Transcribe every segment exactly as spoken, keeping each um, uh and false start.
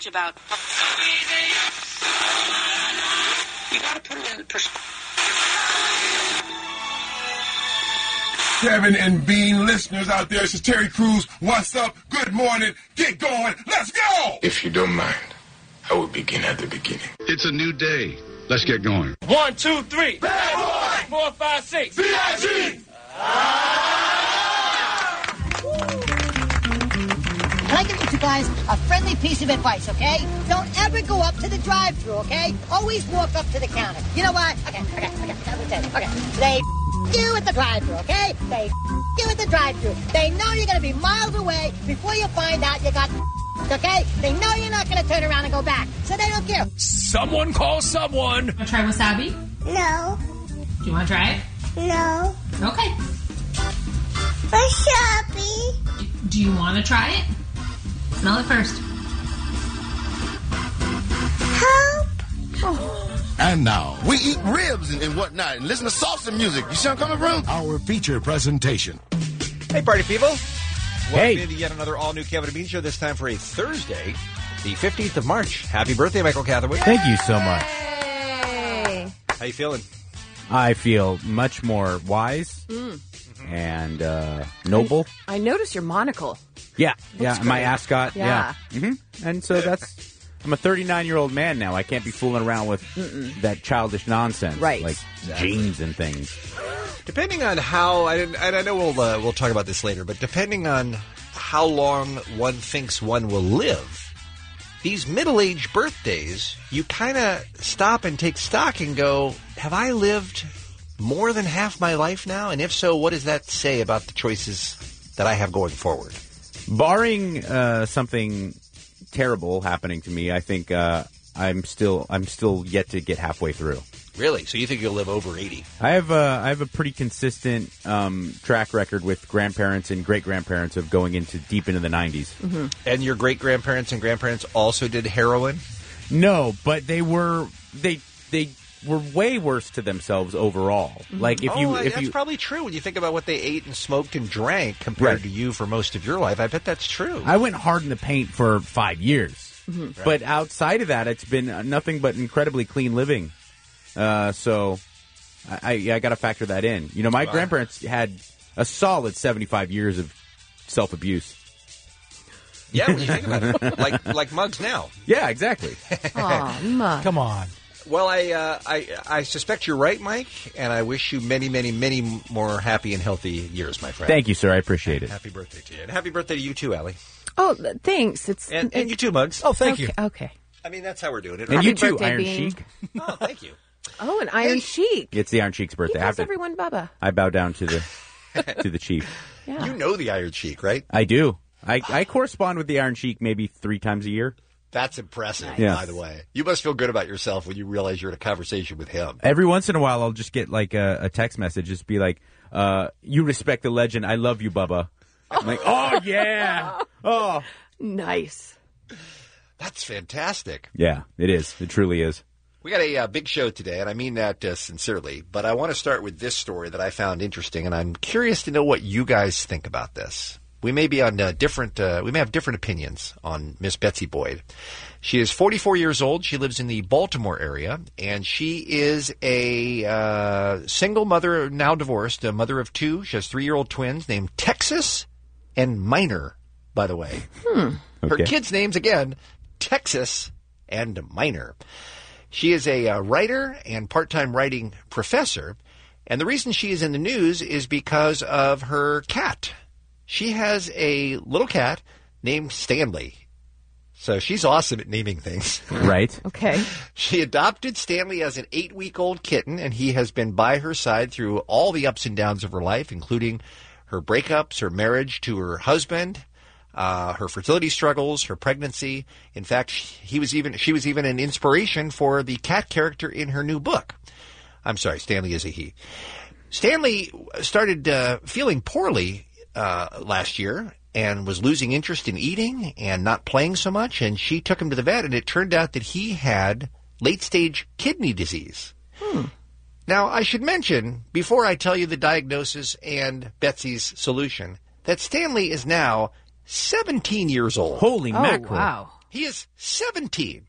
about. You got to put it in perspective. Kevin and Bean listeners out there, this is Terry Crews. What's up? Good morning. Get going. Let's go! If you don't mind, I will begin at the beginning. It's a new day. Let's get going. One, two, three. Bad boy! Four, five, six. B I G! Can I give you guys a friendly piece of advice, okay? Don't ever go up to the drive-thru, okay? Always walk up to the counter. You know what? Okay, okay, okay, okay. okay. They you at the drive-thru, okay? They you at the drive-thru. They know you're going to be miles away before you find out you got okay? They know you're not going to turn around and go back, so they don't care. Someone call someone. Want to try wasabi? No. Do you want to try it? No. Okay. Wasabi. Do you want to try it? Smell it first. Help. Oh. And now, we eat ribs and, and whatnot and listen to salsa music. You see where I'm coming from? Our feature presentation. Hey, party people. Hey. Welcome to yet another all-new Kevin and Bean show, this time for a Thursday, the fifteenth of March. Happy birthday, Michael Catherwood. Thank you so much. Hey. How you feeling? I feel much more wise Mm. and uh, noble. I, I notice your monocle. Yeah, Looks yeah, great. my ascot. Yeah. Yeah. Mm-hmm. And so that's... I'm a thirty-nine-year-old man now. I can't be fooling around with Mm-mm. that childish nonsense. Right. Like Exactly. jeans and things. Depending on how, and I know we'll uh, we'll talk about this later, but depending on how long one thinks one will live, these middle-aged birthdays, you kind of stop and take stock and go, have I lived more than half my life now? And if so, what does that say about the choices that I have going forward? Barring uh, something terrible happening to me, I think uh, I'm still I'm still yet to get halfway through. Really? So you think you'll live over eighty? I have a, I have a pretty consistent um, track record with grandparents and great grandparents of going into deep into the nineties. Mm-hmm. And your great grandparents and grandparents also did heroin? No, but they were they they were way worse to themselves overall. Mm-hmm. Like if you oh, if that's you probably true when you think about what they ate and smoked and drank compared Right. to you for most of your life. I bet that's true. I went hard in the paint for five years, Mm-hmm. Right. but outside of that, it's been nothing but incredibly clean living. Uh, so I, I, I got to factor that in. You know, my Wow. grandparents had a solid seventy-five years of self abuse. Yeah, when you think about it, like like Muggs now. Yeah, exactly. Aw, Mug. Come on. Well, I, uh, I I suspect you're right, Mike, and I wish you many, many, many more happy and healthy years, my friend. Thank you, sir. I appreciate it. Happy birthday to you, and happy birthday to you too, Allie, Oh, th- thanks. It's and, and you too, Muggs. Oh, thank okay, you. Okay. I mean, that's how we're doing it. And right? you Happy too, birthday, Iron Bean. Sheik. Oh, thank you. Oh, an Iron Hey. Sheik. It's the Iron Sheik's He birthday. I calls have to, everyone Bubba. I bow down to the to the chief. Yeah. You know the Iron Sheik, right? I do. I, I correspond with the Iron Sheik maybe three times a year. That's impressive, Yeah. by the way. You must feel good about yourself when you realize you're in a conversation with him. Every once in a while, I'll just get like a, a text message, just be like, uh, "You respect the legend. I love you, Bubba." I'm like, "Oh yeah, oh Nice. That's fantastic. yeah." It is. It truly is. We got a uh, big show today, and I mean that uh, sincerely. But I want to start with this story that I found interesting, and I'm curious to know what you guys think about this. We may be on uh, different. Uh, we may have different opinions on Miss Betsy Boyd. She is forty-four years old. She lives in the Baltimore area, and she is a uh, single mother, now divorced, a mother of two. She has three-year-old twins named Texas and Minor. By the way, Hmm. her Okay. kids' names again: Texas and Minor. She is a uh, writer and part-time writing professor, and the reason she is in the news is because of her cat. She has a little cat named Stanley. So she's awesome at naming things. Right. Okay. She adopted Stanley as an eight-week-old kitten, and he has been by her side through all the ups and downs of her life, including her breakups, her marriage to her husband, uh, her fertility struggles, her pregnancy. In fact, he was even she was even an inspiration for the cat character in her new book. I'm sorry, Stanley is a he. Stanley started uh, feeling poorly uh, last year and was losing interest in eating and not playing so much, and she took him to the vet, and it turned out that he had late-stage kidney disease. Hmm. Now, I should mention, before I tell you the diagnosis and Betsy's solution, that Stanley is now seventeen years old. Holy Oh, mackerel. wow. He is seventeen.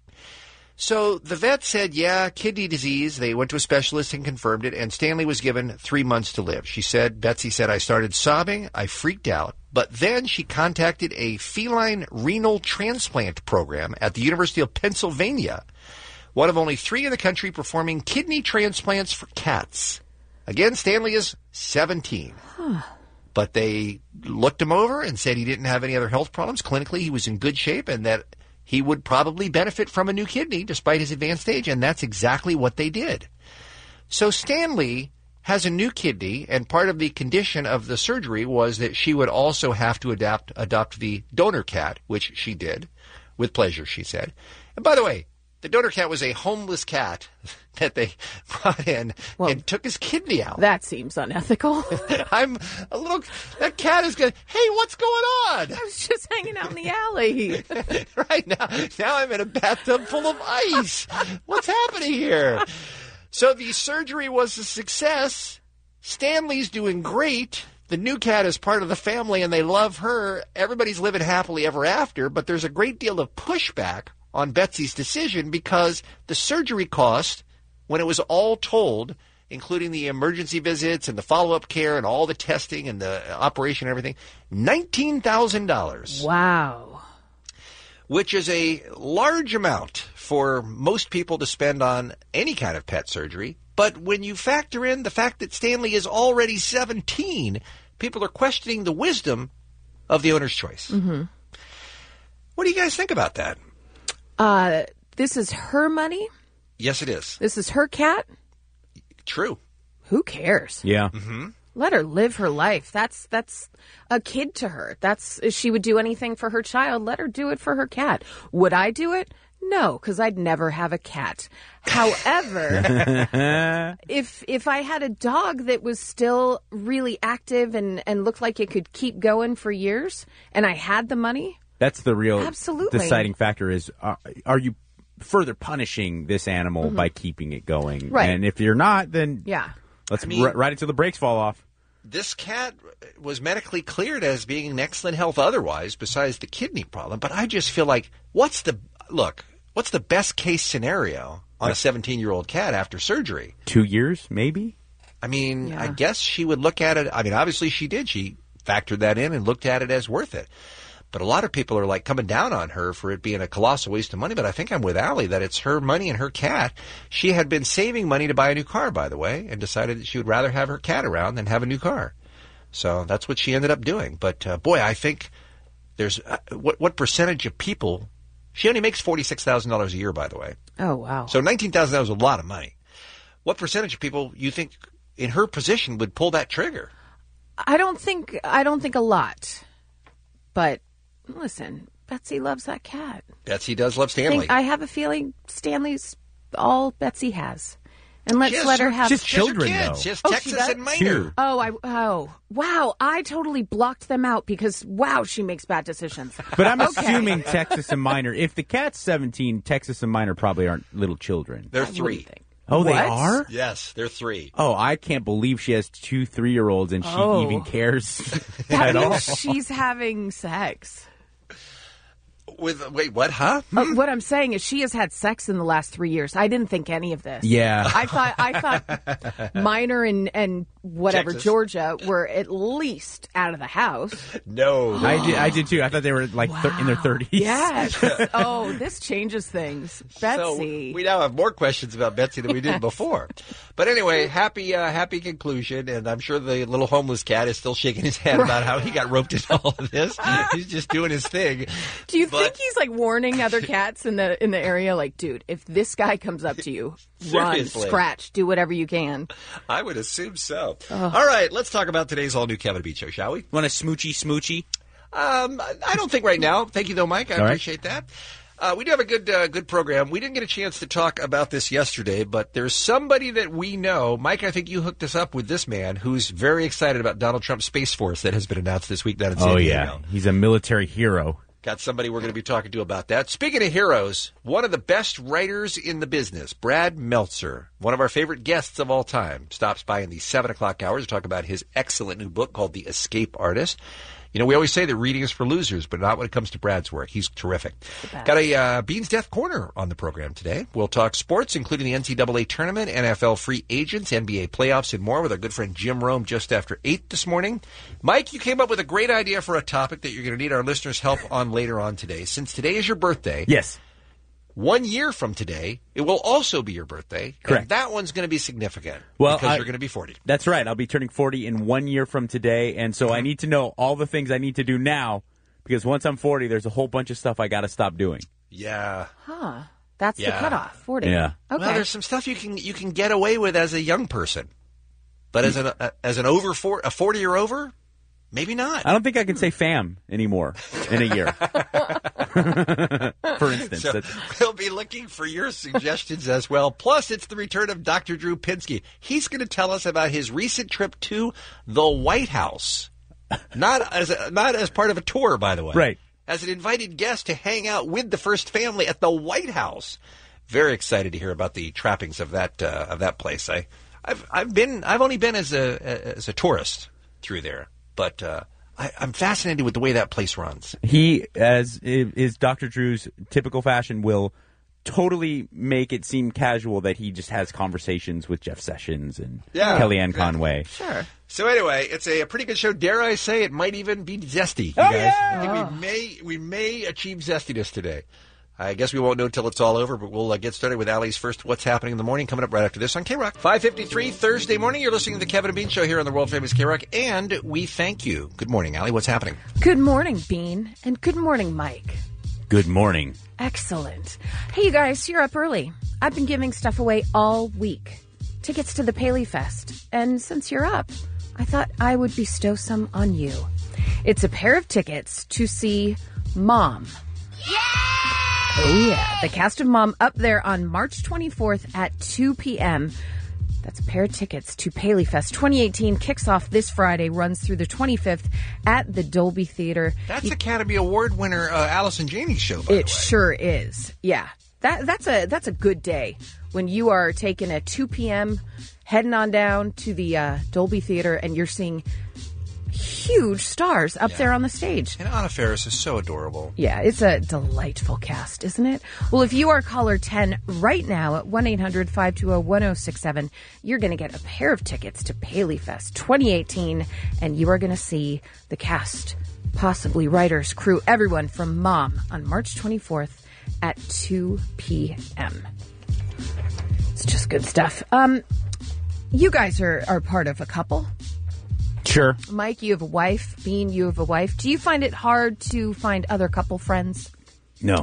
So the vet said, yeah, kidney disease. They went to a specialist and confirmed it, and Stanley was given three months to live. She said, Betsy said, I started sobbing. I freaked out. But then she contacted a feline renal transplant program at the University of Pennsylvania, one of only three in the country performing kidney transplants for cats. Again, Stanley is seventeen. Huh. But they looked him over and said he didn't have any other health problems. Clinically, he was in good shape and that he would probably benefit from a new kidney despite his advanced age, and that's exactly what they did. So Stanley has a new kidney, and part of the condition of the surgery was that she would also have to adapt, adopt the donor cat, which she did, with pleasure, she said. And by the way, the donor cat was a homeless cat that they brought in well, and took his kidney out. That seems unethical. I'm a little... That cat is going, hey, what's going on? I was just hanging out in the alley. Right now, now I'm in a bathtub full of ice. What's happening here? So the surgery was a success. Stanley's doing great. The new cat is part of the family, and they love her. Everybody's living happily ever after, but there's a great deal of pushback on Betsy's decision because the surgery cost, when it was all told, including the emergency visits and the follow-up care and all the testing and the operation and everything, nineteen thousand dollars. Wow. Which is a large amount for most people to spend on any kind of pet surgery. But when you factor in the fact that Stanley is already seventeen, people are questioning the wisdom of the owner's choice. Mm-hmm. What do you guys think about that? Uh, this is her money? Yes, it is. This is her cat? True. Who cares? Yeah. Mm-hmm. Let her live her life. That's that's a kid to her. That's if she would do anything for her child, let her do it for her cat. Would I do it? No, because I'd never have a cat. However, if if I had a dog that was still really active and, and looked like it could keep going for years, and I had the money... That's the real Absolutely. deciding factor is, uh, are you further punishing this animal mm-hmm. by keeping it going? Right. And if you're not, then yeah. let's I mean, r- ride it till the brakes fall off. This cat was medically cleared as being in excellent health otherwise, besides the kidney problem. But I just feel like, what's the, look, what's the best case scenario on a seventeen-year-old cat after surgery? Two years, maybe? I mean, Yeah. I guess she would look at it. I mean, obviously she did. She factored that in and looked at it as worth it. But a lot of people are like coming down on her for it being a colossal waste of money. But I think I'm with Allie that it's her money and her cat. She had been saving money to buy a new car, by the way, and decided that she would rather have her cat around than have a new car. So that's what she ended up doing. But uh, boy, I think there's uh, what what percentage of people? She only makes forty-six thousand dollars a year, by the way. Oh, wow. So nineteen thousand dollars is a lot of money. What percentage of people you think in her position would pull that trigger? I don't think I don't think a lot. But listen, Betsy loves that cat. Betsy does love I, Stanley. think, I have a feeling Stanley's all Betsy has. And let's She has let her her- have... Just She has her children, kids. though. She has Oh, she Texas does? and Minor. Two. Oh, I oh wow! I totally blocked them out because wow, she makes bad decisions. But I'm Okay. assuming Texas and Minor. If the cat's seventeen, Texas and Minor probably aren't little children. They're I three. wouldn't think. Oh, they What? are? Yes, they're three. Oh, I can't believe she has two three-year-olds and she Oh. even cares That at all. means she's having sex. With wait, what? Huh? Uh, what I'm saying is she has had sex in the last three years. I didn't think any of this. Yeah. I thought I thought Minor and and whatever Texas. Georgia were at least out of the house. No. I did. I did too. I thought they were like thir- in their thirties. Yes. Oh, this changes things. Betsy. So we now have more questions about Betsy than we did before. But anyway, happy uh, happy conclusion, and I'm sure the little homeless cat is still shaking his head about how he got roped into all of this. He's just doing his thing. Do you But- think he's like warning other cats in the in the area, like, dude, if this guy comes up to you, run, Seriously. scratch, do whatever you can. I would assume so. All right, let's talk about today's all new Kevin Beach Show, shall we? Want a smoochy smoochy? Um, I don't think right now. Thank you, though, Mike. I All right. appreciate that. Uh, we do have a good uh, good program. We didn't get a chance to talk about this yesterday, but there's somebody that we know. Mike, I think you hooked us up with this man who's very excited about Donald Trump's Space Force that has been announced this week down in San Oh Diego. yeah, he's a military hero. Got somebody we're going to be talking to about that. Speaking of heroes, one of the best writers in the business, Brad Meltzer, one of our favorite guests of all time, stops by in the seven o'clock hours to talk about his excellent new book called The Escape Artist. You know, we always say that reading is for losers, but not when it comes to Brad's work. He's terrific. Got a uh, Bean's Death Corner on the program today. We'll talk sports, including the N C double A tournament, N F L free agents, N B A playoffs, and more with our good friend Jim Rome just after eight this morning. Mike, you came up with a great idea for a topic that you're going to need our listeners' help on later on today. Since today is your birthday. Yes. One year from today, it will also be your birthday. Correct. And that one's going to be significant Well, because I- you're going to be forty. That's right. I'll be turning forty in one year from today, and so I need to know all the things I need to do now, because once I'm forty, there's a whole bunch of stuff I got to stop doing. Yeah. Huh. That's Yeah. the cutoff, forty. Yeah. Okay. Well, there's some stuff you can you can get away with as a young person, but as an uh, as an over four, a forty or over, maybe not. I don't think I can say fam anymore in a year. For instance. So That's- we'll be looking for your suggestions as well. Plus, it's the return of Doctor Drew Pinsky. He's going to tell us about his recent trip to the White House, not as a, not as part of a tour, by the way. Right. As an invited guest to hang out with the first family at the White House. Very excited to hear about the trappings of that uh, of that place. I, I've I've been I've only been as a as a tourist through there, but uh, I, I'm fascinated with the way that place runs. He, as is Doctor Drew's typical fashion, will totally make it seem casual that he just has conversations with Jeff Sessions and Yeah. Kellyanne Conway. Sure. So anyway, it's a, a pretty good show. Dare I say, it might even be zesty, you Oh, guys. yeah! I think we may we may achieve zestiness today. I guess we won't know until it's all over, but we'll uh, get started with Allie's first What's Happening in the Morning coming up right after this on K-Rock. five fifty-three Thursday morning. You're listening to the Kevin and Bean Show here on the world-famous K-Rock, and we thank you. Good morning, Allie. What's happening? Good morning, Bean, and good morning, Mike. Good morning. Excellent. Hey, you guys, you're up early. I've been giving stuff away all week. Tickets to the Paley Fest. And since you're up, I thought I would bestow some on you. It's a pair of tickets to see Mom. Oh, yeah. The cast of Mom up there on March twenty-fourth at two p.m. That's a pair of tickets to Paley Fest twenty eighteen. Kicks off this Friday, runs through the twenty-fifth at the Dolby Theater. That's you, Academy Award winner uh, Allison Janney's show, by It the way. sure is. Yeah. That that's a that's a good day when you are taking a two p.m. heading on down to the uh, Dolby Theater and you're seeing huge stars up Yeah. there on the stage. And Anna Faris is so adorable. Yeah, it's a delightful cast, isn't it? Well, if you are caller ten right now at one eight hundred five two zero one zero six seven, you're going to get a pair of tickets to Paley Fest twenty eighteen, and you are going to see the cast, possibly writers, crew, everyone from Mom on March twenty-fourth at two p.m. It's just good stuff. Um, you guys are, are part of a couple. Sure. Mike, you have a wife. Bean, you have a wife. Do you find it hard to find other couple friends? No.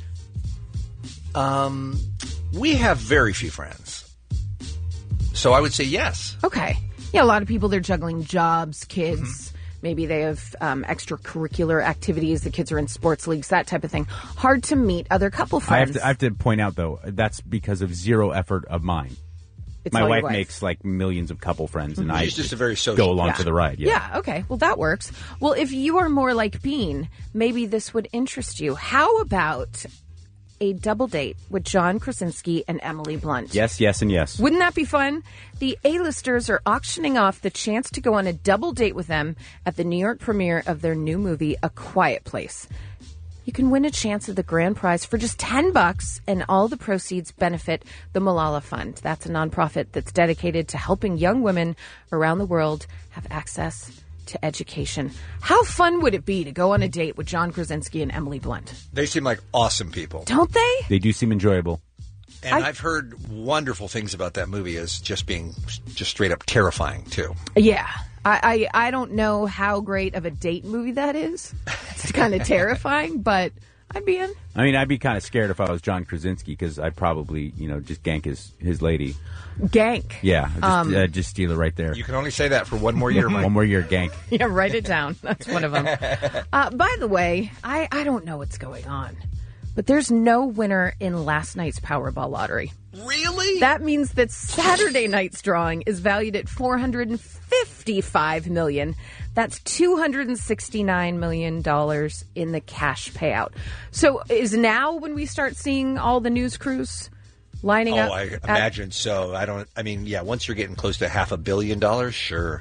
Um, we have very few friends. So I would say yes. Okay. Yeah, a lot of people, they're juggling jobs, kids. Mm-hmm. Maybe they have um, extracurricular activities. The kids are in sports leagues, that type of thing. Hard to meet other couple I have, friends. to, I have to point out, though, that's because of zero effort of mine. It's My all your wife wife. makes like millions of couple friends, and I She's just a very social go along Yeah. for the ride. Yeah. Yeah, okay. Well, that works. Well, if you are more like Bean, maybe this would interest you. How about a double date with John Krasinski and Emily Blunt? Yes, yes, and yes. Wouldn't that be fun? The A-listers are auctioning off the chance to go on a double date with them at the New York premiere of their new movie, A Quiet Place. You can win a chance at the grand prize for just ten bucks, and all the proceeds benefit the Malala Fund. That's a nonprofit that's dedicated to helping young women around the world have access to education. How fun would it be to go on a date with John Krasinski and Emily Blunt? They seem like awesome people. Don't they? They do seem enjoyable. And I- I've heard wonderful things about that movie as just being just straight up terrifying, too. Yeah. I, I, I don't know how great of a date movie that is. It's kind of terrifying, but I'd be in. I mean, I'd be kind of scared if I was John Krasinski because I'd probably, you know, just gank his, his lady. Gank. Yeah, just, Um, uh, just steal it right there. You can only say that for one more year, Mike. One more year, gank. Yeah, write it down. That's one of them. Uh, by the way, I, I don't know what's going on, but there's no winner in last night's Powerball lottery. Really? That means that Saturday night's drawing is valued at four hundred fifty-five million dollars. That's two hundred sixty-nine million dollars in the cash payout. So is now when we start seeing all the news crews lining Oh, up? I at- imagine so. I don't. I mean, yeah. Once you're getting close to half a billion dollars, sure.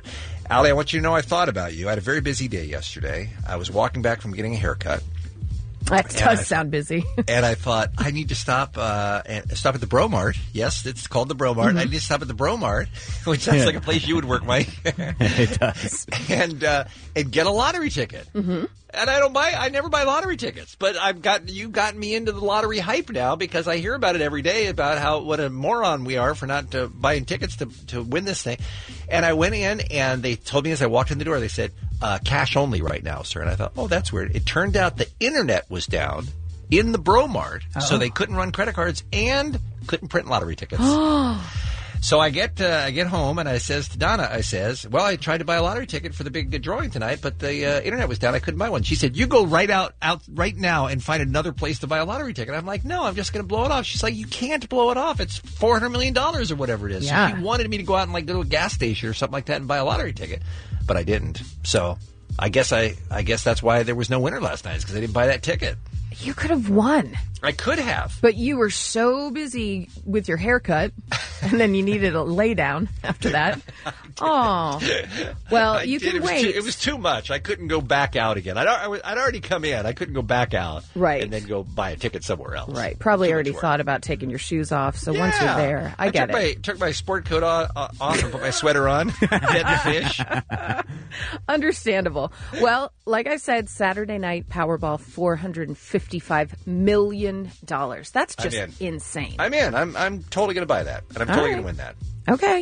Allie, I want you to know I thought about you. I had a very busy day yesterday. I was walking back from getting a haircut. That does I, sound busy. And I thought, I need to stop uh, and stop at the Bromart. Yes, it's called the Bromart. Mm-hmm. I need to stop at the Bromart, which sounds yeah. like a place you would work, Mike. It does. and uh, and get a lottery ticket. Mm-hmm. And I don't buy. I never buy lottery tickets, but I've got you've gotten me into the lottery hype now because I hear about it every day about how what a moron we are for not uh, buying tickets to to win this thing. And I went in and they told me as I walked in the door, they said uh, cash only right now, sir. And I thought, oh, that's weird. It turned out the internet was down in the Bromart, oh. so they couldn't run credit cards and couldn't print lottery tickets. So I get uh, I get home and I says to Donna, I says, well, I tried to buy a lottery ticket for the big uh, drawing tonight, but the uh, internet was down. I couldn't buy one. She said, you go right out, out right now and find another place to buy a lottery ticket. I'm like, no, I'm just going to blow it off. She's like, you can't blow it off. It's four hundred million dollars or whatever it is. Yeah. So she wanted me to go out and like go to a gas station or something like that and buy a lottery ticket, but I didn't. So I guess I I guess that's why there was no winner last night, is because I didn't buy that ticket. You could have won. I could have. But you were so busy with your haircut, and then you needed a lay down after that. Oh. Well, I you did. can it was wait. Too, it was too much. I couldn't go back out again. I'd, I was, I'd already come in. I couldn't go back out. Right. And then go buy a ticket somewhere else. Right. Probably too already thought about taking your shoes off, so yeah. once you're there, I, I get took it. My, took my sport coat on, uh, off and put my sweater on. Get the fish. Understandable. Well, like I said, Saturday night, Powerball, four hundred fifty-five million dollars. That's just I'm in. insane. I'm in. I'm I'm totally going to buy that, and I'm totally right. going to win that. Okay.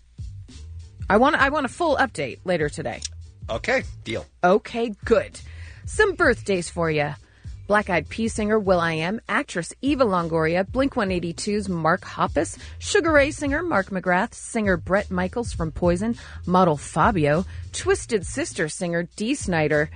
I want I want a full update later today. Okay, deal. Okay, good. Some birthdays for you. Black Eyed Peas singer will.i.am, actress Eva Longoria, Blink one eighty-two's Mark Hoppus, Sugar Ray singer Mark McGrath, singer Bret Michaels from Poison, model Fabio, Twisted Sister singer Dee Snider,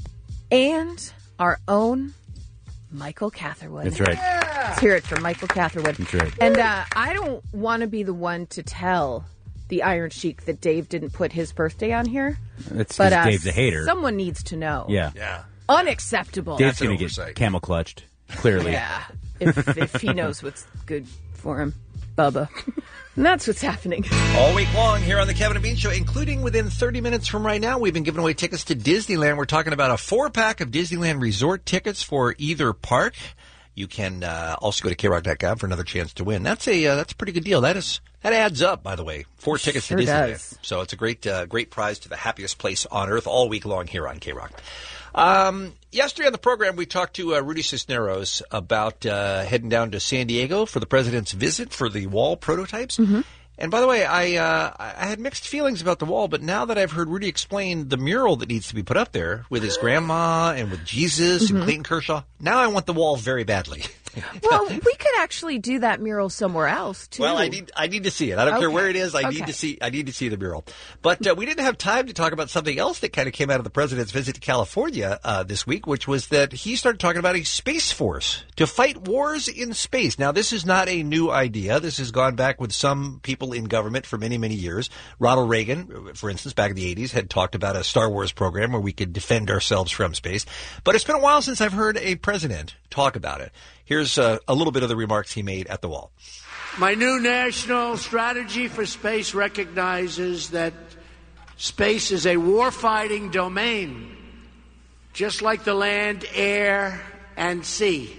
and our own Michael Catherwood. That's right. Yeah. Let's hear it from Michael Catherwood. That's right. And uh, I don't want to be the one to tell the Iron Sheik that Dave didn't put his birthday on here. That's but uh, Dave the hater. Someone needs to know. Yeah. Yeah. Unacceptable. Dave's going to get camel clutched, clearly. Yeah. If, if he knows what's good for him. Bubba. And that's what's happening. All week long here on the Kevin and Bean Show, including within thirty minutes from right now, we've been giving away tickets to Disneyland. We're talking about a four-pack of Disneyland resort tickets for either park. You can uh, also go to K rock dot com for another chance to win. That's a uh, that's a pretty good deal. That is that adds up, by the way. Four tickets sure to Disneyland. Does. So it's a great uh, great prize to the happiest place on earth all week long here on K-Rock. Um, yesterday on the program, we talked to uh, Rudy Cisneros about uh, heading down to San Diego for the president's visit for the wall prototypes. Mm-hmm. And by the way, I uh, I had mixed feelings about the wall, but now that I've heard Rudy explain the mural that needs to be put up there with his grandma and with Jesus Mm-hmm. and Clayton Kershaw, now I want the wall very badly. Well, we could actually do that mural somewhere else too. Well, I need I need to see it. I don't Okay. care where it is. I Okay. need to see I need to see the mural. But uh, we didn't have time to talk about something else that kind of came out of the president's visit to California uh, this week, which was that he started talking about a space force to fight wars in space. Now, this is not a new idea. This has gone back with some people in government for many, many years. Ronald Reagan, for instance, back in the eighties, had talked about a Star Wars program where we could defend ourselves from space. But it's been a while since I've heard a president talk about it. Here's uh, a little bit of the remarks he made at the wall. My new national strategy for space recognizes that space is a warfighting domain, just like the land, air, and sea.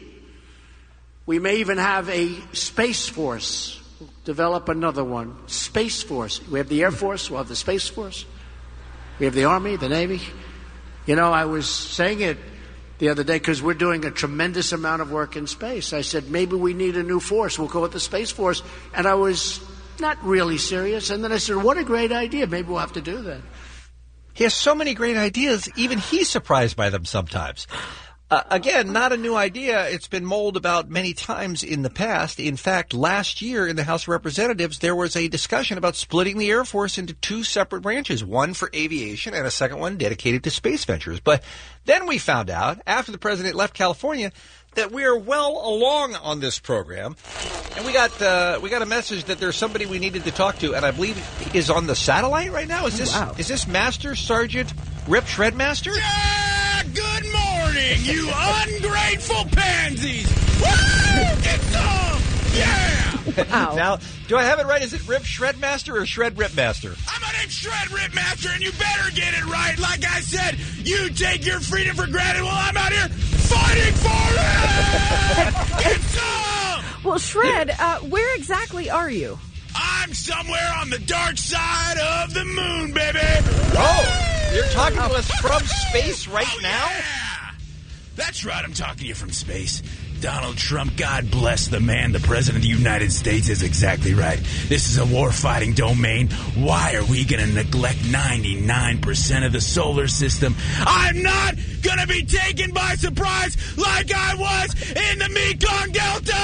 We may even have a space force. We'll develop another one. Space Force. We have the Air Force. We'll have the Space Force. We have the Army, the Navy. You know, I was saying it the other day because we're doing a tremendous amount of work in space. I said, maybe we need a new force. We'll call it the Space Force. And I was not really serious. And then I said, what a great idea. Maybe we'll have to do that. He has so many great ideas. Even he's surprised by them sometimes. Uh, again, not a new idea. It's been mulled about many times in the past. In fact, last year in the House of Representatives, there was a discussion about splitting the Air Force into two separate branches, one for aviation and a second one dedicated to space ventures. But then we found out, after the president left California, that we are well along on this program. And we got uh, we got a message that there's somebody we needed to talk to, and I believe is on the satellite right now. Is this wow. is this Master Sergeant Rip Shredmaster? Yeah, good morning, you ungrateful pansies! Woo! Get some! Yeah! Wow. Now, do I have it right? Is it Rip Shredmaster or Shred Ripmaster? I'm my name's Shred Ripmaster, and you better get it right. Like I said, you take your freedom for granted while I'm out here fighting for it! Get some! Well, Shred, uh, where exactly are you? I'm somewhere on the dark side of the moon, baby! Oh, you're talking to us from space right oh, now? Yeah. That's right, I'm talking to you from space. Donald Trump, God bless the man, the President of the United States, is exactly right. This is a war-fighting domain. Why are we going to neglect ninety-nine percent of the solar system? I'm not going to be taken by surprise like I was in the Mekong Delta!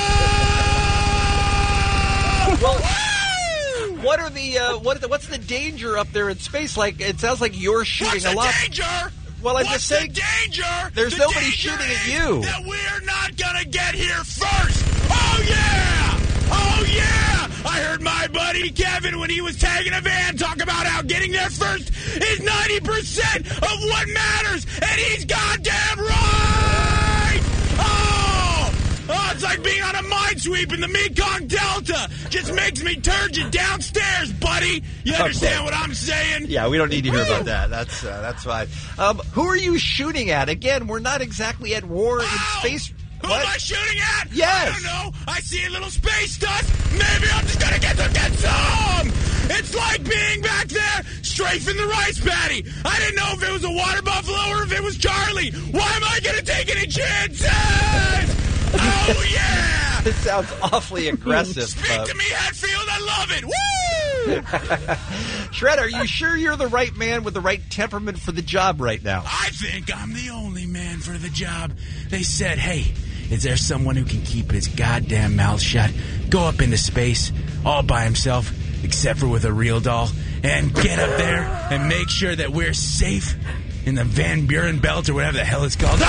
Well, what are the, uh, what are the, what's the danger up there in space? Like, it sounds like you're shooting What's a the lot. danger? Well, I'm What's just saying, the danger? There's the nobody danger shooting at is you. That we're not gonna get here first. Oh yeah! Oh yeah! I heard my buddy Kevin when he was tagging a van talk about how getting there first is ninety percent of what matters, and he's goddamn right! Oh! Oh, it's like being on a minesweep in the Mekong Delta. Just makes me turgid downstairs, buddy. You understand Okay. what I'm saying? Yeah, we don't need to hear about that. That's uh, that's fine. Um, who are you shooting at? Again, we're not exactly at war in Oh! space. Who What? am I shooting at? Yes. I don't know. I see a little space dust. Maybe I'm just gonna get to get some. It's like being back there strafing the rice paddy. I didn't know if it was a water buffalo or if it was Charlie. Why am I gonna take any chances? Oh yeah! This sounds awfully aggressive. Speak uh, to me, Hatfield. I love it. Woo! Shred, are you sure you're the right man with the right temperament for the job right now? I think I'm the only man for the job. They said, hey, is there someone who can keep his goddamn mouth shut, go up into space all by himself, except for with a real doll, and get up there and make sure that we're safe in the Van Buren Belt or whatever the hell it's called?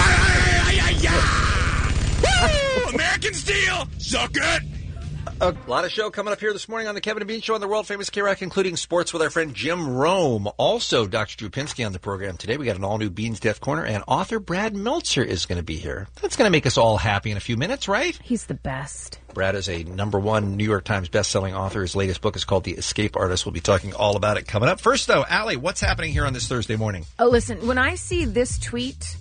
Woo! American Steel! Suck it! A lot of show coming up here this morning on the Kevin and Bean Show on the world-famous K-Rock, including sports with our friend Jim Rome. Also, Doctor Drew Pinsky on the program today. We got an all-new Bean's Death Corner, and author Brad Meltzer is going to be here. That's going to make us all happy in a few minutes, right? He's the best. Brad is a number one New York Times best-selling author. His latest book is called The Escape Artist. We'll be talking all about it coming up. First, though, Allie, what's happening here on this Thursday morning? Oh, listen, when I see this tweet,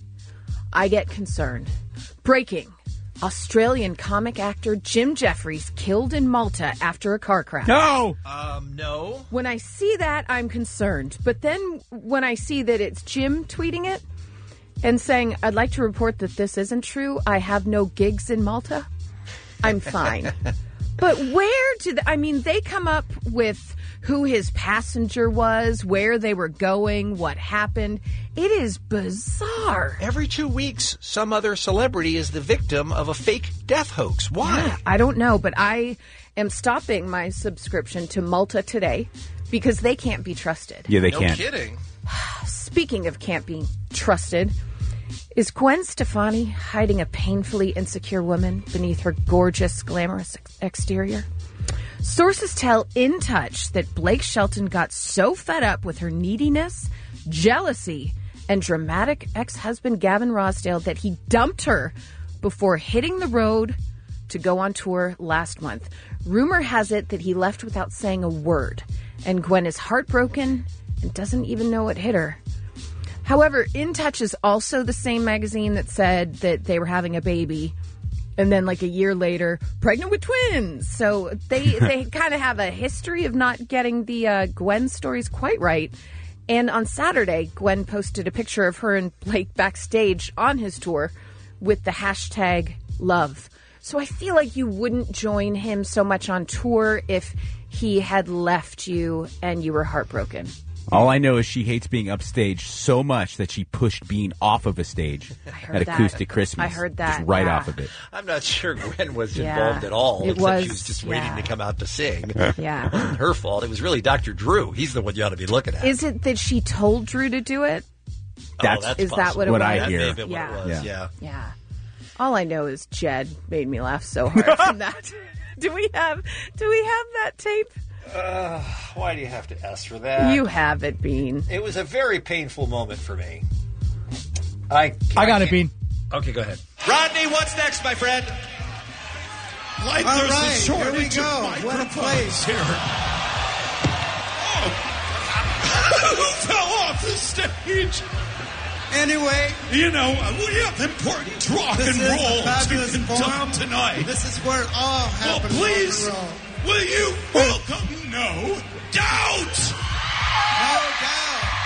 I get concerned. Breaking. Australian comic actor Jim Jeffries killed in Malta after a car crash. No! Um, no. When I see that, I'm concerned. But then when I see that it's Jim tweeting it and saying, I'd like to report that this isn't true, I have no gigs in Malta, I'm fine. But where did, I mean, they come up with who his passenger was, where they were going, what happened. It is bizarre. Every two weeks, some other celebrity is the victim of a fake death hoax. Why? Yeah, I don't know, but I am stopping my subscription to Malta Today because they can't be trusted. Yeah, they no can't. kidding. Speaking of can't be trusted, is Gwen Stefani hiding a painfully insecure woman beneath her gorgeous, glamorous ex- exterior? Sources tell In Touch that Blake Shelton got so fed up with her neediness, jealousy, and dramatic ex-husband Gavin Rossdale that he dumped her before hitting the road to go on tour last month. Rumor has it that he left without saying a word, and Gwen is heartbroken and doesn't even know what hit her. However, In Touch is also the same magazine that said that they were having a baby, and then like a year later, pregnant with twins. So they they kind of have a history of not getting the uh, Gwen stories quite right. And on Saturday, Gwen posted a picture of her and Blake backstage on his tour with the hashtag love. So I feel like you wouldn't join him so much on tour if he had left you and you were heartbroken. All I know is she hates being upstage so much that she pushed Bean off of a stage at that. Acoustic Christmas. I heard that, Just right yeah. off of it. I'm not sure Gwen was Yeah. involved at all. It except was, she was just waiting yeah. to come out to sing. Yeah. It wasn't her fault. It was really Doctor Drew. He's the one you ought to be looking at. Is it that she told Drew to do it? That's, oh, that's Is that possible. what it what was? I That hear. may have been Yeah. what it was, Yeah. yeah. Yeah. All I know is Jed made me laugh so hard from that. Do we have do we have that tape? Uh, why do you have to ask for that? You have it, Bean. It was a very painful moment for me. I I got it, can't- Bean. Okay, go ahead. Rodney, what's next, my friend? Like All there's right, a shortage here we go. of What a microphones place. here. Oh. Who fell off the stage? Anyway, you know, we have important rock this and is roll a fabulous to forum. conduct tonight. This is where it all Well, happens. please, rock and roll. will you welcome No Doubt? No doubt.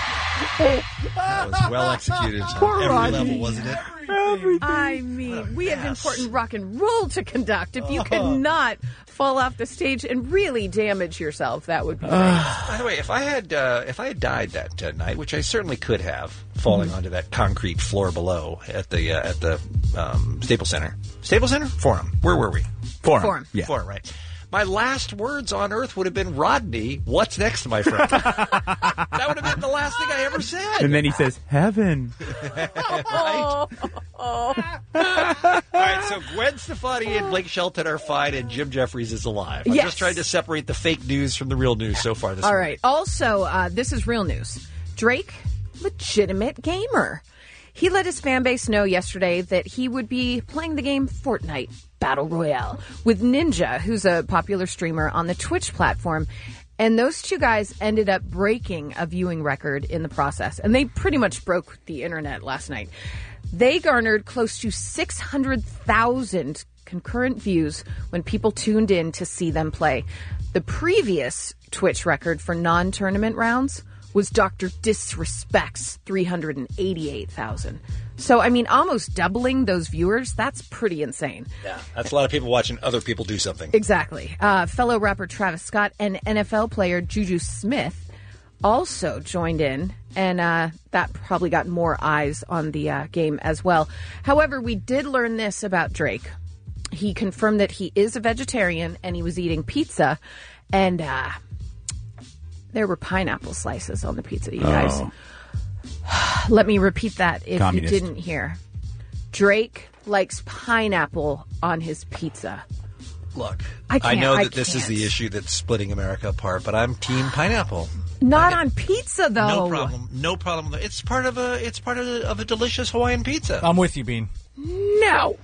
That was well executed on Poor every Rodney. level, wasn't it? I mean, we have important rock and roll to conduct. If you could not fall off the stage and really damage yourself, that would be great. By the way, if I had uh, if I had died that uh, night, which I certainly could have, falling onto that concrete floor below at the uh, at the um, Staples Center, Staples Center, Forum. Where were we? Forum. Forum. Yeah. Forum, right. My last words on earth would have been, Rodney, what's next, my friend? That would have been the last thing I ever said. And then he says, heaven. Oh, oh. All right, so Gwen Stefani and Blake Shelton are fine, and Jim Jeffries is alive. I'm Yes. just trying to separate the fake news from the real news so far this All morning. right. Also, uh, this is real news. Drake, legitimate gamer. He let his fan base know yesterday that he would be playing the game Fortnite Battle Royale with Ninja, who's a popular streamer on the Twitch platform. And those two guys ended up breaking a viewing record in the process. And they pretty much broke the internet last night. They garnered close to six hundred thousand concurrent views when people tuned in to see them play. The previous Twitch record for non-tournament rounds was Doctor Disrespect's three hundred eighty-eight thousand. So, I mean, almost doubling those viewers, that's pretty insane. Yeah, that's a lot of people watching other people do something. Exactly. Uh, fellow rapper Travis Scott and N F L player Juju Smith also joined in, and uh, that probably got more eyes on the uh, game as well. However, we did learn this about Drake. He confirmed that he is a vegetarian and he was eating pizza, and uh, there were pineapple slices on the pizza, you guys. Oh. Let me repeat that if Communist. you didn't hear. Drake likes pineapple on his pizza. Look, I can't- know I that this is can't. the issue that's splitting America apart, but I'm team pineapple. Not on pizza, though. No problem. No problem. It's part of a. It's part of a, of a delicious Hawaiian pizza. I'm with you, Bean. No.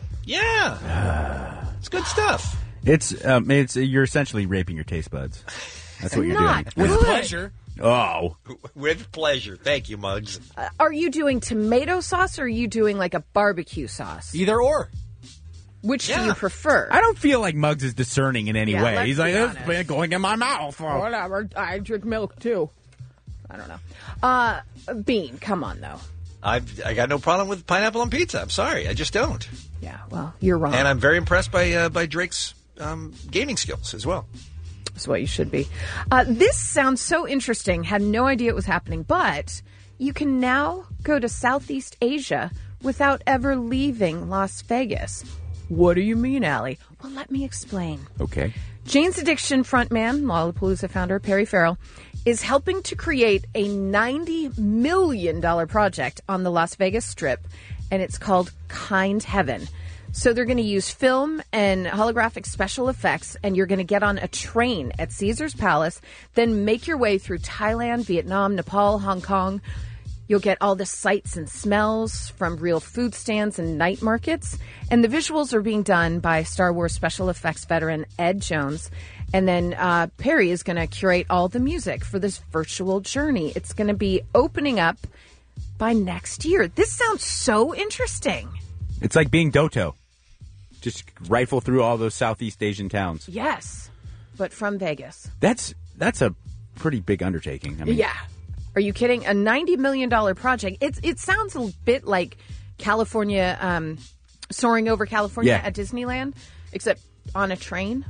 Yeah, it's good stuff. It's um, it's you're essentially raping your taste buds. That's what you're Not doing. good. Pleasure. Oh, With pleasure. Thank you, Muggs. Uh, are you doing tomato sauce or are you doing like a barbecue sauce? Either or. Which do Yeah. you prefer? I don't feel like Muggs is discerning in any Yeah, way. let's He's be like, honest. it's going in my mouth. Whatever. I drink milk too. I don't know. Uh, Bean, come on though. I've I got no problem with pineapple on pizza. I'm sorry, I just don't. Yeah, well, you're wrong. And I'm very impressed by uh, by Drake's um, gaming skills as well. That's what you should be. Uh, this sounds so interesting. Had no idea it was happening, but you can now go to Southeast Asia without ever leaving Las Vegas. What do you mean, Allie? Well, let me explain. Okay. Jane's Addiction frontman, Lollapalooza founder Perry Farrell, is helping to create a ninety million dollars project on the Las Vegas Strip, and it's called Kind Heaven. So they're going to use film and holographic special effects, and you're going to get on a train at Caesar's Palace, then make your way through Thailand, Vietnam, Nepal, Hong Kong. You'll get all the sights and smells from real food stands and night markets. And the visuals are being done by Star Wars special effects veteran Ed Jones. And then uh, Perry is going to curate all the music for this virtual journey. It's going to be opening up by next year. This sounds so interesting. It's like being Doto. Just rifle through all those Southeast Asian towns. Yes, but from Vegas. That's that's a pretty big undertaking. I mean, Yeah. Are you kidding? A ninety million dollars project. It's It sounds a bit like California, um, soaring over California Yeah. at Disneyland, except on a train.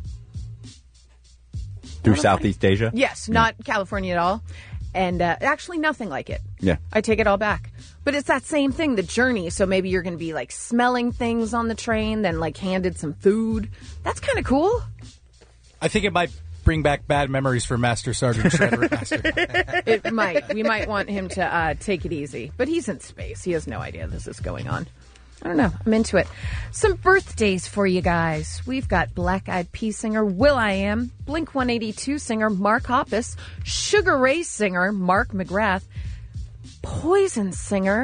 through Southeast Asia. Yes, not California at all. And uh, actually nothing like it. Yeah. I take it all back. But it's that same thing, the journey. So maybe you're going to be like smelling things on the train, then like handed some food. That's kind of cool. I think it might bring back bad memories for Master Sergeant Shredder Master. It might. We might want him to uh, take it easy. But he's in space. He has no idea this is going on. I don't know. I'm into it. Some birthdays for you guys. We've got Black Eyed Peas singer will.i.am, Blink one eighty-two singer Mark Hoppus, Sugar Ray singer Mark McGrath, Poison singer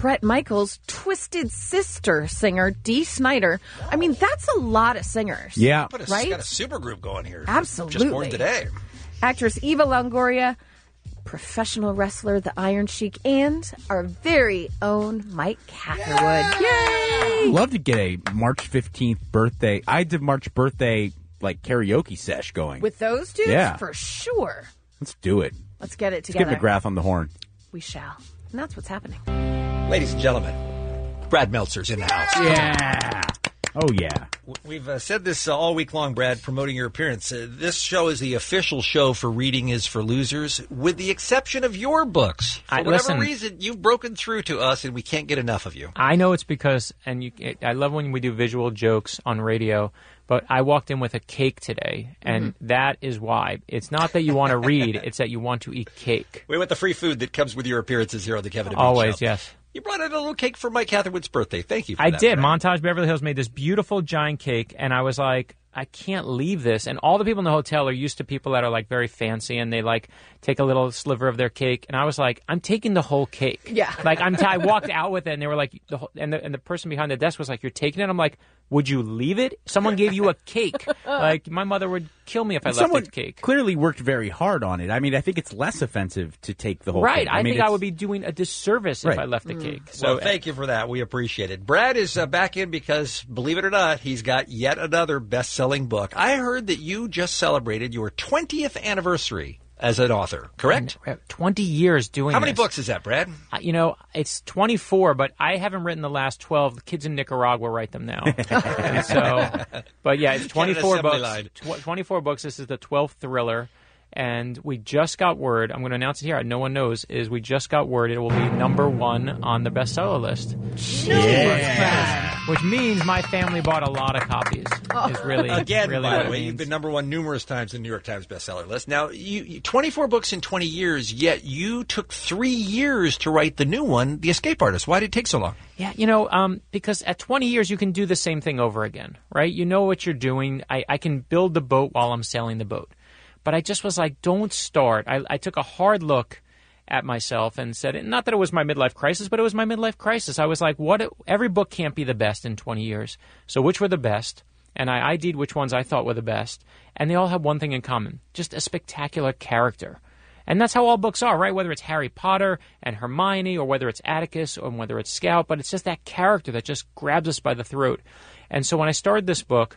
Bret Michaels' twisted sister singer, Dee Snider. I mean, that's a lot of singers. Yeah. Put a, right? Got a super group going here. Absolutely. Just born today. Actress Eva Longoria, professional wrestler The Iron Sheik, and our very own Mike Catherwood. Yay! Love to get a March fifteenth birthday. I did March birthday like karaoke sesh going. With those dudes? Yeah. For sure. Let's do it. Let's get it Let's together. get McGrath on the horn. We shall. And that's what's happening. Ladies and gentlemen, Brad Meltzer's in the house. Yeah. Oh, yeah. We've uh, said this uh, all week long, Brad, promoting your appearance. Uh, this show is the official show for Reading is for Losers, with the exception of your books. For I- whatever listen. reason, you've broken through to us, and we can't get enough of you. I know it's because, and you, it, I love when we do visual jokes on radio, but I walked in with a cake today, and Mhm. that is why. It's not that you want to read, it's that you want to eat cake. We want the free food that comes with your appearances here on the Kevin and Bean Always, Show. yes. You brought in a little cake for Mike Catherwood's birthday. Thank you for I that. did. Brad. Montage Beverly Hills made this beautiful giant cake, and I was like, I can't leave this. And all the people in the hotel are used to people that are like very fancy, and they like take a little sliver of their cake. And I was like, I'm taking the whole cake. Yeah. Like I'm. T- I walked out with it, and they were like, the whole, and the and the person behind the desk was like, "You're taking it." I'm like, "Would you leave it? Someone gave you a cake. Like my mother would kill me if I Someone left the cake." clearly worked very hard on it. I mean, I think it's less offensive to take the whole Right. thing. I, mean, think I it's- would be doing a disservice Right. if I left the cake. So Well, thank you for that. We appreciate it. Brad is uh, back in because, believe it or not, he's got yet another best-selling book. I heard that you just celebrated your twentieth anniversary as an author, correct? twenty years doing How many this. books is that, Brad? Uh, You know, it's twenty-four, but I haven't written the last twelve. The kids in Nicaragua write them now. And so, but yeah, it's twenty-four Assembly books. line. Tw- twenty-four books. This is the twelfth thriller. And we just got word, I'm going to announce it here, no one knows, is we just got word it will be number one on the bestseller list. Yeah. Which means my family bought a lot of copies. Is really, Again, really by what the it way, means. you've been number one numerous times in the New York Times bestseller list. Now, you, you twenty-four books in twenty years, yet you took three years to write the new one, The Escape Artist. Why did it take so long? Yeah, you know, um, because at twenty years you can do the same thing over again, right? You know what you're doing. I, I can build the boat while I'm sailing the boat. But I just was like, don't start. I, I took a hard look at myself and said, not that it was my midlife crisis, but it was my midlife crisis. I was like, what? Every book can't be the best in twenty years. So which were the best? And I I D'd which ones I thought were the best. And they all have one thing in common, just a spectacular character. And that's how all books are, right? Whether it's Harry Potter and Hermione, or whether it's Atticus, or whether it's Scout, but it's just that character that just grabs us by the throat. And so when I started this book,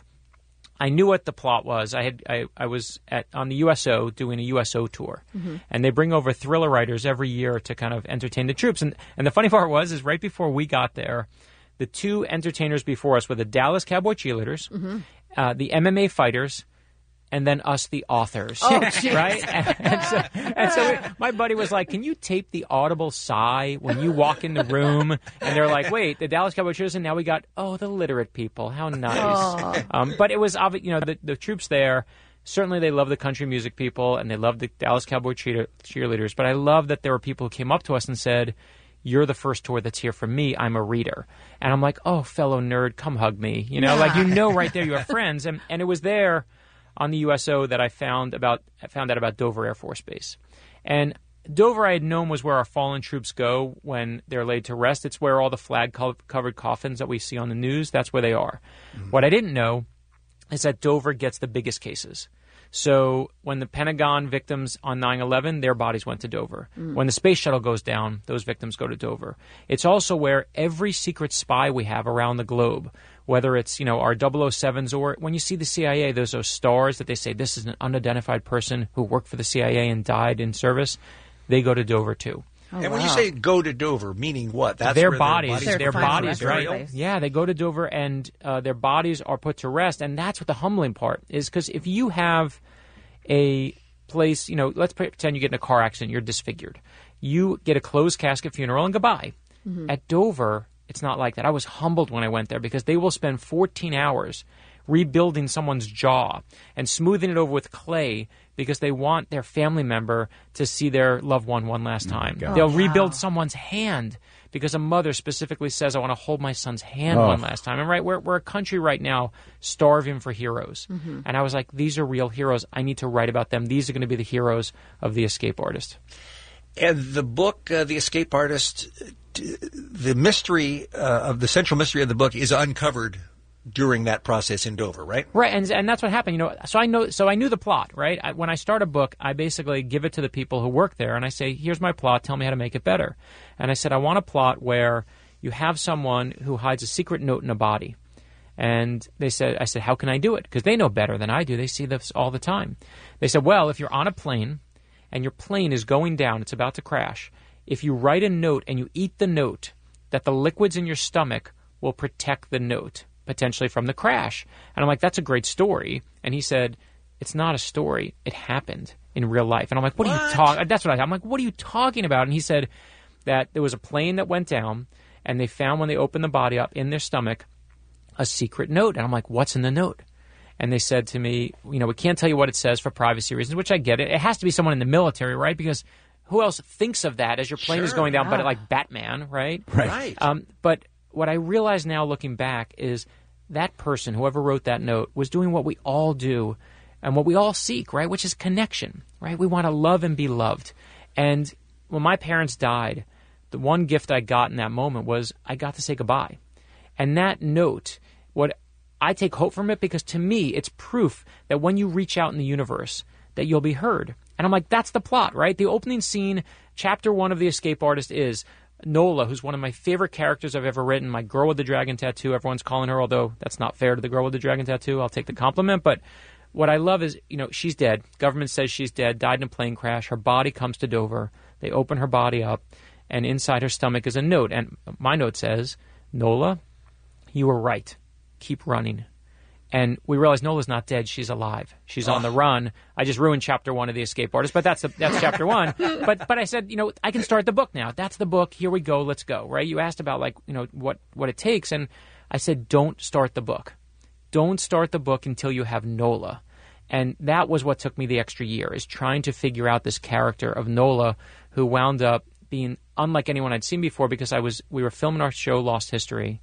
I knew what the plot was. I had I, I was at on the U S O doing a U S O tour, Mhm. and they bring over thriller writers every year to kind of entertain the troops. And and the funny part was is right before we got there, the two entertainers before us were the Dallas Cowboy Cheerleaders, Mhm. uh, the M M A fighters, and then us, the authors. Oh, geez. Right? And, and so, and so we, my buddy was like, can you tape the audible sigh when you walk in the room? And they're like, wait, the Dallas Cowboy Cheerleaders, and now we got, oh, the literate people. How nice. Aw. Um, but it was, obvi- you know, the, the troops there, certainly they love the country music people, and they love the Dallas Cowboy cheer- cheerleaders. But I love that there were people who came up to us and said, you're the first tour that's here for me. I'm a reader. And I'm like, oh, fellow nerd, come hug me. You know, like, you know right there you have friends. And, and it was there on the U S O that I found about I found out about Dover Air Force Base. And Dover I had known was where our fallen troops go when they're laid to rest. It's where all the flag-covered coffins that we see on the news, that's where they are. Mm-hmm. What I didn't know is that Dover gets the biggest cases. So when the Pentagon victims on nine eleven, their bodies went to Dover. Mm. When the space shuttle goes down, those victims go to Dover. It's also where every secret spy we have around the globe, whether it's, you know, our double oh sevens or when you see the C I A, there's those stars that they say this is an unidentified person who worked for the C I A and died in service, they go to Dover too. and when you say go to Dover, meaning what? That's their where bodies, their their bodies, bodies, right? Yeah, they go to Dover and uh, their bodies are put to rest, and that's what the humbling part is. Because if you have a place, you know, let's pretend you get in a car accident, you're disfigured, you get a closed casket funeral and goodbye. Mhm. At Dover, it's not like that. I was humbled when I went there because they will spend fourteen hours rebuilding someone's jaw and smoothing it over with clay because they want their family member to see their loved one one last time. God. They'll Oh, wow. rebuild someone's hand because a mother specifically says, I want to hold my son's hand Oh. one last time. And right, we're, we're a country right now starving for heroes. Mhm. And I was like, these are real heroes. I need to write about them. These are going to be the heroes of The Escape Artist. And the book, uh, The Escape Artist, the mystery uh, of the central mystery of the book is uncovered during that process in Dover, right? Right, and and that's what happened. You know, so I know, so I knew the plot, right? I, when I start a book, I basically give it to the people who work there, and I say, "Here's my plot. Tell me how to make it better." And I said, "I want a plot where you have someone who hides a secret note in a body." And they said, "I said, how can I do it?" Because they know better than I do. They see this all the time. They said, "Well, if you're on a plane and your plane is going down, it's about to crash. If you write a note and you eat the note, that the liquids in your stomach will protect the note, potentially from the crash." And I'm like, "That's a great story." And he said, "It's not a story. It happened in real life." And I'm like, what, what? are you talking? That's what I, I'm like, what are you talking about? And he said that there was a plane that went down, and they found when they opened the body up in their stomach a secret note. And I'm like, what's in the note? And they said to me, you know, we can't tell you what it says for privacy reasons, which I get it. It has to be someone in the military, right? Because who else thinks of that as your plane Sure, is going down, yeah. but like Batman, right? Right. Right. Um, but what I realize now looking back is that person, whoever wrote that note, was doing what we all do and what we all seek, right? Which is connection, right? We want to love and be loved. And when my parents died, the one gift I got in that moment was I got to say goodbye. And that note, what I take hope from it, because to me, it's proof that when you reach out in the universe, that you'll be heard. And I'm like, that's the plot, right? The opening scene, chapter one of The Escape Artist is Nola, who's one of my favorite characters I've ever written, my girl with the dragon tattoo. Everyone's calling her, although that's not fair to the girl with the dragon tattoo. I'll take the compliment. But what I love is, you know, she's dead. Government says she's dead, died in a plane crash. Her body comes to Dover. They open her body up, and inside her stomach is a note. And my note says, "Nola, you were right. Keep running." And we realize Nola's not dead. She's alive. She's on the run. I just ruined chapter one of The Escape Artist, but that's the, that's chapter one. But but I said, you know, I can start the book now. That's the book. Here we go. Let's go, right? You asked about, like, you know, what, what it takes. And I said, don't start the book. Don't start the book until you have Nola. And that was what took me the extra year, is trying to figure out this character of Nola, who wound up being unlike anyone I'd seen before, because I was we were filming our show Lost History,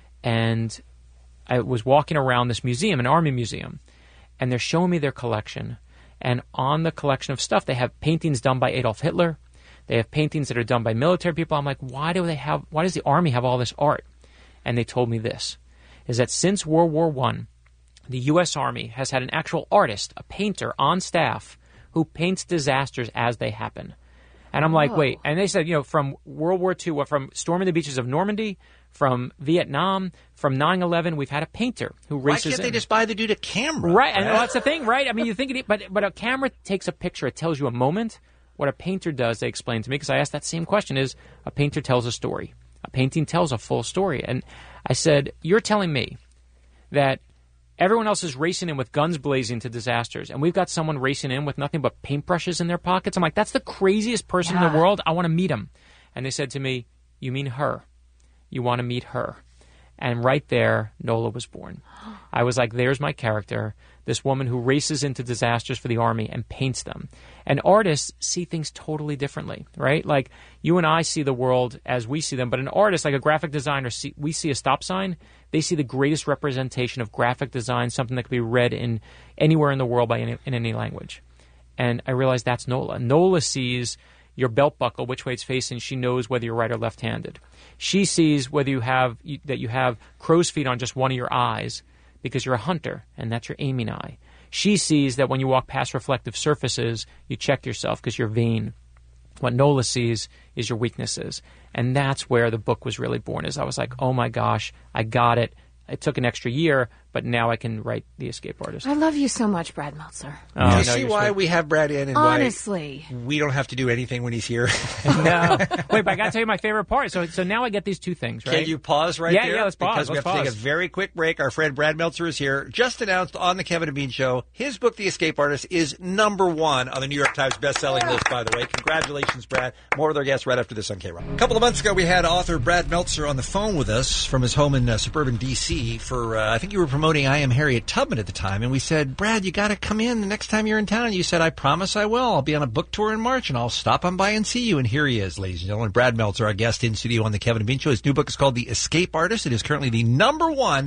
and I was walking around this museum, an army museum, and they're showing me their collection. And on the collection of stuff, they have paintings done by Adolf Hitler. They have paintings that are done by military people. I'm like, why do they have? Why does the army have all this art? And they told me this, is that since World War One, the U S Army has had an actual artist, a painter on staff, who paints disasters as they happen. And I'm like, Oh. wait. And they said, you know, from World War Two, from storming the beaches of Normandy, from Vietnam, from nine eleven, we've had a painter who Why races can't they in. just buy the dude a camera? Right, and that's the thing, right? I mean, you think it, but but a camera takes a picture, it tells you a moment. What a painter does, they explain to me, because I asked that same question: is a painter tells a story, a painting tells a full story. And I said, you're telling me that everyone else is racing in with guns blazing to disasters, and we've got someone racing in with nothing but paintbrushes in their pockets? I'm like, that's the craziest person in Yeah. the world. I want to meet him. And they said to me, you mean her? You want to meet her? And right there, Nola was born. I was like, there's my character, this woman who races into disasters for the army and paints them. And artists see things totally differently, right? Like, you and I see the world as we see them, but an artist, like a graphic designer, see, we see a stop sign, they see the greatest representation of graphic design, something that could be read in anywhere in the world by any, in any language. And I realized that's Nola. Nola sees your belt buckle, which way it's facing. She knows whether you're right or left-handed. She sees whether you have you, that you have crow's feet on just one of your eyes because you're a hunter, and that's your aiming eye. She sees that when you walk past reflective surfaces, you check yourself because you're vain. What Nola sees is your weaknesses. And that's where the book was really born, is I was like, oh my gosh, I got it. It took an extra year, but now I can write The Escape Artist. I love you so much, Brad Meltzer. Oh, you no, see you're why sweet. we have Brad in, and Honestly. why we don't have to do anything when he's here? No. Wait, but I got to tell you my favorite part. So so now I get these two things, right? Can you pause right yeah, there? Yeah, let's pause. Because we let's have to pause. take a very quick break. Our friend Brad Meltzer is here. Just announced on the Kevin and Bean Show, his book, The Escape Artist, is number one on the New York Times best-selling list, by the way. Congratulations, Brad. More with our guests right after this on K-Rock. A couple of months ago, we had author Brad Meltzer on the phone with us from his home in uh, suburban D C for, uh, I think you were promoting I Am Harriet Tubman at the time, and we said, Brad, you got to come in the next time you're in town. And you said, I promise I will. I'll be on a book tour in March, and I'll stop on by and see you. And here he is, ladies and gentlemen. Brad Meltzer, our guest in studio on the Kevin and Bean Show. His new book is called The Escape Artist. It is currently the number one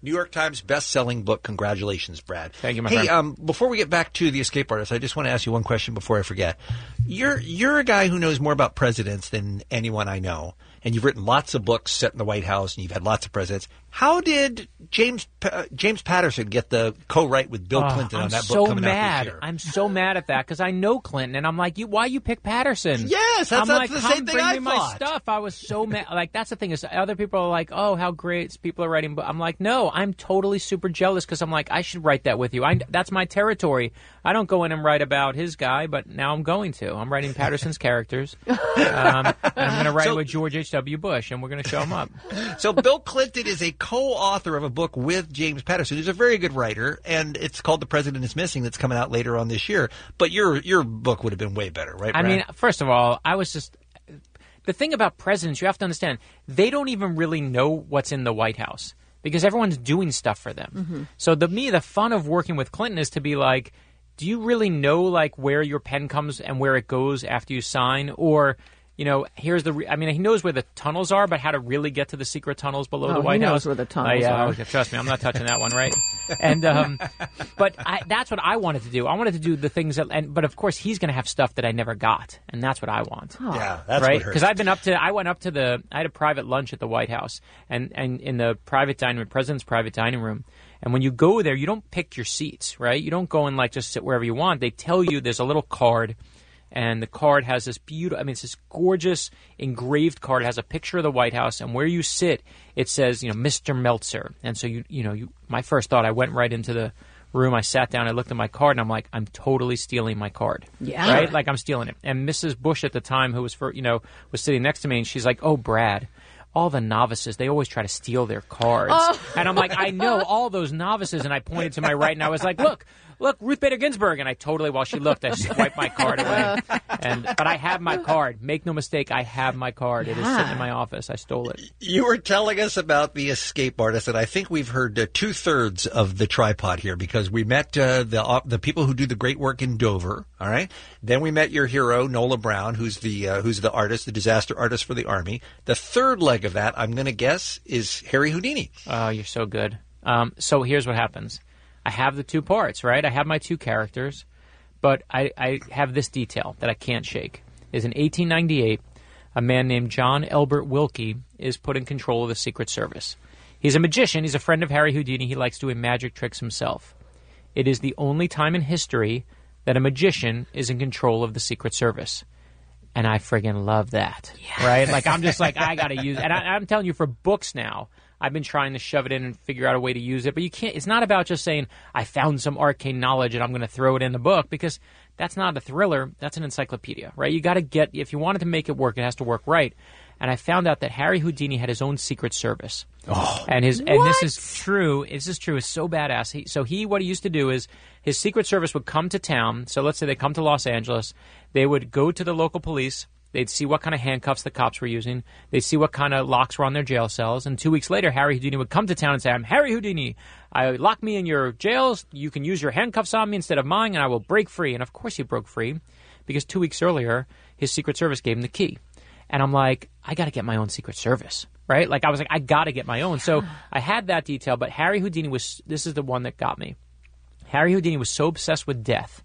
New York Times best-selling book. Congratulations, Brad. Thank you, my hey, friend. um, before we get back to the escape artist, I just want to ask you one question before I forget. You're you're a guy who knows more about presidents than anyone I know, and you've written lots of books set in the White House, and you've had lots of presidents. How did James uh, James Patterson get the co-write with Bill Oh, Clinton I'm on that so book coming mad. out this year? I'm so mad at that because I know Clinton, and I'm like, you, why you pick Patterson? Yes, that's- I'm that's like, the come same thing bring I me my thought. stuff. I was so mad. Like that's the thing is, other people are like, oh, how great people are writing. But I'm like, no, I'm totally super jealous because I'm like, I should write that with you. I, that's my territory. I don't go in and write about his guy, but now I'm going to. I'm writing Patterson's characters, um, and I'm going to write So- with George H W. Bush, and we're going to show him up. So Bill Clinton is a co-author of a book with James Patterson, who's a very good writer, and it's called The President is Missing. That's coming out later on this year. But your your book would have been way better, right, I Brad? mean, first of all, I was just the thing about presidents. You have to understand they don't even really know what's in the White House because everyone's doing stuff for them. Mm-hmm. So the me, the fun of working with Clinton is to be like, do you really know like where your pen comes and where it goes after you sign, or you know, here's the. Re- I mean, he knows where the tunnels are, but how to really get to the secret tunnels below Oh, the White he knows House? where the tunnels uh, yeah, are. okay, trust me, I'm not touching that one, right? And um, but I, that's what I wanted to do. I wanted to do the things that, and but of course he's going to have stuff that I never got, and that's what I want. Yeah, that's right. what hurts. Because I've been up to. I went up to the. I had a private lunch at the White House, and and in the private dining room, president's private dining room. And when you go there, you don't pick your seats, right? You don't go and like just sit wherever you want. They tell you there's a little card. And the card has this beautiful, I mean, it's this gorgeous engraved card. It has a picture of the White House. And where you sit, it says, you know, Mister Meltzer. And so, you you know, you, my first thought, I went right into the room. I sat down, I looked at my card, and I'm like, I'm totally stealing my card. Yeah. Right? Like, I'm stealing it. And Missus Bush at the time, who was, for, you know, was sitting next to me, and she's like, oh, Brad, all the novices, they always try to steal their cards. Oh. And I'm like, I know all those novices. And I pointed to my right, and I was like, look, look, Ruth Bader Ginsburg. And I totally, while she looked, I swiped my card away. And But I have my card. Make no mistake, I have my card. It is sitting in my office. I stole it. You were telling us about the escape artist, and I think we've heard uh, two-thirds of the tripod here because we met uh, the uh, the people who do the great work in Dover, all right? Then we met your hero, Nola Brown, who's the uh, who's the artist, the disaster artist for the Army. The third leg of that, I'm going to guess, is Harry Houdini. Oh, you're so good. Um, so here's what happens. I have the two parts, right? I have my two characters, but I, I have this detail that I can't shake. Is in eighteen ninety-eight, a man named John Elbert Wilkie is put in control of the Secret Service. He's a magician. He's a friend of Harry Houdini. He likes doing magic tricks himself. It is the only time in history that a magician is in control of the Secret Service. And I friggin' love that, right? Like, I'm just like, I got to use it. And I, I'm telling you, for books now, I've been trying to shove it in and figure out a way to use it. But you can't, it's not about just saying, I found some arcane knowledge and I'm going to throw it in the book, because that's not a thriller. That's an encyclopedia, right? You got to get, if you wanted to make it work, it has to work right. And I found out that Harry Houdini had his own Secret Service. Oh. And his and this is true. This is true. It's so badass. He, so he, what he used to do is his Secret Service would come to town. So let's say they come to Los Angeles. They would go to the local police. They'd see what kind of handcuffs the cops were using. They'd see what kind of locks were on their jail cells. And two weeks later, Harry Houdini would come to town and say, I'm Harry Houdini. I lock me in your jails. You can use your handcuffs on me instead of mine, and I will break free. And of course he broke free, because two weeks earlier, his Secret Service gave him the key. And I'm like, I got to get my own Secret Service, right? Like, I was like, I got to get my own. So I had that detail, but Harry Houdini was, this is the one that got me. Harry Houdini was so obsessed with death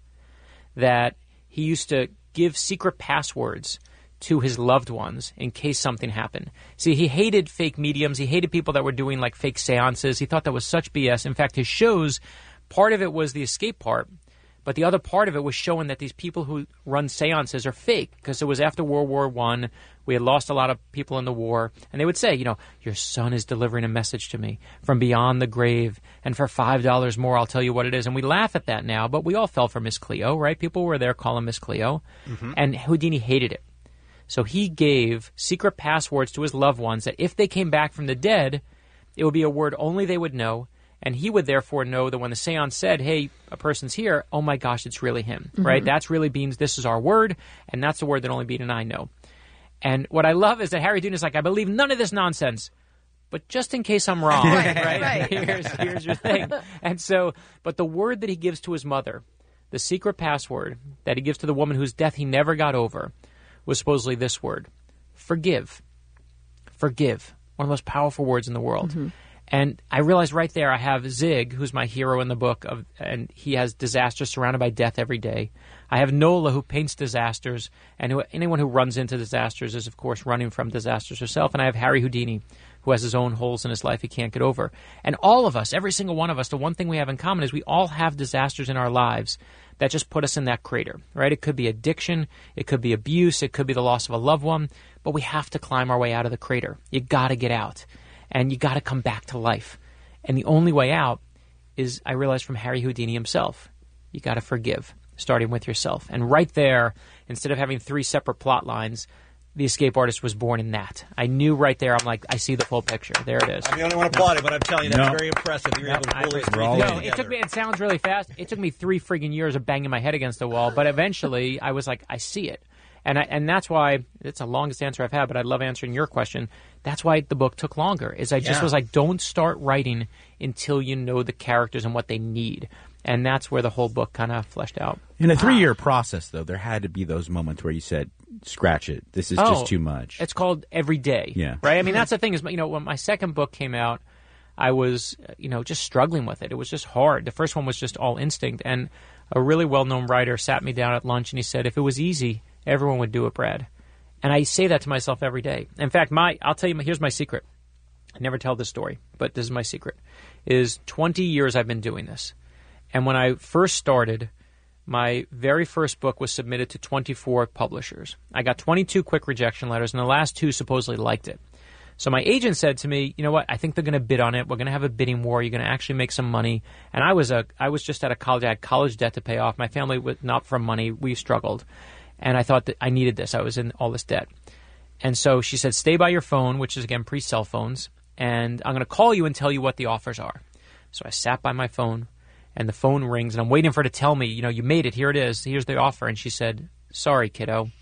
that he used to give secret passwords to his loved ones in case something happened. See, he hated fake mediums. He hated people that were doing like fake seances. He thought that was such B S. In fact, his shows, part of it was the escape part, but the other part of it was showing that these people who run seances are fake, because it was after World War One. We had lost a lot of people in the war. And they would say, you know, your son is delivering a message to me from beyond the grave, and for five dollars more, I'll tell you what it is. And we laugh at that now, but we all fell for Miss Cleo, right? People were there calling Miss Cleo. Mm-hmm. And Houdini hated it. So he gave secret passwords to his loved ones that if they came back from the dead, it would be a word only they would know. And he would therefore know that when the seance said, hey, a person's here, oh my gosh, it's really him, mm-hmm. right? That's really Beans. This is our word, and that's the word that only Bean and I know. And what I love is that Harry Houdini is like, I believe none of this nonsense, but just in case I'm wrong, right? right? right. Here's, here's your thing. And so, but the word that he gives to his mother, the secret password that he gives to the woman whose death he never got over, was supposedly this word: forgive. Forgive. One of the most powerful words in the world. Mm-hmm. And I realized right there I have Zig, who's my hero in the book, of, and he has disasters surrounded by death every day. I have Nola, who paints disasters, and who, anyone who runs into disasters is, of course, running from disasters herself. And I have Harry Houdini, who has his own holes in his life he can't get over. And all of us, every single one of us, the one thing we have in common is we all have disasters in our lives that just put us in that crater, right? It could be addiction, it could be abuse, it could be the loss of a loved one, but we have to climb our way out of the crater. You got to get out, and you got to come back to life. And the only way out is, I realized from Harry Houdini himself, you got to forgive, starting with yourself. And right there, instead of having three separate plot lines, The Escape Artist was born in that. I knew right there, I'm like, I see the full picture. There it is. I'm the only one applauding, but I'm telling you, that's No. very impressive. You're able to pull those three No, things it together. took me. It sounds really fast. It took me three friggin' years of banging my head against the wall, but eventually I was like, I see it, and I, and that's why it's the longest answer I've had. But I love answering your question. That's why the book took longer. Is I just Yeah. was like, don't start writing until you know the characters and what they need, and that's where the whole book kind of fleshed out. In a three-year process, though, there had to be those moments where you said, scratch it. This is Oh, just too much. It's called Every Day. Yeah. Right? I mean, that's the thing is, you know, when my second book came out, I was, uh, you know, just struggling with it. It was just hard. The first one was just all instinct. And a really well-known writer sat me down at lunch and he said, if it was easy, everyone would do it, Brad. And I say that to myself every day. In fact, my I'll tell you, here's my secret. I never tell this story, but this is my secret, is twenty years I've been doing this. And when I first started, my very first book was submitted to twenty-four publishers. I got twenty-two quick rejection letters, and the last two supposedly liked it. So my agent said to me, you know what, I think they're going to bid on it. We're going to have a bidding war. You're going to actually make some money. And I was a, I was just out of college. I had college debt to pay off. My family was not from money. We struggled. And I thought that I needed this. I was in all this debt. And so she said, stay by your phone, which is, again, pre-cell phones, and I'm going to call you and tell you what the offers are. So I sat by my phone, and the phone rings, and I'm waiting for her to tell me, you know, you made it. Here it is. Here's the offer. And she said, sorry, kiddo.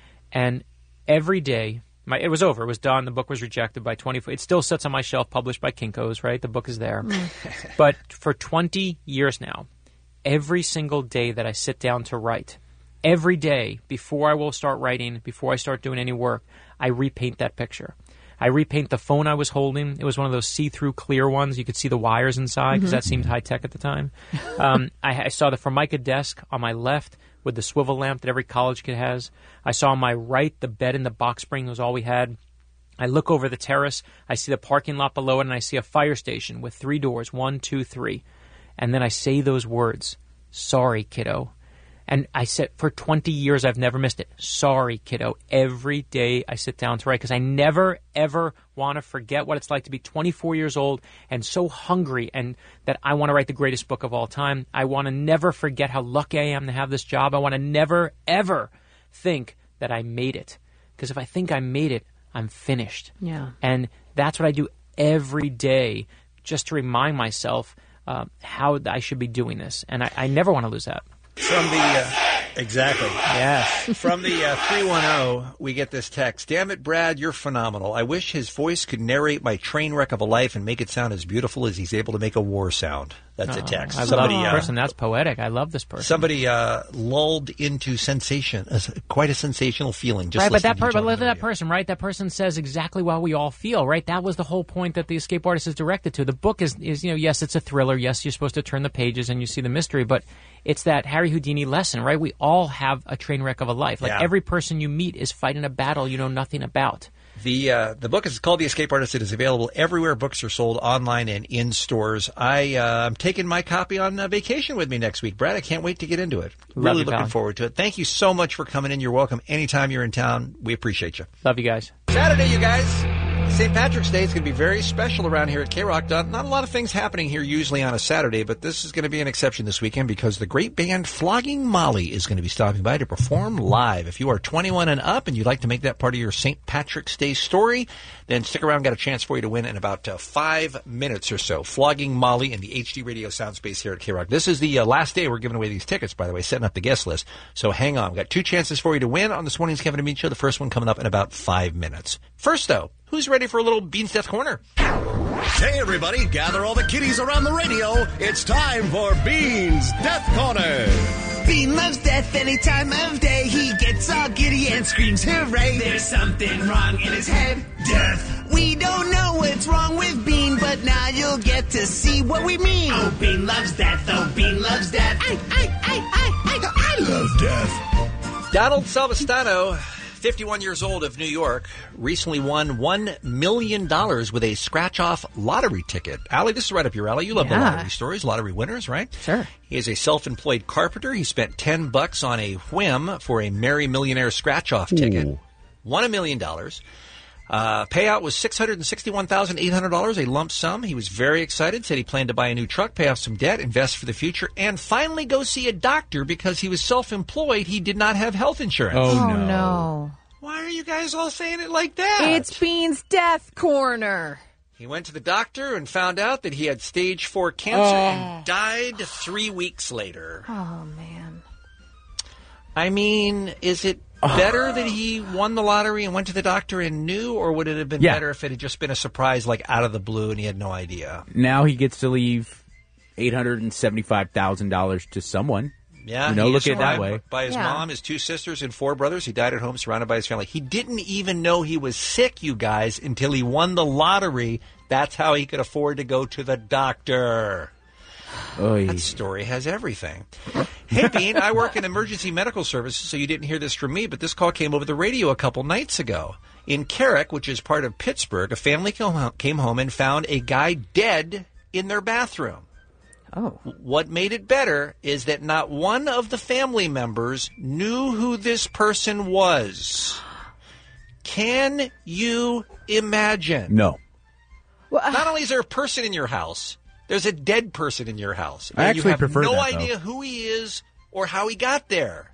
And every day, my, it was over. It was done. The book was rejected by twenty-four. It still sits on my shelf, published by Kinko's, right? The book is there. But for twenty years now, every single day that I sit down to write, every day before I will start writing, before I start doing any work, I repaint that picture. I repaint the phone I was holding. It was one of those see-through clear ones. You could see the wires inside because Mhm. that seemed high-tech at the time. Um, I, I saw the Formica desk on my left with the swivel lamp that every college kid has. I saw on my right the bed and the box spring was all we had. I look over the terrace. I see the parking lot below it, and I see a fire station with three doors, one, two, three. And then I say those words, sorry, kiddo. And I said, for twenty years, I've never missed it. Sorry, kiddo. Every day I sit down to write because I never, ever want to forget what it's like to be twenty-four years old and so hungry and that I want to write the greatest book of all time. I want to never forget how lucky I am to have this job. I want to never, ever think that I made it. Because if I think I made it, I'm finished. Yeah. And that's what I do every day just to remind myself uh, how I should be doing this. And I, I never want to lose that. From the uh, exactly yes from the uh, three one zero, we get this text. Damn it, Brad, you're phenomenal. I wish his voice could narrate my train wreck of a life and make it sound as beautiful as he's able to make a war sound. That's a Oh, text. I Somebody, love this uh, person. That's poetic. I love this person. Somebody uh, lulled into sensation, uh, quite a sensational feeling. Just right, but that listening to per- each but other look on the at that radio. person, right? That person says exactly what we all feel, right? That was the whole point that The Escape Artist is directed to. The book is, is, you know, yes, it's a thriller. Yes, you're supposed to turn the pages and you see the mystery, but it's that Harry Houdini lesson, right? We all have a train wreck of a life. Like Yeah. every person you meet is fighting a battle you know nothing about. The uh, the book is called The Escape Artist. It is available everywhere books are sold, online and in stores. I, uh, I'm taking my copy on uh, vacation with me next week, Brad. I can't wait to get into it. Love Really you, looking pal. forward to it. Thank you so much for coming in. You're welcome anytime you're in town. We appreciate you. Love you guys. Saturday, you guys. Saint Patrick's Day is going to be very special around here at K-Rock. Not, not a lot of things happening here usually on a Saturday, but this is going to be an exception this weekend because the great band Flogging Molly is going to be stopping by to perform live. If you are twenty-one and up and you'd like to make that part of your Saint Patrick's Day story, then stick around. Got a chance for you to win in about uh, five minutes or so. Flogging Molly in the H D Radio sound space here at K-Rock. This is the uh, last day we're giving away these tickets, by the way, setting up the guest list. So hang on. We've got two chances for you to win on this morning's Kevin and Bean Show. The first one coming up in about five minutes. First, though, who's ready for a little Bean's Death Corner? Hey, everybody, gather all the kiddies around the radio. It's time for Bean's Death Corner. Bean loves death any time of day. He gets all giddy and screams hooray. There's something wrong in his head. Death. we don't know what's wrong with Bean, but now you'll get to see what we mean. Oh, Bean loves death. Oh, Bean loves death. I, I, I, I, I, I love death. Donald Salvestano, fifty-one years old, of New York, recently won one million dollars with a scratch-off lottery ticket. Allie, this is right up your alley. You love Yeah. the lottery stories, lottery winners, right? Sure. He is a self-employed carpenter. He spent ten bucks on a whim for a Merry Millionaire scratch-off ticket. Ooh. Won a million dollars. Uh, payout was six hundred sixty-one thousand eight hundred dollars, a lump sum. He was very excited, said he planned to buy a new truck, pay off some debt, invest for the future, and finally go see a doctor because he was self-employed. He did not have health insurance. Oh, Oh, no. no. Why are you guys all saying it like that? It's Bean's death corner. He went to the doctor and found out that he had stage four cancer Oh. and died three weeks later. Oh, man. I mean, is it better that he won the lottery and went to the doctor and knew, or would it have been Yeah. better if it had just been a surprise, like out of the blue, and he had no idea? Now he gets to leave eight hundred seventy-five thousand dollars to someone. Yeah, You know, he look is at it that surrounded way. By his Yeah. mom, his two sisters, and four brothers. He died at home, surrounded by his family. He didn't even know he was sick, you guys, until he won the lottery. That's how he could afford to go to the doctor. Oy. That story has everything. Hey, Bean, I work in emergency medical services, so you didn't hear this from me, but this call came over the radio a couple nights ago. In Carrick, which is part of Pittsburgh, a family came home and found a guy dead in their bathroom. Oh. What made it better is that not one of the family members knew who this person was. Can you imagine? No. Not only is there a person in your house, there's a dead person in your house. I And you actually have prefer no that, though. idea who he is or how he got there.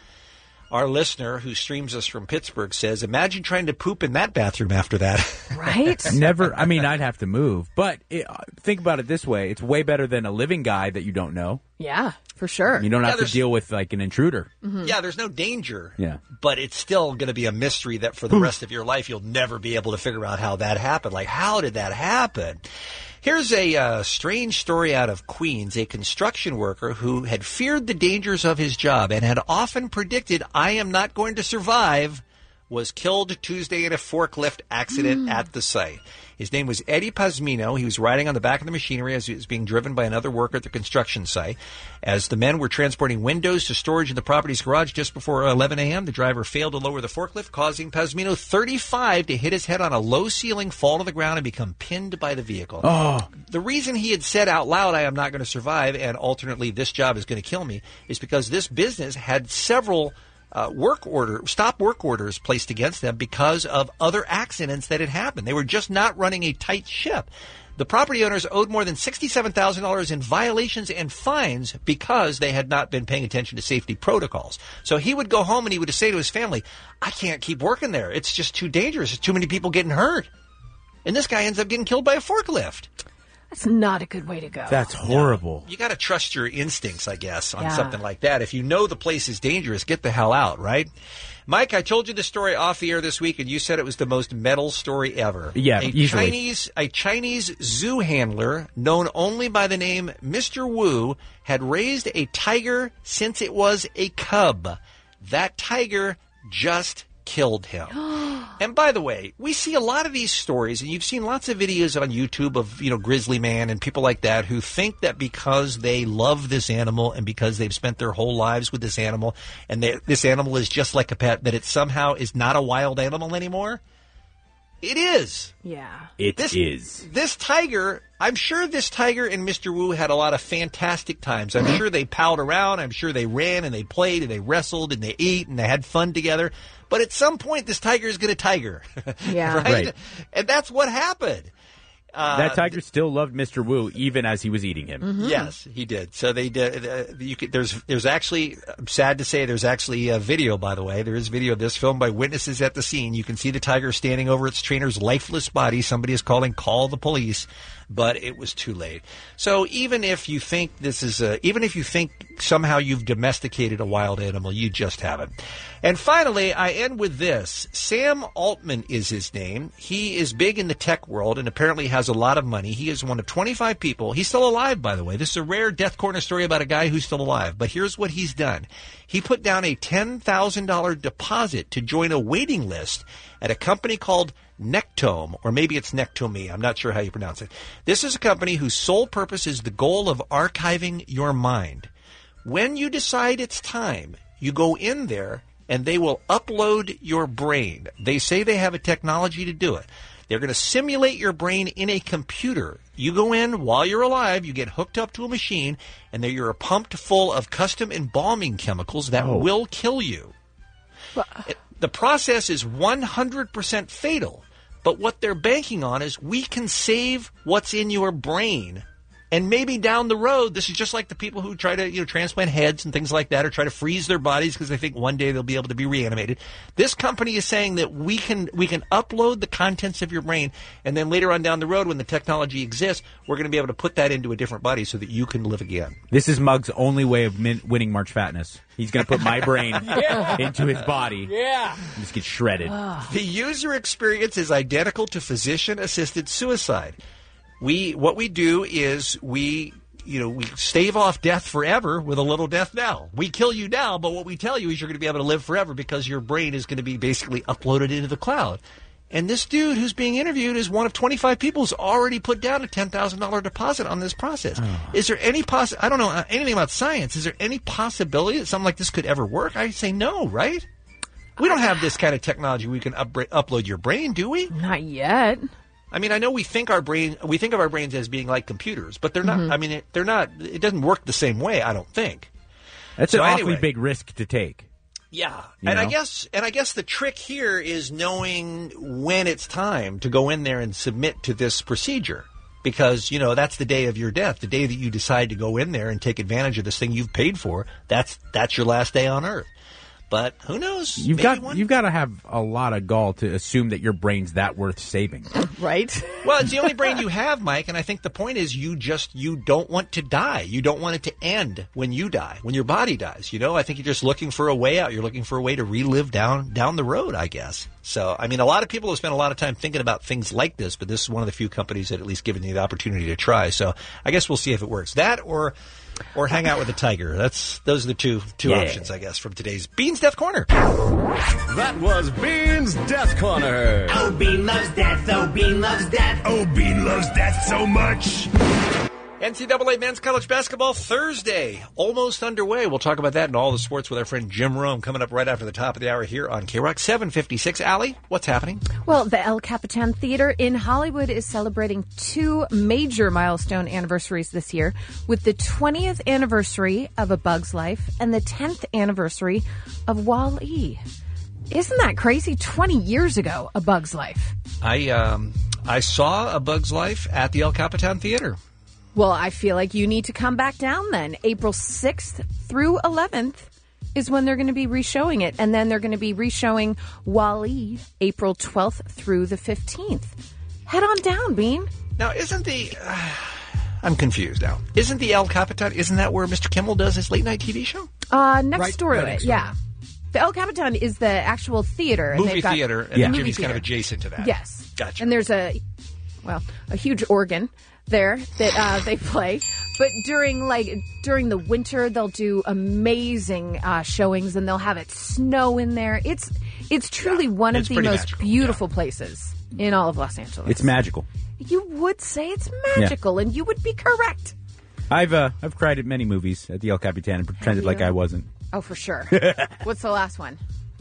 Our listener, who streams us from Pittsburgh, says, imagine trying to poop in that bathroom after that. Right? Never. I mean, I'd have to move. But it, uh, think about it this way. It's way better than a living guy that you don't know. Yeah, for sure. You don't Yeah, have to there's- deal with, like, an intruder. Yeah, there's no danger. Yeah. But it's still going to be a mystery that for the rest of your life, you'll never be able to figure out how that happened. Like, how did that happen? Here's a uh, strange story out of Queens. A construction worker who had feared the dangers of his job and had often predicted, I am not going to survive, was killed Tuesday in a forklift accident at the site. His name was Eddie Pazmino. He was riding on the back of the machinery as he was being driven by another worker at the construction site. As the men were transporting windows to storage in the property's garage just before eleven a.m., the driver failed to lower the forklift, causing Pazmino, thirty-five, to hit his head on a low ceiling, fall to the ground, and become pinned by the vehicle. Oh. The reason he had said out loud, I am not going to survive, and alternately, this job is going to kill me, is because this business had several Uh, work order, stop work orders placed against them because of other accidents that had happened. They were just not running a tight ship. The property owners owed more than sixty-seven thousand dollars in violations and fines because they had not been paying attention to safety protocols. So he would go home and he would say to his family, I can't keep working there. It's just too dangerous. There's too many people getting hurt. And this guy ends up getting killed by a forklift. That's not a good way to go. That's horrible. You got to trust your instincts, I guess, on Yeah. something like that. If you know the place is dangerous, get the hell out, right? Mike, I told you the story off the air this week, and you said it was the most metal story ever. Yeah, a easily. Chinese a Chinese zoo handler known only by the name Mister Wu had raised a tiger since it was a cub. That tiger just killed him. And by the way, we see a lot of these stories, and you've seen lots of videos on YouTube of, you know, Grizzly Man and people like that who think that because they love this animal and because they've spent their whole lives with this animal and they, this animal is just like a pet, that it somehow is not a wild animal anymore. It is. Yeah. It This- is. This tiger, I'm sure this tiger and Mister Wu had a lot of fantastic times. I'm sure they palled around. I'm sure they ran and they played and they wrestled and they ate and they had fun together. But at some point, this tiger is going to tiger. Yeah. right? Right. And that's what happened. Uh, That tiger still loved Mister Wu even as he was eating him. Mm-hmm. Yes, he did. So they did. Uh, you could, there's there's actually, I'm sad to say, there's actually a video. By the way, there is video of this filmed by witnesses at the scene. You can see the tiger standing over its trainer's lifeless body. Somebody is calling, call the police, but it was too late. So even if you think this is a, even if you think somehow you've domesticated a wild animal, you just haven't. And finally, I end with this. Sam Altman is his name. He is big in the tech world and apparently has a lot of money. He is one of twenty-five people. He's still alive, by the way. This is a rare Death Corner story about a guy who's still alive. But here's what he's done. He put down a ten thousand dollars deposit to join a waiting list at a company called Nectome, or maybe it's Nectomy. I'm not sure how you pronounce it. This is a company whose sole purpose is the goal of archiving your mind. When you decide it's time, you go in there and they will upload your brain. They say they have a technology to do it. They're going to simulate your brain in a computer. You go in while you're alive, you get hooked up to a machine, and then you're pumped full of custom embalming chemicals that Oh. will kill you. It- the process is one hundred percent fatal, but what they're banking on is we can save what's in your brain. And maybe down the road, this is just like the people who try to, you know, transplant heads and things like that, or try to freeze their bodies because they think one day they'll be able to be reanimated. This company is saying that we can we can upload the contents of your brain, and then later on down the road, when the technology exists, we're going to be able to put that into a different body so that you can live again. This is Mug's only way of min- winning March Fatness. He's going to put my brain Yeah. into his body. Yeah. And just get shredded. The user experience is identical to physician-assisted suicide. We what we do is we you know we stave off death forever with a little death now. We kill you now, but what we tell you is you're going to be able to live forever because your brain is going to be basically uploaded into the cloud. And this dude who's being interviewed is one of twenty-five people who's already put down a ten thousand dollars deposit on this process. Is there any poss? I don't know anything about science. Is there any possibility that something like this could ever work? I say no, right? We don't have this kind of technology we can up- upload your brain, do we? Not yet. I mean, I know we think our brain, we think of our brains as being like computers, but they're not. Mhm. I mean, it, they're not. It doesn't work the same way. I don't think. That's So an awfully anyway. big risk to take. Yeah, You and I know? guess, and I guess the trick here is knowing when it's time to go in there and submit to this procedure, because you know that's the day of your death, the day that you decide to go in there and take advantage of this thing you've paid for. That's that's your last day on Earth. But who knows? You've Maybe got one- you've got to have a lot of gall to assume that your brain's that worth saving. Right? Well, it's the only brain you have, Mike, and I think the point is you just you don't want to die. You don't want it to end when you die, when your body dies. You know, I think you're just looking for a way out. You're looking for a way to relive down down the road, I guess. So, I mean, a lot of people have spent a lot of time thinking about things like this, but this is one of the few companies that at least given you the opportunity to try. So, I guess we'll see if it works. That or or hang out with a tiger. That's those are the two two Yeah. options, I guess, from today's Beans Death Corner. That was Bean's Death Corner. Oh, Bean loves death. Oh, Bean loves death. Oh, Bean loves death so much. N C double A Men's College Basketball Thursday, almost underway. We'll talk about that and all the sports with our friend Jim Rome coming up right after the top of the hour here on K Rock seven fifty-six. Allie, what's happening? Well, the El Capitan Theater in Hollywood is celebrating two major milestone anniversaries this year, with the twentieth anniversary of A Bug's Life and the tenth anniversary of Wall-E. Isn't that crazy? twenty years ago, A Bug's Life. I um I saw A Bug's Life at the El Capitan Theater. Well, I feel like you need to come back down then. April sixth through eleventh is when they're going to be reshowing it. And then they're going to be reshowing Wall-E April twelfth through the fifteenth. Head on down, Bean. Now, isn't the... Uh, I'm confused now. Isn't the El Capitan, isn't that where Mister Kimmel does his late-night T V show? Uh, next Right- door right to it, next yeah. The El Capitan is the actual theater. and Movie they've got- theater, and Yeah. then Movie Jimmy's kind of theater. adjacent to that. Yes. Gotcha. And there's a, well, a huge organ there that uh, they play. But during like during the winter, they'll do amazing uh, showings, and they'll have it snow in there. It's it's truly one it's of the pretty most magical, beautiful places in all of Los Angeles. It's magical. You would say it's magical, and you would be correct. I've uh, I've cried at many movies at the El Capitan and pretended you? like I wasn't. Oh, for sure. What's the last one?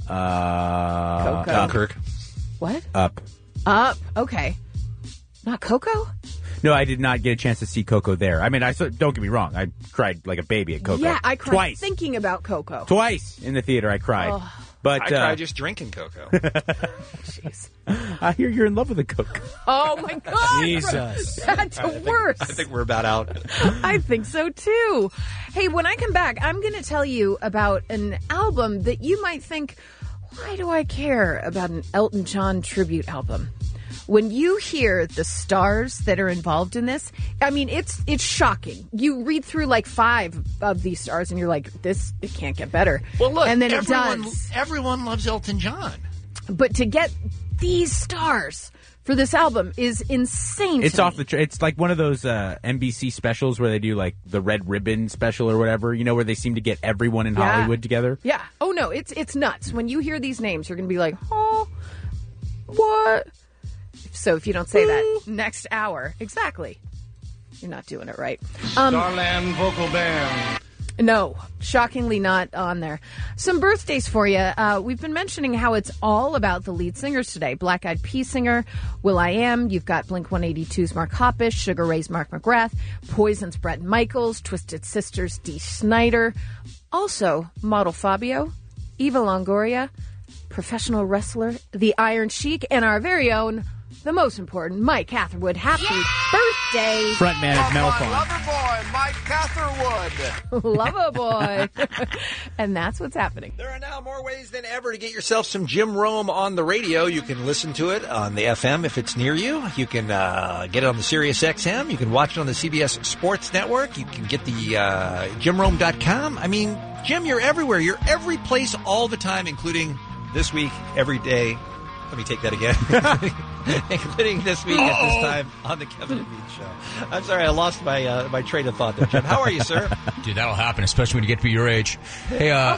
Uh, Coco. Up. Dunkirk. What? Up. Up. Okay. Not Coco? No, I did not get a chance to see Coco there. I mean, I saw, don't get me wrong. I cried like a baby at Coco. Yeah, I cried twice. thinking about Coco. Twice in the theater, I cried. Oh. But I uh, tried just drinking Coco. Jeez. I hear you're in love with the Coco. Oh my God! Jesus. That's worse. I think we're about out. I think so too. Hey, when I come back, I'm going to tell you about an album that you might think, why do I care about an Elton John tribute album? When you hear the stars that are involved in this, I mean, it's it's shocking. You read through like five of these stars, and you're like, "This it can't get better." Well, look, and then it everyone, does. everyone loves Elton John. But to get these stars for this album is insane. It's to off me. the. Tra- it's like one of those uh, N B C specials where they do like the Red Ribbon special or whatever. You know, where they seem to get everyone in Yeah. Hollywood together. Yeah. Oh no, it's it's nuts. When you hear these names, you're going to be like, "Oh, what?" So if you don't say that next hour, exactly, you're not doing it right. Um, Starland Vocal Band. No, shockingly not on there. Some birthdays for you. Uh, we've been mentioning how it's all about the lead singers today. Black Eyed Peas singer will.i.am. You've got Blink one eighty-two's Mark Hoppus, Sugar Ray's Mark McGrath, Poison's Bret Michaels, Twisted Sister's Dee Snider. Also, model Fabio, Eva Longoria, professional wrestler, the Iron Sheik, and our very own, the most important, Mike Catherwood. Happy yeah! birthday! Frontman of Metal Farm. Lover boy, Mike Catherwood. Lover boy. And that's what's happening. There are now more ways than ever to get yourself some Jim Rome on the radio. You can listen to it on the F M if it's near you. You can uh, get it on the Sirius X M. You can watch it on the C B S Sports Network. You can get the uh, jim rome dot com. I mean, Jim, you're everywhere. You're every place all the time, including this week, every day. Let me take that again. Including this week at this time on the Kevin and Bean Show. I'm sorry, I lost my uh, my train of thought there, Jim. How are you, sir? Dude, that'll happen, especially when you get to be your age. Hey, uh,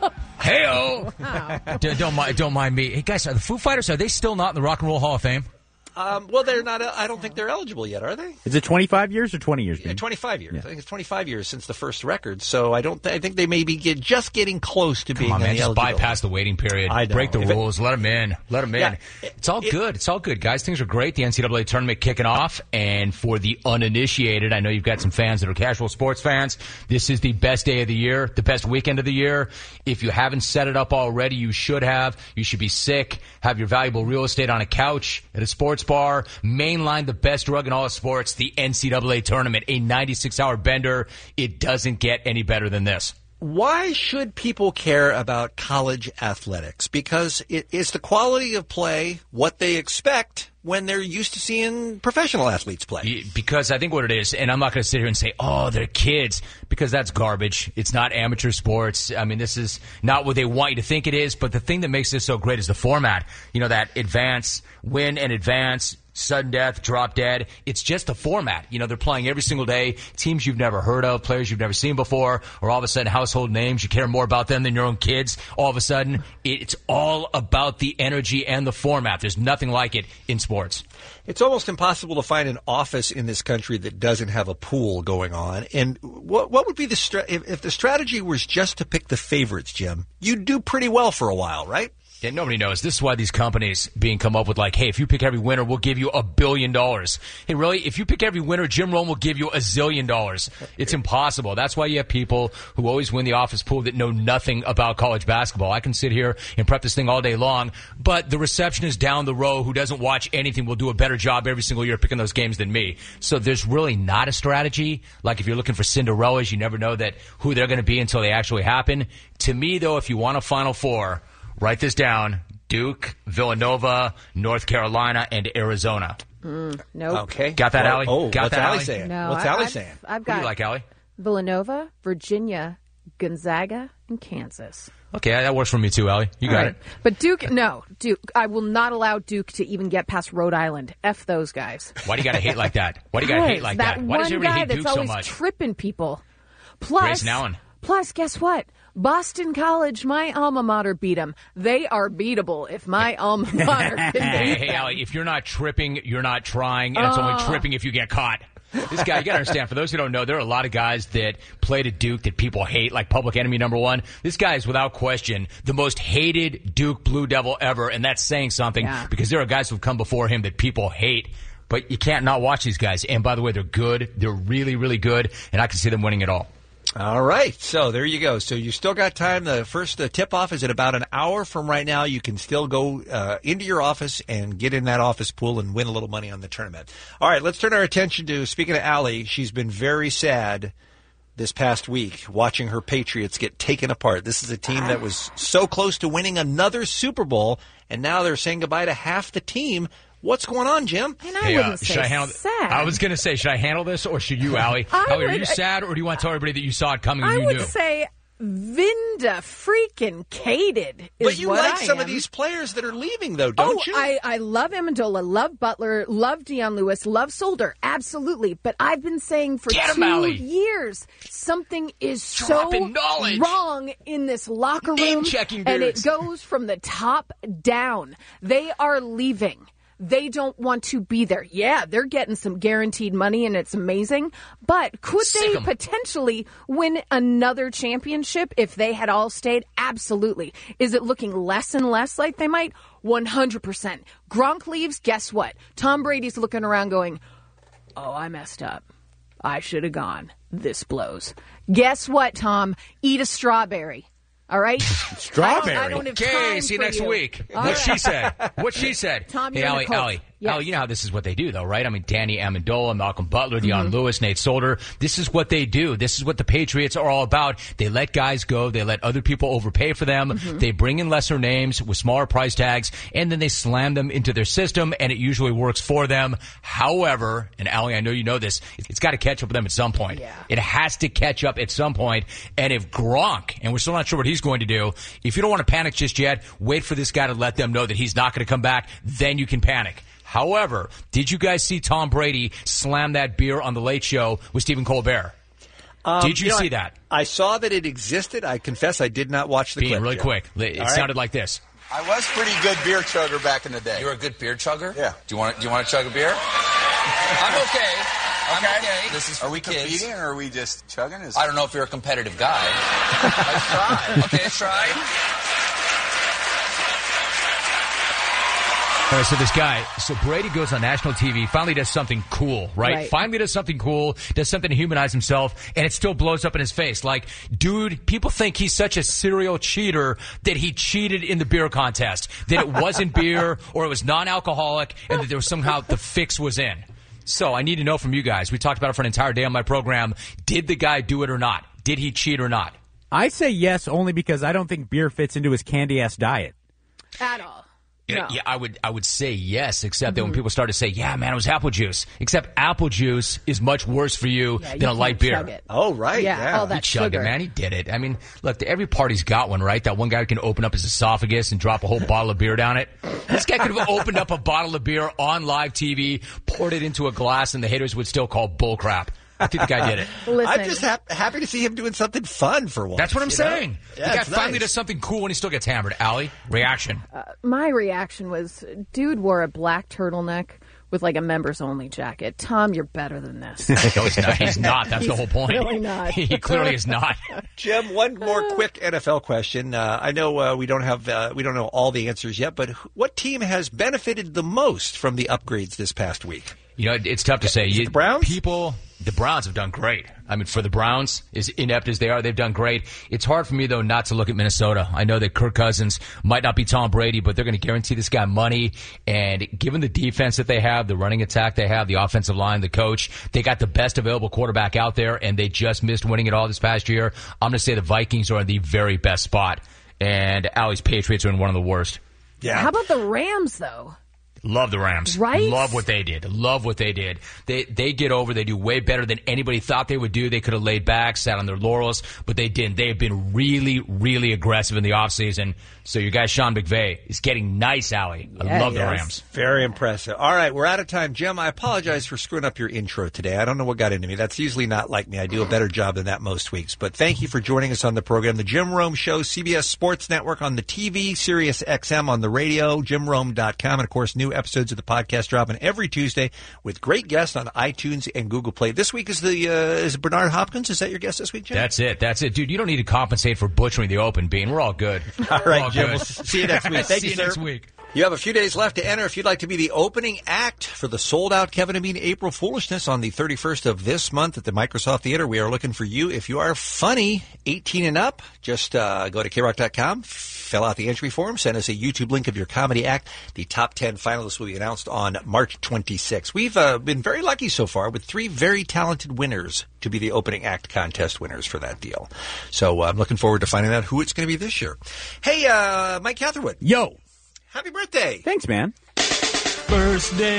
hey-o! D- don't, mind, don't mind me. Hey, guys, are the Foo Fighters, are they still not in the Rock and Roll Hall of Fame? Um, well, they're not. I don't think they're eligible yet, are they? Is it twenty-five years or twenty years? Yeah, twenty-five years. Yeah. I think it's twenty-five years since the first record. So I don't. Th- I think they may be get, just getting close to Come being on, man, on the just bypass the waiting period. I know. Break the if rules. It, let them in. Let them in. Yeah, it's all it, good. It's all good, guys. Things are great. The N C double A tournament kicking off, and for the uninitiated, I know you've got some fans that are casual sports fans. This is the best day of the year, the best weekend of the year. If you haven't set it up already, you should have. You should be sick. Have your valuable real estate on a couch at a sports bar. Mainline the best drug in all of sports, the N C double A tournament, a ninety-six hour bender. It doesn't get any better than this. Why should people care about college athletics? Because it is the quality of play what they expect when they're used to seeing professional athletes play. Because I think what it is, and I'm not going to sit here and say, oh, they're kids, because that's garbage. It's not amateur sports. I mean, this is not what they want you to think it is, but the thing that makes this so great is the format. You know, that advance, win and advance, sudden death, drop dead. It's just the format. You know, they're playing every single day. Teams you've never heard of, players you've never seen before, or all of a sudden household names. You care more about them than your own kids. All of a sudden, it's all about the energy and the format. There's nothing like it in sports. It's almost impossible to find an office in this country that doesn't have a pool going on. And what what would be the stra- if, if the strategy was just to pick the favorites, Jim? You'd do pretty well for a while, right? Yeah, nobody knows. This is why these companies being come up with like, hey, if you pick every winner, we'll give you a billion dollars. Hey, really? If you pick every winner, Jim Rome will give you a zillion dollars. It's impossible. That's why you have people who always win the office pool that know nothing about college basketball. I can sit here and prep this thing all day long, but the receptionist down the row who doesn't watch anything will do a better job every single year picking those games than me. So there's really not a strategy. Like if you're looking for Cinderellas, you never know that who they're going to be until they actually happen. To me, though, if you want a Final Four, write this down: Duke, Villanova, North Carolina, and Arizona. Mm, nope. Okay. Got that, well, Allie? Oh, Got what's that, Allie Allie? saying? No, what's I, Allie I've, saying? I've What got do you like, Allie? Villanova, Virginia, Gonzaga, and Kansas. Okay, that works for me too, Allie. You got right. it. But Duke, no. Duke, I will not allow Duke to even get past Rhode Island. F those guys. Why do you got to hate like that? Why do you got to hate like that? that Why does one everybody guy hate that's Duke so always much? tripping people. Plus, Grayson Allen. Plus, guess what? Boston College, my alma mater, beat them. They are beatable if my alma mater can beat Hey, hey, them. Allie, if you're not tripping, you're not trying, and it's Oh. only tripping if you get caught. This guy, you got to understand, for those who don't know, there are a lot of guys that played at Duke that people hate, like Public Enemy number one. This guy is, without question, the most hated Duke Blue Devil ever, and that's saying something Yeah. because there are guys who've come before him that people hate. But you can't not watch these guys. And by the way, they're good. They're really, really good, and I can see them winning it all. All right, so there you go. So you still got time. The first uh, tip-off is in about an hour from right now. You can still go uh, into your office and get in that office pool and win a little money on the tournament. All right, let's turn our attention to, speaking of Allie, she's been very sad this past week watching her Patriots get taken apart. This is a team that was so close to winning another Super Bowl, and now they're saying goodbye to half the team. What's going on, Jim? And I Hey, wouldn't uh, say should I handle sad. I was going to say, should I handle this or should you, Allie? I Allie, are would- you sad or do you want to tell everybody that you saw it coming and I you would knew? say Vinda freaking Cated is But you what like I some am. of these players that are leaving, though, don't oh, you? I, I love Amendola, love Butler, love Deion Lewis, love Solder, absolutely. But I've been saying for Get 'em, two Allie. years something is Dropping so knowledge. wrong in this locker room, Name-checking and it dudes. goes from the top down. They are leaving. they don't want to be there. Yeah, they're getting some guaranteed money and it's amazing, but could Sick they 'em. potentially win another championship if they had all stayed? Absolutely. Is it looking less and less like they might? one hundred percent. Gronk leaves, guess what? Tom Brady's looking around going, oh, I messed up. I should have gone. This blows. Guess what, Tom? Eat a strawberry. All right? Strawberry? I don't, I don't have Okay, time see you for next you. week. All What right. she said. What she said. Tom, hey, you're in Allie, a cult. Allie, Yes. Allie, you know how this is what they do, though, right? I mean, Danny Amendola, Malcolm Butler, Deion Mm-hmm. Lewis, Nate Solder. This is what they do. This is what the Patriots are all about. They let guys go. They let other people overpay for them. Mm-hmm. They bring in lesser names with smaller price tags, and then they slam them into their system, and it usually works for them. However, and Allie, I know you know this, it's got to catch up with them at some point. Yeah. It has to catch up at some point. And if Gronk, and we're still not sure what he's going to do, if you don't want to panic just yet, wait for this guy to let them know that he's not going to come back. Then you can panic. However, did you guys see Tom Brady slam that beer on the Late Show with Stephen Colbert? Um, did you, know, see I, that? I saw that it existed. I confess I did not watch the Being clip. really Jim. quick. It All right. sounded like this. I was pretty good beer chugger back in the day. You were a good beer chugger? Yeah. Do you want do you want to chug a beer? I'm okay. I'm okay. This is for Are we the kids. competing or are we just chugging? Is I don't know if you're a competitive guy. Let's try. Okay, let's try. All right, so this guy, so Brady goes on national T V, finally does something cool, right? Right. Finally does something cool, does something to humanize himself, and it still blows up in his face. Like, dude, people think he's such a serial cheater that he cheated in the beer contest, that it wasn't beer or it was non-alcoholic, and that there was somehow the fix was in. So I need to know from you guys. We talked about it for an entire day on my program. Did the guy do it or not? Did he cheat or not? I say yes only because I don't think beer fits into his candy-ass diet. At all. Yeah, No. yeah, I would I would say yes, except that when people start to say, yeah, man, it was apple juice. Except apple juice is much worse for you Yeah, you than a light can't beer. chug it. Oh, right. Yeah, Yeah. all He that chugged sugar. it, man. He did it. I mean, look, every party's got one, right? That one guy who can open up his esophagus and drop a whole bottle of beer down it. This guy could have opened up a bottle of beer on live T V, poured it into a glass, and the haters would still call bullcrap. I think the guy did it. Listen, I'm just hap- happy to see him doing something fun for once. That's what I'm you know? saying. Yeah, the guy it's finally nice. does something cool when he still gets hammered. Allie, reaction. my reaction was, dude wore a black turtleneck with like a members only jacket. Tom, you're better than this. No, he's not. He's not. That's the He's whole point. really not. He clearly is not. Jim, one more quick N F L question. Uh, I know uh, we don't have uh, we don't know all the answers yet, but wh- what team has benefited the most from the upgrades this past week? You know, it- it's tough to say. Is it You- the Browns? People, the Browns have done great. I mean, for the Browns, as inept as they are, they've done great. It's hard for me, though, not to look at Minnesota. I know that Kirk Cousins might not be Tom Brady, but they're going to guarantee this guy money. And given the defense that they have, the running attack they have, the offensive line, the coach, they got the best available quarterback out there, and they just missed winning it all this past year. I'm going to say the Vikings are in the very best spot, and Allie's Patriots are in one of the worst. Yeah. How about the Rams, though? Love the Rams. Right? Love what they did. Love what they did. They they get over. They do way better than anybody thought they would do. They could have laid back, sat on their laurels, but they didn't. They have been really, really aggressive in the offseason. So your guy Sean McVay is getting nice, Allie. I Yeah, love the Yes, Rams. Very impressive. All right, we're out of time. Jim, I apologize for screwing up your intro today. I don't know what got into me. That's usually not like me. I do a better job than that most weeks. But thank you for joining us on the program. The Jim Rome Show, C B S Sports Network on the T V, Sirius X M on the radio, jim rome dot com. And, of course, new episodes of the podcast dropping every Tuesday with great guests on iTunes and Google Play. This week is the uh, is Bernard Hopkins. Is that your guest this week, Jim? That's it. That's it. Dude, you don't need to compensate for butchering the open, Bean. We're all good. All We're right, all Jim. good. We'll see you next week. Thank See you, you sir. next week. You have a few days left to enter if you'd like to be the opening act for the sold-out Kevin and Bean April Foolishness on the thirty-first of this month at the Microsoft Theater. We are looking for you. If you are funny, eighteen and up, just uh, go to K rock dot com, fill out the entry form, send us a YouTube link of your comedy act. The top ten finalists will be announced on March twenty-sixth. We've uh, been very lucky so far with three very talented winners to be the opening act contest winners for that deal. So uh, I'm looking forward to finding out who it's going to be this year. Hey, uh, Mike Catherwood. Yo. Happy birthday. Thanks, man. Birthday.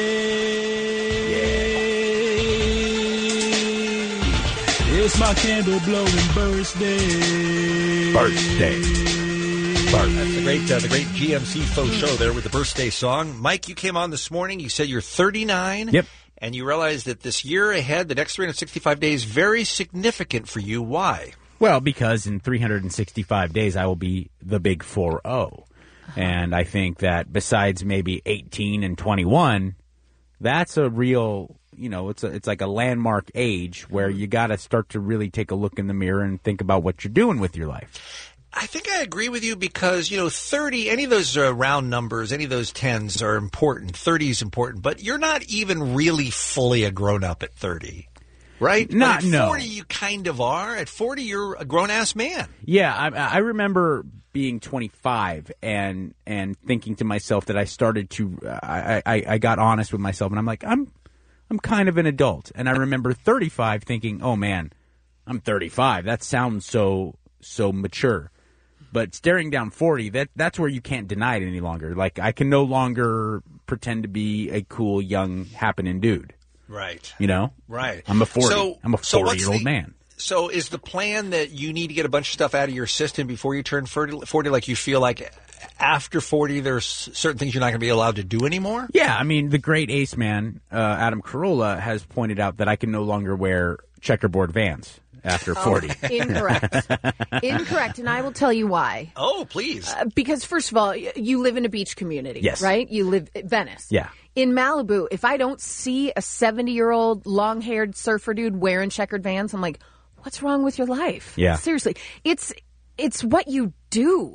It's my candle blowing birthday. Birthday. That's the great, uh, the great G M C faux show there with the birthday song. Mike, you came on this morning. You said you're thirty-nine. Yep. And you realized that this year ahead, the next three hundred sixty-five days, very significant for you. Why? Well, because in three hundred sixty-five days, I will be the big four oh. And I think that besides maybe eighteen and twenty-one, that's a real, you know, it's a, it's like a landmark age where you got to start to really take a look in the mirror and think about what you're doing with your life. I think I agree with you because, you know, thirty, any of those uh, round numbers, any of those tens are important. thirty is important, but you're not even really fully a grown-up at thirty, right? Not, but at no. forty, you kind of are. At forty, you're a grown-ass man. Yeah, I, I remember being twenty-five and and thinking to myself that I started to, I, I, I got honest with myself, and I'm like, I'm I'm kind of an adult. And I remember thirty-five thinking, oh, man, I'm thirty-five. That sounds so so mature. But staring down forty, that that's where you can't deny it any longer. Like, I can no longer pretend to be a cool, young, happening dude. Right. You know? Right. I'm a forty. So, I'm a so what's forty-year-old the- man. So is the plan that you need to get a bunch of stuff out of your system before you turn forty, like you feel like after forty there's certain things you're not going to be allowed to do anymore? Yeah, I mean, the great ace man, uh, Adam Carolla, has pointed out that I can no longer wear checkerboard Vans after forty. Oh, incorrect. Incorrect, and I will tell you why. Oh, please. Uh, because, first of all, y- you live in a beach community, Yes. right? You live in Venice. Yeah. In Malibu, if I don't see a seventy-year-old long-haired surfer dude wearing checkered Vans, I'm like, what's wrong with your life? Yeah. Seriously. It's it's what you do.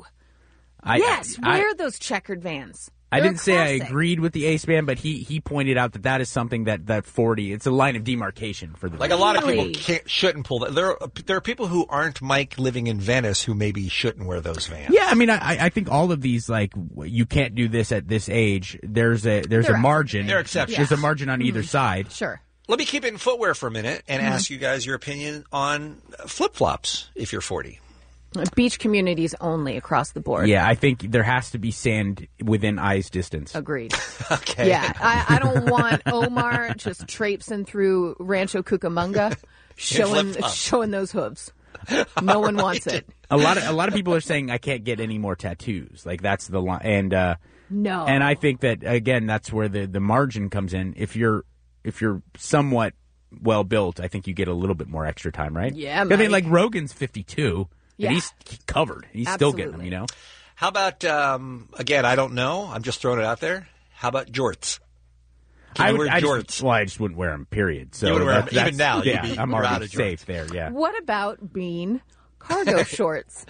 I, yes, I, wear those checkered Vans. I They're didn't say I classic. agreed with the ace man, but he, he pointed out that that is something that, that forty, it's a line of demarcation for the Like a lot of Really? people can't, shouldn't pull that. There are, there are people who aren't Mike living in Venice who maybe shouldn't wear those Vans. Yeah, I mean, I, I think all of these, like, you can't do this at this age. There's a there's They're a margin. They're exceptions. There's a margin on either Mm-hmm. side. Sure. Let me keep it in footwear for a minute and Mhm. ask you guys your opinion on flip-flops if you're forty. Beach communities only across the board. Yeah, I think there has to be sand within eyes distance. Agreed. Okay. Yeah, I, I don't want Omar just traipsing through Rancho Cucamonga, showing flip-flops. showing those hooves. No one wants it. A lot of a lot of people are saying I can't get any more tattoos. Like that's the line, and uh, No. and I think that again that's where the, the margin comes in. If you're if you're somewhat well built, I think you get a little bit more extra time, right? Yeah, I mean, Mike. like Rogan's fifty-two, Yeah. and he's covered. He's still getting them, you know. How about, um, again, I don't know. I'm just throwing it out there. How about jorts? Can I you would, wear I jorts? Just, well, I just wouldn't wear them. Period. So You wouldn't wear 'em that's- even now, you'd Yeah, be- I'm you're out already of jorts. safe there. Yeah. What about bean cargo shorts?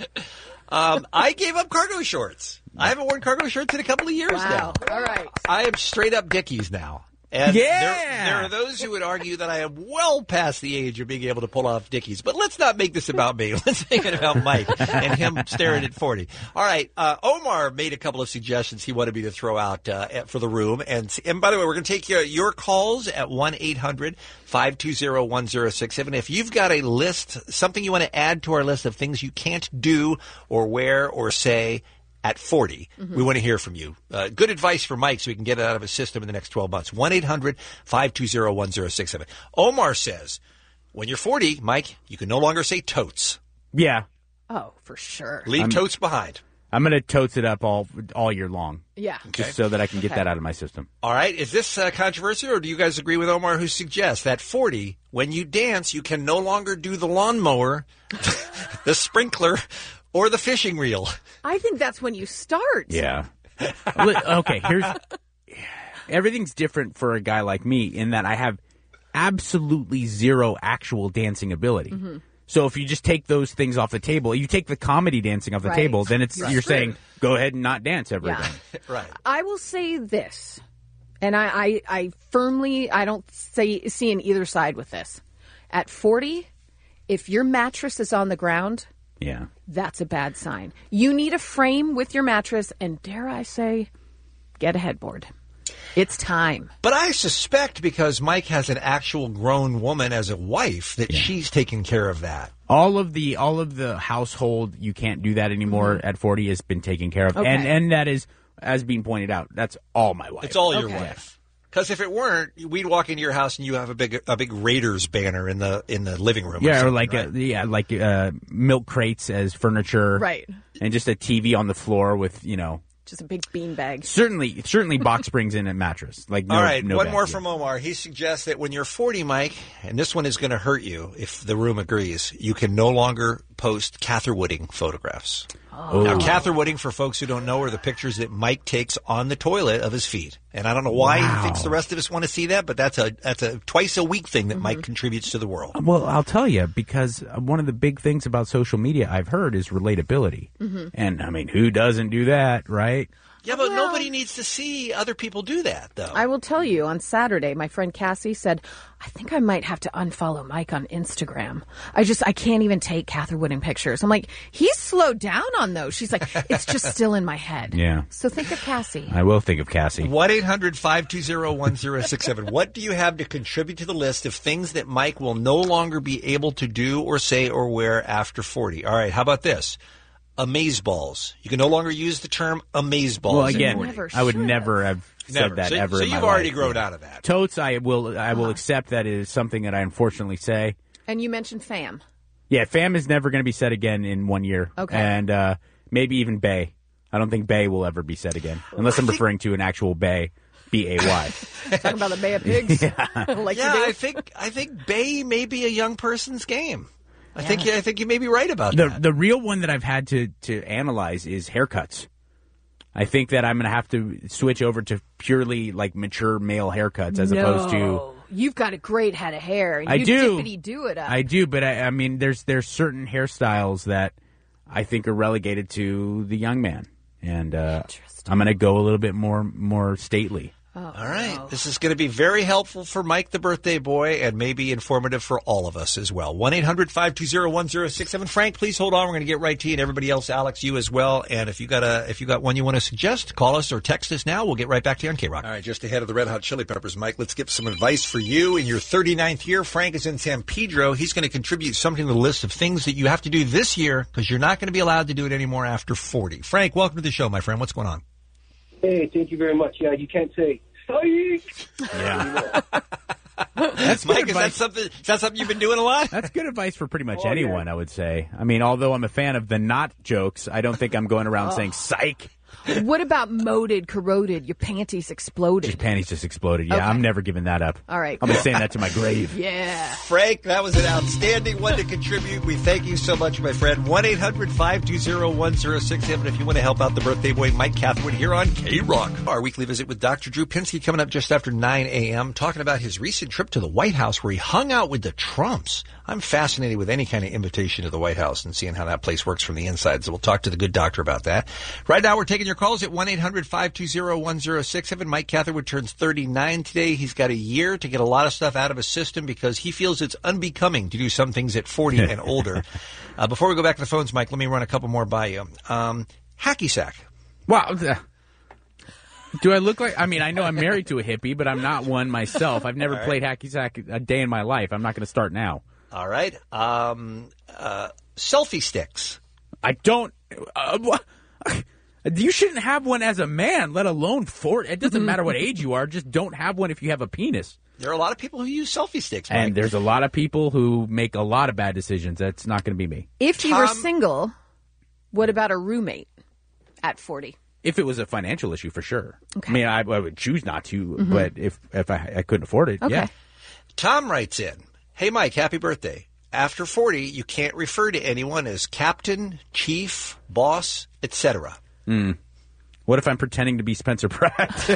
Um, I gave up cargo shorts. I haven't worn cargo shorts in a couple of years Wow. now. All right. I am straight up Dickies now. And Yeah! there, there are those who would argue that I am well past the age of being able to pull off Dickies. But let's not make this about me. Let's make it about Mike and him staring at forty. All right. Uh, Omar made a couple of suggestions he wanted me to throw out uh, at- for the room. And, and by the way, we're going to take your, your calls at one eight hundred five two zero one zero six seven. If you've got a list, something you want to add to our list of things you can't do or wear or say at forty, Mm-hmm. we want to hear from you. Uh, good advice for Mike so we can get it out of his system in the next twelve months. one eight hundred five two zero one zero six seven. Omar says, when you're forty, Mike, you can no longer say totes. Yeah. Oh, for sure. Leave I'm- totes behind. I'm going to totes it up all all year long. Yeah. Just so that I can get Okay. that out of my system. All right. Is this uh, controversial, or do you guys agree with Omar, who suggests that forty, when you dance, you can no longer do the lawnmower, the sprinkler, or the fishing reel? I think that's when you start. Yeah. Li- okay, here's everything's different for a guy like me in that I have absolutely zero actual dancing ability. Mm-hmm. So if you just take those things off the table, you take the comedy dancing off the Right. table, then it's Right. you're saying go ahead and not dance ever Yeah. again. Right. I will say this, and I, I, I firmly, I don't say, see in either side with this. At forty, if your mattress is on the ground, Yeah. that's a bad sign. You need a frame with your mattress, and dare I say, get a headboard. It's time. But I suspect because Mike has an actual grown woman as a wife that she's taking care of that. All of the all of the household, you can't do that anymore at forty has been taken care of. Okay. And and that is, as being pointed out, that's all my wife. It's all your wife. Because if it weren't, we'd walk into your house and you have a big a big Raiders banner in the in the living room. Yeah, or something, like right? uh yeah, like uh, milk crates as furniture, Right. And just a T V on the floor with you know Just a big beanbag. certainly certainly box springs in a mattress. Like no, All right, no one bad more deal. from Omar. He suggests that when you're forty, Mike, and this one is going to hurt you if the room agrees, you can no longer post Catherwooding photographs. Oh. Now, Catherine Wooding, for folks who don't know, are the pictures that Mike takes on the toilet of his feet. And I don't know why wow. he thinks the rest of us want to see that, but that's a that's a twice a week thing that mm-hmm. Mike contributes to the world. Well, I'll tell you, because one of the big things about social media I've heard is relatability. Mm-hmm. And, I mean, who doesn't do that, right? Yeah, but well, nobody needs to see other people do that, though. I will tell you, on Saturday, my friend Cassie said, I think I might have to unfollow Mike on Instagram. I just, I can't even take Catherine Wooding pictures. I'm like, he's slowed down on those. She's like, it's just still in my head. Yeah. So think of Cassie. I will think of Cassie. one eight hundred five two zero one zero six seven. What do you have to contribute to the list of things that Mike will no longer be able to do or say or wear after forty? All right, how about this? Amazeballs. You can no longer use the term amazeballs. Well, again, I would never have said never. that so, ever so in my you've already life. grown yeah. out of that. Totes, I will I will uh-huh. accept that it is something that I unfortunately say. And you mentioned fam. Yeah, fam is never going to be said again in one year. Okay. And uh, maybe even bae. I don't think bae will ever be said again, unless I'm referring to an actual bae. B A Y. Talking about the Bay of Pigs? yeah, like yeah I think I think bae may be a young person's game. I think I think you may be right about the, that. The real one that I've had to, to analyze is haircuts. I think that I'm going to have to switch over to purely like mature male haircuts as no. opposed to. You've got a great head of hair. And I you do. Dippity do it up. I do, but I, I mean, there's there's certain hairstyles that I think are relegated to the young man, and uh, I'm going to go a little bit more more stately. Oh, all right. no. This is going to be very helpful for Mike the birthday boy and maybe informative for all of us as well. one eight hundred five two zero one zero six seven. Frank, please hold on. We're going to get right to you and everybody else. Alex, you as well. And if you got a if you got one you want to suggest, call us or text us now. We'll get right back to you on K-Rock. All right, just ahead of the Red Hot Chili Peppers, Mike, let's get some advice for you in your thirty-ninth year. Frank is in San Pedro. He's going to contribute something to the list of things that you have to do this year because you're not going to be allowed to do it anymore after forty. Frank, welcome to the show, my friend. What's going on? Hey, thank you very much. Yeah, you can't say Yeah. That's Mike, good is advice. that something? Is that something you've been doing a lot? That's good advice for pretty much Oh, anyone, yeah. I would say. I mean, although I'm a fan of the not jokes, I don't think I'm going around Oh. saying psych. What about moded, corroded? Your panties exploded. Your panties just exploded. Yeah, Okay. I'm never giving that up. All right. I'm saying that to my grave. Yeah. Frank, that was an outstanding one to contribute. We thank you so much, my friend. one eight hundred five two zero one zero six seven if you want to help out the birthday boy, Mike Catherwood, here on K-Rock. Our weekly visit with Doctor Drew Pinsky coming up just after nine a.m., talking about his recent trip to the White House where he hung out with the Trumps. I'm fascinated with any kind of invitation to the White House and seeing how that place works from the inside, so we'll talk to the good doctor about that. Right now, we're taking your calls at one eight hundred five two zero one zero six seven. Mike Catherwood turns thirty-nine today. He's got a year to get a lot of stuff out of his system because he feels it's unbecoming to do some things at forty and older. Uh, before we go back to the phones, Mike, let me run a couple more by you. Um, hacky sack. Wow. Do I look like, I mean, I know I'm married to a hippie, but I'm not one myself. I've never All right. played hacky sack a day in my life. I'm not going to start now. All right. Um, uh, selfie sticks. I don't. Uh, wha- you shouldn't have one as a man, let alone for. It doesn't matter what age you are. Just don't have one if you have a penis. There are a lot of people who use selfie sticks, Mike. And there's a lot of people who make a lot of bad decisions. That's not going to be me. If you were single, what about a roommate at forty? If it was a financial issue, for sure. Okay. I mean, I, I would choose not to, Mhm. but if if I, I couldn't afford it, Okay. yeah. Tom writes in, hey, Mike, happy birthday. After forty, you can't refer to anyone as captain, chief, boss, et cetera. Mm. What if I'm pretending to be Spencer Pratt?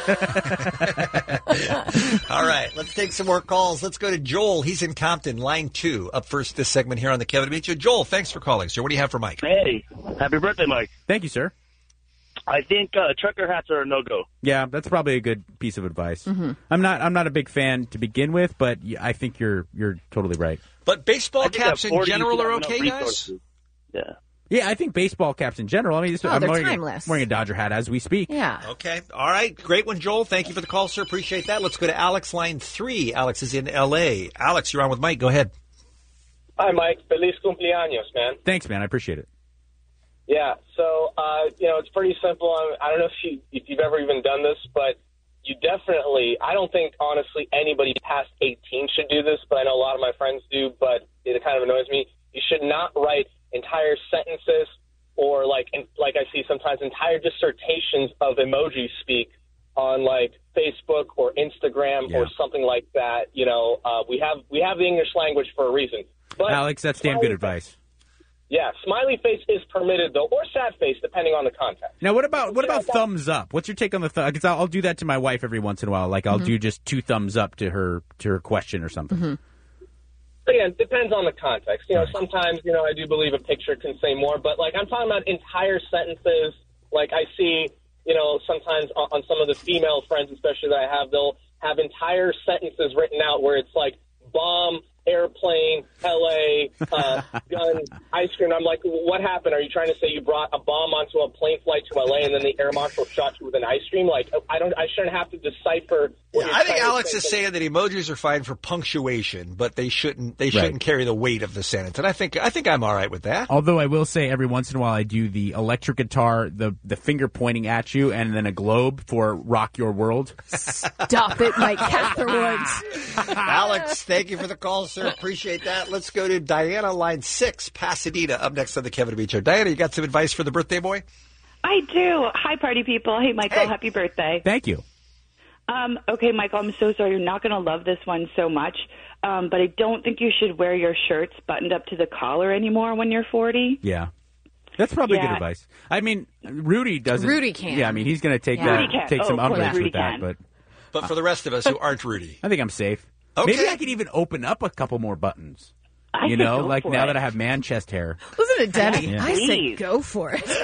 All right, let's take some more calls. Let's go to Joel. He's in Compton, line two. Up first this segment here on the Kevin Meet You. Joel, thanks for calling, sir. What do you have for Mike? Hey, happy birthday, Mike. Thank you, sir. I think uh, trucker hats are a no-go. Yeah, that's probably a good piece of advice. Mm-hmm. I'm not I'm not a big fan to begin with, but y- I think you're you're totally right. But baseball I think caps at in forty, you general should are have okay, enough guys? resources. Yeah. Yeah, I think baseball caps in general. I mean, it's, Oh, I'm they're wearing, timeless. A, wearing a Dodger hat as we speak. Yeah. Okay. All right. Great one, Joel. Thank you for the call, sir. Appreciate that. Let's go to Alex, line three. Alex is in L A. Alex, you're on with Mike. Go ahead. Hi, Mike. Feliz cumpleaños, man. Thanks, man. I appreciate it. Yeah, so, uh, you know, it's pretty simple. I, I don't know if, you, if you've ever even done this, but you definitely, I don't think, honestly, anybody past eighteen should do this, but I know a lot of my friends do, but it kind of annoys me. You should not write entire sentences or, like, in, like I see sometimes, entire dissertations of emoji speak on, like, Facebook or Instagram Yeah. or something like that. You know, uh, we have we have the English language for a reason. But Alex, that's damn good advice. Yeah, smiley face is permitted, though, or sad face, depending on the context. Now, what about what about thumbs up? What's your take on the thumb? Because I'll, I'll do that to my wife every once in a while. Like I'll Mhm. do just two thumbs up to her to her question or something. Mm-hmm. Again, it depends on the context. You know, sometimes, you know, I do believe a picture can say more, but, like, I'm talking about entire sentences. Like, I see, you know, sometimes on, on some of the female friends, especially that I have, they'll have entire sentences written out where it's like bomb, airplane, L A, uh, gun, ice cream. I'm like, what happened? Are you trying to say you brought a bomb onto a plane flight to L A and then the air marshal shot you with an ice cream? Like, I don't, I shouldn't have to decipher. What you're I think trying to Alex say. is saying that emojis are fine for punctuation, but they shouldn't they shouldn't carry the weight of the sentence. And I think I think I'm all right with that. Although I will say every once in a while I do the electric guitar, the the finger pointing at you, and then a globe for Rock Your World. Stop it, Mike Catherwood. Alex, thank you for the call, sir. Appreciate that. Let's go to Diana, line six, Pasadena, up next on the Kevin and Bean Show. Diana, you got some advice for the birthday boy? I do. Hi, party people. Hey, Michael, happy birthday. Thank you. Um, okay, Michael, I'm so sorry. You're not going to love this one so much, um, but I don't think you should wear your shirts buttoned up to the collar anymore when you're forty. Yeah. That's probably Yeah. good advice. I mean, Rudy doesn't. Rudy can. Yeah, I mean, he's going to take Yeah. that, Rudy can. take some Oh, of course, umbrage Rudy with that, can. but But for the rest of us who aren't Rudy. I think I'm safe. Okay. Maybe I could even open up a couple more buttons. I you say know, go like for now it. that I have man chest hair. Wasn't it Denny? Yeah. I say Please. go for it.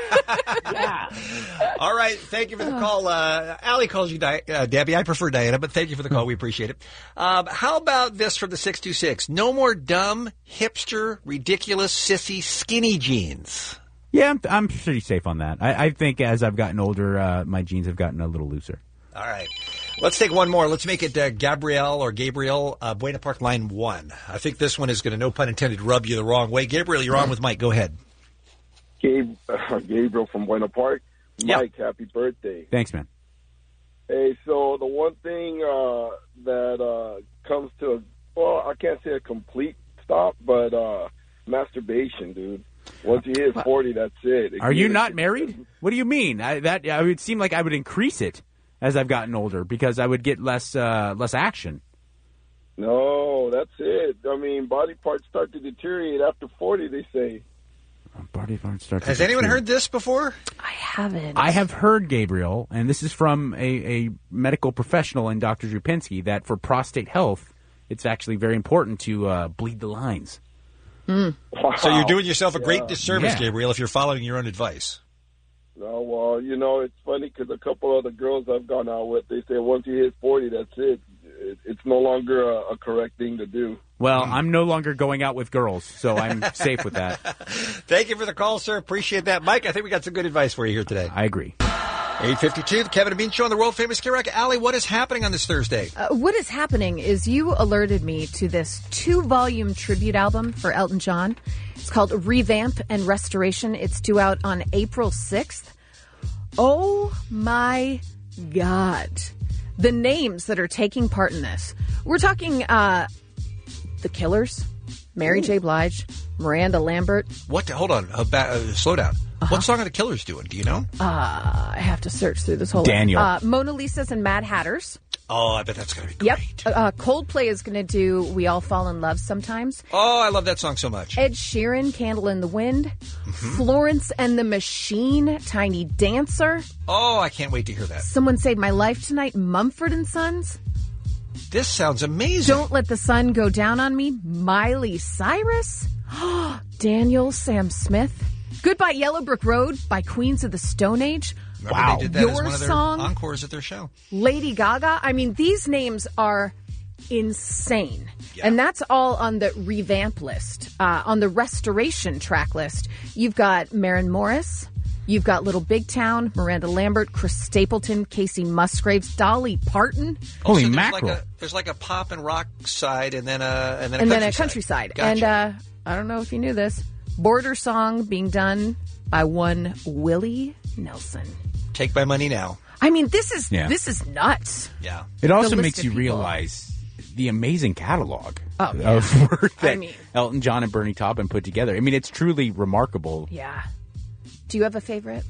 Yeah. All right. Thank you for the call. Uh, Allie calls you Di- uh, Debbie. I prefer Diana, but thank you for the call. We appreciate it. Um, how about this from the six two six? No more dumb, hipster, ridiculous, sissy, skinny jeans. Yeah, I'm, I'm pretty safe on that. I, I think as I've gotten older, uh, my jeans have gotten a little looser. All right. Let's take one more. Let's make it uh, Gabrielle or Gabriel, uh, Buena Park, line one. I think this one is going to, no pun intended, rub you the wrong way. Gabriel, you're on with Mike. Go ahead. Gabe, uh, Gabriel from Buena Park. Mike, happy birthday. Thanks, man. Hey, so the one thing uh, that uh, comes to, a, well, I can't say a complete stop, but uh, masturbation, dude. Once you hit forty, that's it. It Are you can- not married? What do you mean? I, that I would seem like I would increase it as I've gotten older because I would get less uh, less action. No, that's it. I mean, body parts start to deteriorate after forty, they say. Body parts start. Has to anyone deteriorate. heard this before? I haven't. I have heard, Gabriel, and this is from a, a medical professional in Doctor Zupinski, that for prostate health, it's actually very important to uh, bleed the lines. Mm. So you're doing yourself a great Yeah. disservice, Yeah. Gabriel, if you're following your own advice. No, well, you know, it's funny because a couple of the girls I've gone out with, they say once you hit forty, that's it. it it's no longer a, a correct thing to do. Well, I'm no longer going out with girls, so I'm safe with that. Thank you for the call, sir. Appreciate that. Mike, I think we got some good advice for you here today. I agree. eight fifty-two, the Kevin and Bean Show on the world-famous K-Rock. Allie, what is happening on this Thursday? Uh, what is happening is you alerted me to this two-volume tribute album for Elton John. It's called Revamp and Restoration. It's due out on April sixth. Oh, my God. The names that are taking part in this. We're talking uh, The Killers, Mary J. Blige, Miranda Lambert. What? The, hold on. Uh, ba- uh, slow down. What song are the Killers doing? Do you know? Uh, I have to search through this whole Daniel. Uh, Mona Lisa's and Mad Hatters. Oh, I bet that's going to be Yep. Uh, Coldplay is going to do We All Fall in Love Sometimes. Oh, I love that song so much. Ed Sheeran, Candle in the Wind. Mm-hmm. Florence and the Machine, Tiny Dancer. Oh, I can't wait to hear that. Someone Saved My Life Tonight, Mumford and Sons. This sounds amazing. Don't Let the Sun Go Down on Me, Miley Cyrus. Daniel Sam Smith. Goodbye Yellow Brick Road by Queens of the Stone Age. Remember they did that Your as one of their song, encores at their show. Lady Gaga. I mean, these names are insane. And that's all on the revamp list. Uh, on the restoration track list, you've got Maren Morris, you've got Little Big Town, Miranda Lambert, Chris Stapleton, Casey Musgraves, Dolly Parton. Oh, so there's Like a, there's like a pop and rock side and then a, and then a and country then a side. countryside. Gotcha. And uh, I don't know if you knew this. Border Song being done by one Willie Nelson. Take my money now. I mean, this is Yeah. this is nuts. Yeah. It also The list makes of you people. realize the amazing catalog Oh, yeah. of work that I mean- Elton John and Bernie Taupin put together. I mean, it's truly remarkable. Yeah. Do you have a favorite?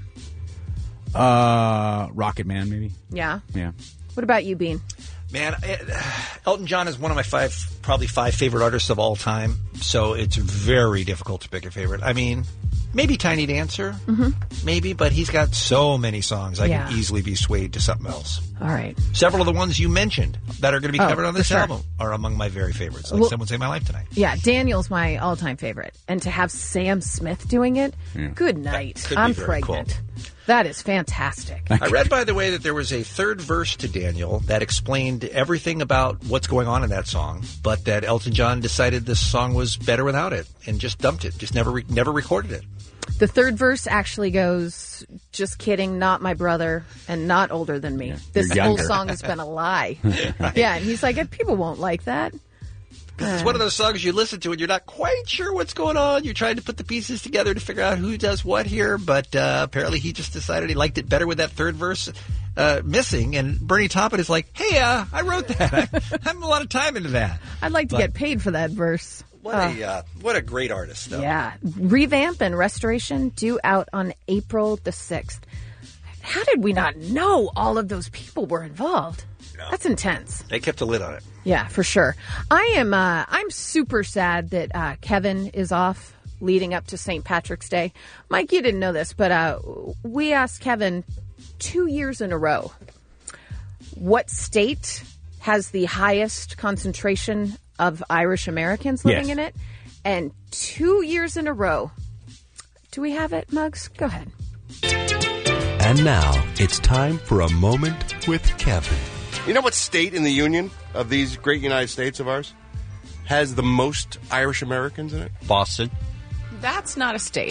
Uh, Rocket Man, maybe. Yeah. Yeah. What about you, Bean? Man, it, Elton John is one of my five probably five favorite artists of all time, so it's very difficult to pick a favorite. I mean, maybe Tiny Dancer, Mhm. maybe, but he's got so many songs I Yeah. can easily be swayed to something else. All right. Several of the ones you mentioned that are going to be Oh, covered on for this sure. album are among my very favorites, like Well- Someone Save My Life Tonight. Yeah, Daniel's my all-time favorite, and to have Sam Smith doing it, good night. could be I'm very pregnant. That is fantastic. I read, by the way, that there was a third verse to Daniel that explained everything about what's going on in that song, but that Elton John decided this song was better without it and just dumped it, just never re- never recorded it. The third verse actually goes, "Just kidding, not my brother, and not older than me. This you're whole younger." song has been a lie." Right. Yeah, and he's like, "People won't like that." It's one of those songs you listen to and you're not quite sure what's going on. You're trying to put the pieces together to figure out who does what here, but uh, apparently he just decided he liked it better with that third verse uh, missing. And Bernie Taupin is like, "Hey, uh, I wrote that. I, I have a lot of time into that." I'd like to But- get paid for that verse. What a uh, what a great artist, though. Yeah. Revamp and restoration due out on April the sixth. How did we not know all of those people were involved? That's intense. They kept a lid on it. Yeah, for sure. I am uh, I'm super sad that uh, Kevin is off leading up to Saint Patrick's Day. Mike, you didn't know this, but uh, we asked Kevin two years in a row what state has the highest concentration of Irish Americans living Yes. in it. And two years in a row. Do we have it, Muggs? Go ahead. And now it's time for a moment with Kevin. You know what state in the Union of these great United States of ours has the most Irish Americans in it? Boston. That's not a state.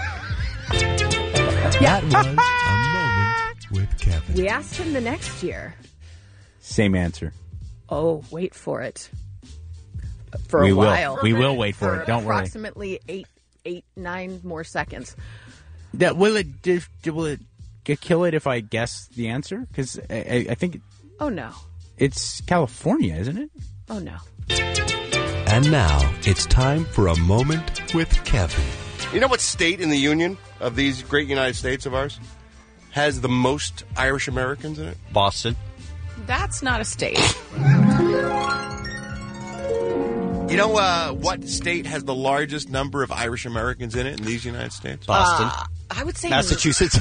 That was a moment with Kevin. We asked him the next year. Same answer. Oh, wait for it. For We a will. while. We will wait for it. Don't worry. Approximately eight, eight, nine more seconds. That will it? Did, will it get- kill it if I guess the answer? Because I, I, I think Oh no. it's California, isn't it? Oh no. And now it's time for a moment with Kevin. You know what state in the Union of these great United States of ours has the most Irish Americans in it? Boston. That's not a state. You know uh, what state has the largest number of Irish Americans in it in these United States? Boston. Uh, I would say Massachusetts.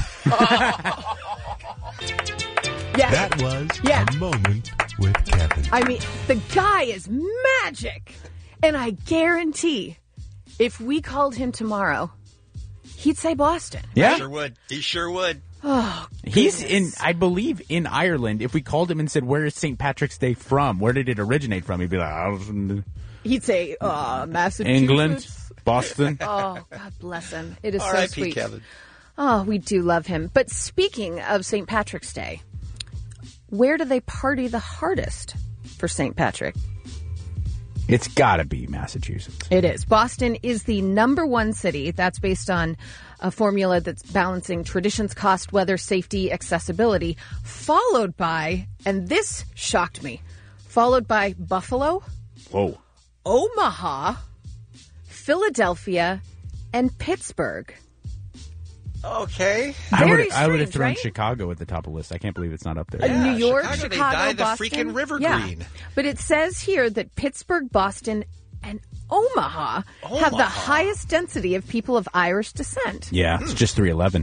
Yeah. That was Yeah. a moment with Kevin. I mean, the guy is magic. And I guarantee if we called him tomorrow, he'd say Boston. Yeah. He sure would. He sure would. Oh, He's in, I believe, in Ireland. If we called him and said, "Where is Saint Patrick's Day from? Where did it originate from?" He'd be like, "I was in he'd say, uh, Massachusetts. England, Boston." Oh, God bless him. It is so R I P sweet. Kevin. Oh, we do love him. But speaking of Saint Patrick's Day, where do they party the hardest for Saint Patrick? It's got to be Massachusetts. It is. Boston is the number one city. That's based on a formula that's balancing traditions, cost, weather, safety, accessibility, followed by, and this shocked me, followed by Buffalo, Whoa. Omaha, Philadelphia, and Pittsburgh. Okay. I would Very I would have strange, thrown right? Chicago at the top of the list. I can't believe it's not up there. Uh, New York, Chicago, Chicago, they dye the Boston. freaking river Yeah. green. But it says here that Pittsburgh, Boston, and Omaha, have the Omaha. highest density of people of Irish descent. Yeah, it's just three eleven.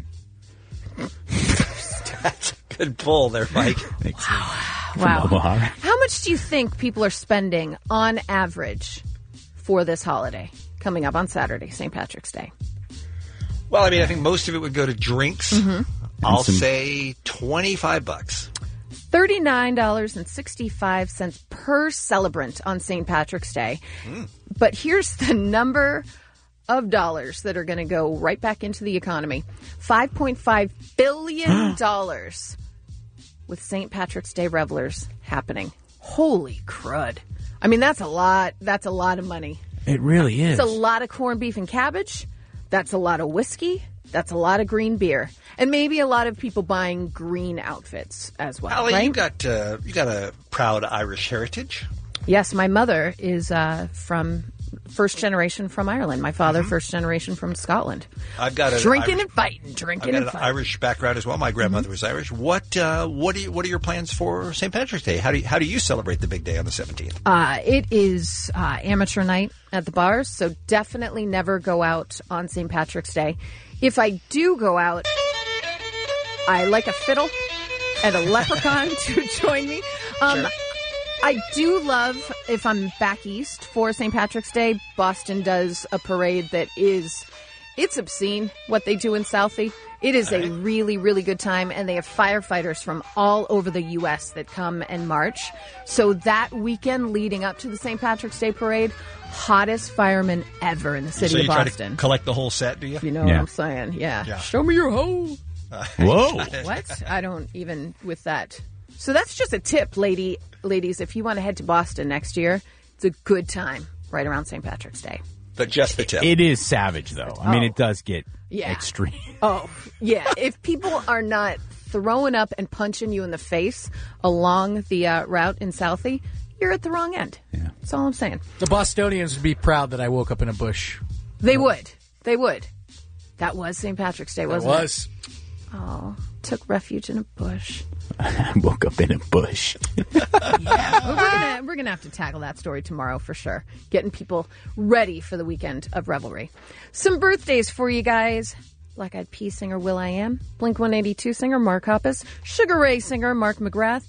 That's a good pull there, Mike. Wow. Omaha. How much do you think people are spending on average for this holiday coming up on Saturday, Saint Patrick's Day? Well, I mean, I think most of it would go to drinks. Mm-hmm. I'll some- say twenty-five bucks. thirty-nine dollars and sixty-five cents per celebrant on Saint Patrick's Day. Mm. But here's the number of dollars that are going to go right back into the economy. five point five billion dollars with Saint Patrick's Day revelers happening. Holy crud. I mean, that's a lot. That's a lot of money. It really is. It's a lot of corned beef and cabbage. That's a lot of whiskey. That's a lot of green beer. And maybe a lot of people buying green outfits as well, Allie, right? you got uh, you got a proud Irish heritage. Yes, my mother is uh, from first generation from Ireland. My father, Mm-hmm. first generation from Scotland. I've got a drinking Irish, and fighting, drinking I've got and an fighting. Irish background as well. My grandmother was Irish. What uh, what do you, what are your plans for Saint Patrick's Day? How do you, how do you celebrate the big day on the seventeenth? Uh, it is uh, amateur night at the bars, so definitely never go out on Saint Patrick's Day. If I do go out, I like a fiddle and a leprechaun to join me. Um, Sure. I do love, if I'm back east for Saint Patrick's Day, Boston does a parade that is, it's obscene what they do in Southie. It is a really, really good time, and they have firefighters from all over the U S that come and march. So that weekend leading up to the Saint Patrick's Day parade, hottest firemen ever in the city so you of try Boston. to collect the whole set, do you? You know Yeah. what I'm saying? Yeah. Yeah. Show me your hoe. Whoa. What? I don't even with that. So that's just a tip, lady, ladies. If you want to head to Boston next year, it's a good time right around Saint Patrick's Day. But just the tip. It is savage, though. I mean, Oh. it does get Yeah. extreme. Oh, yeah. If people are not throwing up and punching you in the face along the uh, route in Southie, you're at the wrong end. Yeah. That's all I'm saying. The Bostonians would be proud that I woke up in a bush. They would. They would. That was Saint Patrick's Day, That wasn't was. it? Oh, took refuge in a bush. I woke up in a bush. Yeah, but we're gonna we're gonna have to tackle that story tomorrow for sure. Getting people ready for the weekend of revelry. Some birthdays for you guys. Black Eyed Peas singer Will I Am, Blink one eighty-two singer Mark Hoppus, Sugar Ray singer Mark McGrath,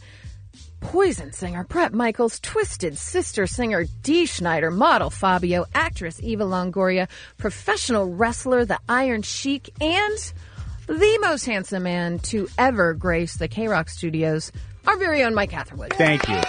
Poison singer Brett Michaels, Twisted Sister singer Dee Schneider, model Fabio, actress Eva Longoria, professional wrestler The Iron Sheik, and the most handsome man to ever grace the K-Rock studios, our very own Mike Catherwood. Thank you.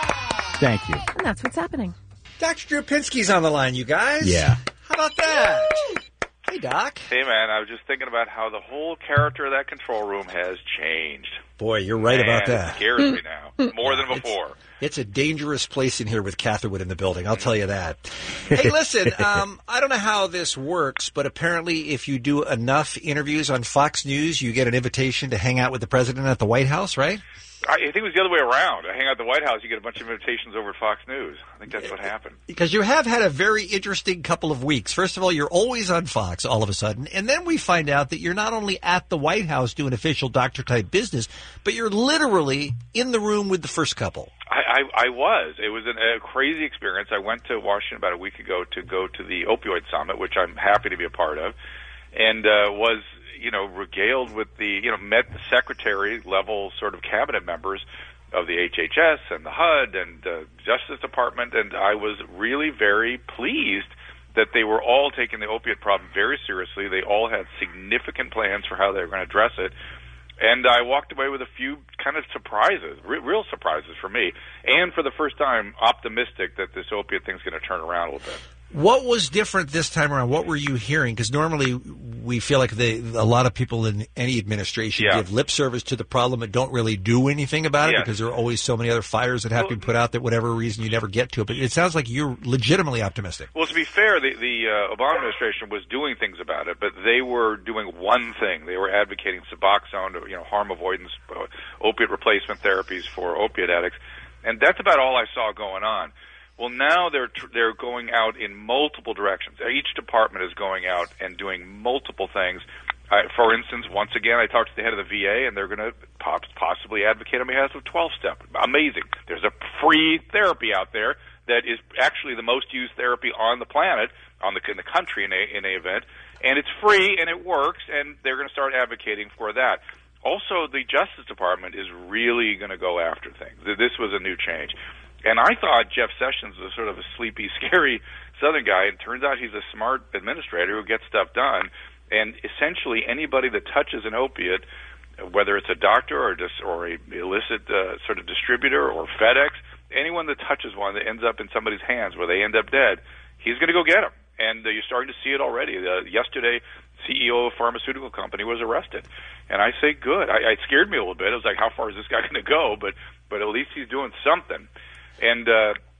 Thank you. And that's what's happening. Doctor Drew Pinsky's on the line, you guys. Yeah. How about that? Hey, Doc. Hey, man, I was just thinking about how the whole character of that control room has changed. Boy, you're right Man, about that. It scares me now, more than before. It's a dangerous place in here with Catherwood in the building, I'll tell you that. Hey, listen, um, I don't know how this works, but apparently if you do enough interviews on Fox News, you get an invitation to hang out with the president at the White House, right? I think it was the other way around. I hang out at the White House, you get a bunch of invitations over at Fox News. I think that's what happened. Because you have had a very interesting couple of weeks. First of all, you're always on Fox all of a sudden, and then we find out that you're not only at the White House doing official doctor-type business, but you're literally in the room with the first couple. I, I, I was. It was an, a crazy experience. I went to Washington about a week ago to go to the opioid summit, which I'm happy to be a part of, and uh, was, you know, regaled with the, you know, met the secretary-level sort of cabinet members of the H H S and the H U D and uh, Justice Department, and I was really very pleased that they were all taking the opiate problem very seriously. They all had significant plans for how they were going to address it. And I walked away with a few kind of surprises, re- real surprises for me, and for the first time, optimistic that this opiate thing's going to turn around a little bit. What was different this time around? What were you hearing? Because normally we feel like they, a lot of people in any administration Yeah. give lip service to the problem and don't really do anything about it Yeah. because there are always so many other fires that have to be put out that whatever reason you never get to it. But it sounds like you're legitimately optimistic. Well, to be fair, the, the uh, Obama administration was doing things about it, but they were doing one thing. They were advocating Suboxone, you know, harm avoidance, uh, opiate replacement therapies for opiate addicts, and that's about all I saw going on. Well, now they're tr- they're going out in multiple directions. Each department is going out and doing multiple things. Uh, for instance, once again, I talked to the head of the V A, and they're going to pop- possibly advocate on behalf of twelve-step. Amazing. There's a free therapy out there that is actually the most used therapy on the planet, on the in the country in a in a event, and it's free and it works, and they're going to start advocating for that. Also, the Justice Department is really going to go after things. This was a new change. And I thought Jeff Sessions was sort of a sleepy, scary Southern guy, and turns out he's a smart administrator who gets stuff done. And essentially anybody that touches an opiate, whether it's a doctor or just or a illicit uh, sort of distributor or FedEx, anyone that touches one that ends up in somebody's hands where they end up dead, he's going to go get them. And uh, you're starting to see it already. Uh, yesterday, C E O of a pharmaceutical company was arrested. And I say good. I, it scared me a little bit. I was like, how far is this guy going to go? But but at least he's doing something. And uh,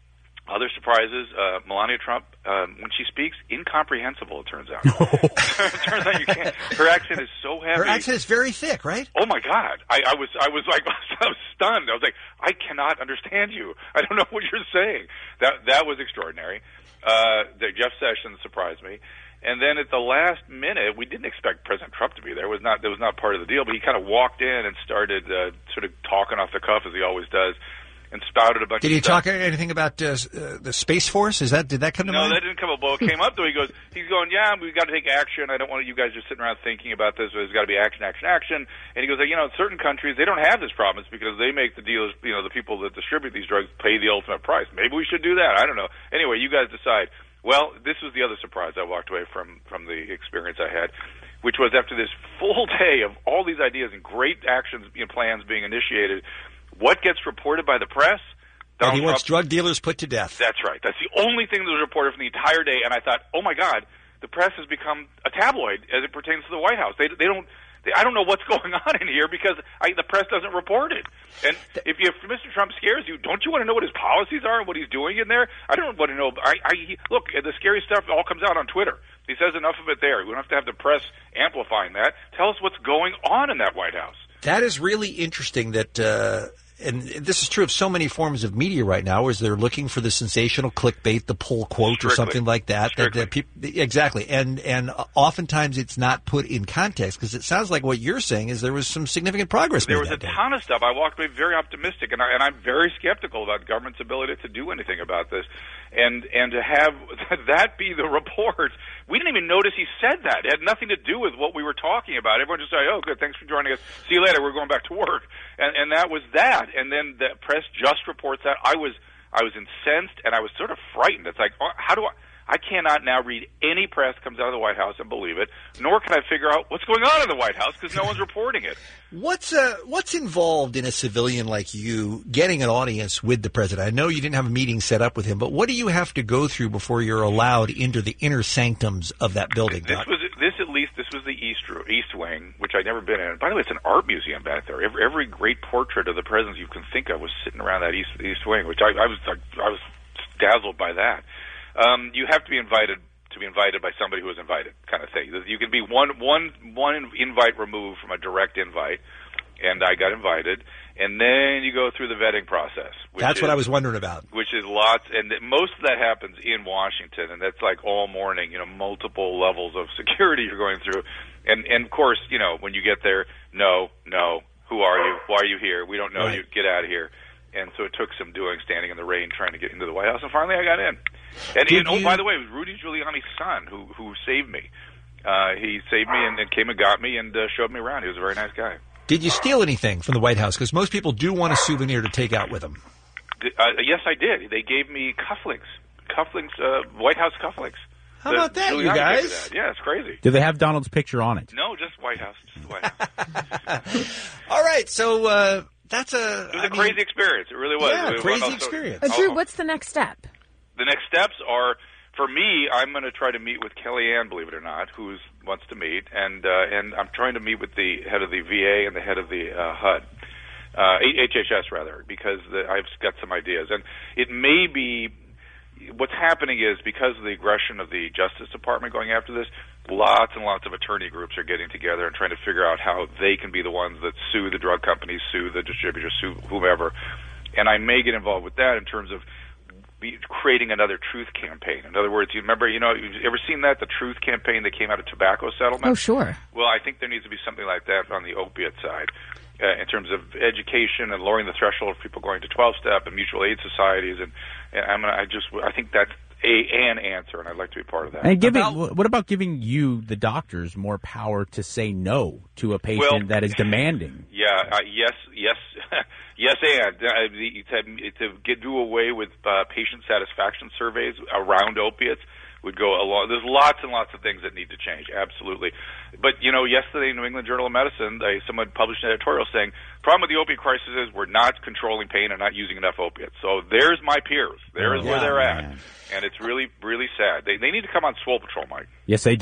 Other surprises, uh, Melania Trump, um, when she speaks, incomprehensible, it turns out. It turns out you can't. Her accent is so heavy. Her accent is very thick, right? Oh, my God. I, I was I was like, I was stunned. I was like, I cannot understand you. I don't know what you're saying. That that was extraordinary. Uh, the Jeff Sessions surprised me. And then at the last minute, we didn't expect President Trump to be there. It was not, that was not part of the deal, but he kind of walked in and started uh, sort of talking off the cuff, as he always does, and spouted a bunch Did of he stuff. talk anything about uh, uh, the Space Force? Is that Did that come to No, mind? that didn't come up. Well, it came up, though. He goes, he's going, yeah, we've got to take action. I don't want you guys just sitting around thinking about this. There's got to be action, action, action. And he goes, you know, in certain countries, they don't have this problem. It's because they make the deals, you know, the people that distribute these drugs pay the ultimate price. Maybe we should do that. I don't know. Anyway, you guys decide. Well, this was the other surprise I walked away from, from the experience I had, which was after this full day of all these ideas and great actions, you know, plans being initiated, what gets reported by the press? And he wants drug dealers put to death. That's right. That's the only thing that was reported from the entire day. And I thought, oh my God, the press has become a tabloid as it pertains to the White House. They they don't. They, I don't know what's going on in here because I, the press doesn't report it. And if, you, if Mister Trump scares you, don't you want to know what his policies are and what he's doing in there? I don't want to know. I, I he, look, the scary stuff all comes out on Twitter. He says enough of it there. We don't have to have the press amplifying that. Tell us what's going on in that White House. That is really interesting that, uh, and this is true of so many forms of media right now, is they're looking for the sensational clickbait, the pull quote Strictly. or something like that. that, that peop- exactly. And and oftentimes it's not put in context because it sounds like what you're saying is there was some significant progress There made was a that day. ton of stuff. I walked away very optimistic, and, I, and I'm very skeptical about government's ability to do anything about this. And and to have that be the report, we didn't even notice he said that. It had nothing to do with what we were talking about. Everyone just said, oh, good, thanks for joining us. See you later. We're going back to work. And, and that was that. And then the press just reports that. I was I was incensed, and I was sort of frightened. It's like, oh, how do I... I cannot now read any press comes out of the White House and believe it, nor can I figure out what's going on in the White House because no one's reporting it. What's uh, what's involved in a civilian like you getting an audience with the president? I know you didn't have a meeting set up with him, but what do you have to go through before you're allowed into the inner sanctums of that building, This Doc? was this at least. This was the East East Wing, which I'd never been in. By the way, it's an art museum back there. Every, every great portrait of the president you can think of was sitting around that East East Wing, which I, I was I, I was dazzled by that. Um, you have to be invited to be invited by somebody who is invited, kind of thing. You can be one one one invite removed from a direct invite, and I got invited, and then you go through the vetting process. Which That's is, what I was wondering about. Which is lots, and th- most of that happens in Washington, and that's like all morning. You know, multiple levels of security you're going through, and and of course, you know, when you get there, no, no, who are you? Why are you here? We don't know Right. you. Get out of here. And so it took some doing, standing in the rain, trying to get into the White House, and finally I got in. And, Did and oh, you- by the way, it was Rudy Giuliani's son who who saved me. Uh, he saved me and, and came and got me and uh, showed me around. He was a very nice guy. Did you steal anything from the White House? Because most people do want a souvenir to take out with them. Uh, yes, I did. They gave me cufflinks, cufflinks, uh, White House cufflinks. How The- about that, you Giuliani gave me guys? that. Yeah, it's crazy. Do they have Donald's picture on it? No, just White House. Just the White House. All right, so uh, that's a It was a crazy experience. It really was. Yeah, It was crazy also- experience. Uh, Drew, Oh, what's the next step? the next steps are, for me, I'm going to try to meet with Kellyanne, believe it or not, who wants to meet, and uh, and I'm trying to meet with the head of the V A and the head of the uh, H U D, uh, H H S rather, because the, I've got some ideas, and it may be. What's happening is because of the aggression of the Justice Department going after this, lots and lots of attorney groups are getting together and trying to figure out how they can be the ones that sue the drug companies, sue the distributors, sue whomever. And I may get involved with that in terms of be creating another truth campaign. In other words, you remember, you know, you've ever seen that, the truth campaign that came out of tobacco settlement? Oh, sure. Well, I think there needs to be something like that on the opiate side. Uh, in terms of education and lowering the threshold of people going to twelve-step and mutual aid societies, and, and I'm gonna, I just I think that's a an answer, and I'd like to be part of that. And giving, what about giving you, the doctors, more power to say no to a patient Well, that is demanding? Yeah, uh, yes, yes, yes, and uh, the, to, to get do away with uh, patient satisfaction surveys around opiates would go along. There's lots and lots of things that need to change, absolutely. But, you know, yesterday in New England Journal of Medicine, they, someone published an editorial saying, problem with the opiate crisis is we're not controlling pain and not using enough opiates. So there's my peers. There's Oh, where they're man. at. And it's really, really sad. They, they need to come on Swole Patrol, Mike. Yes, they do.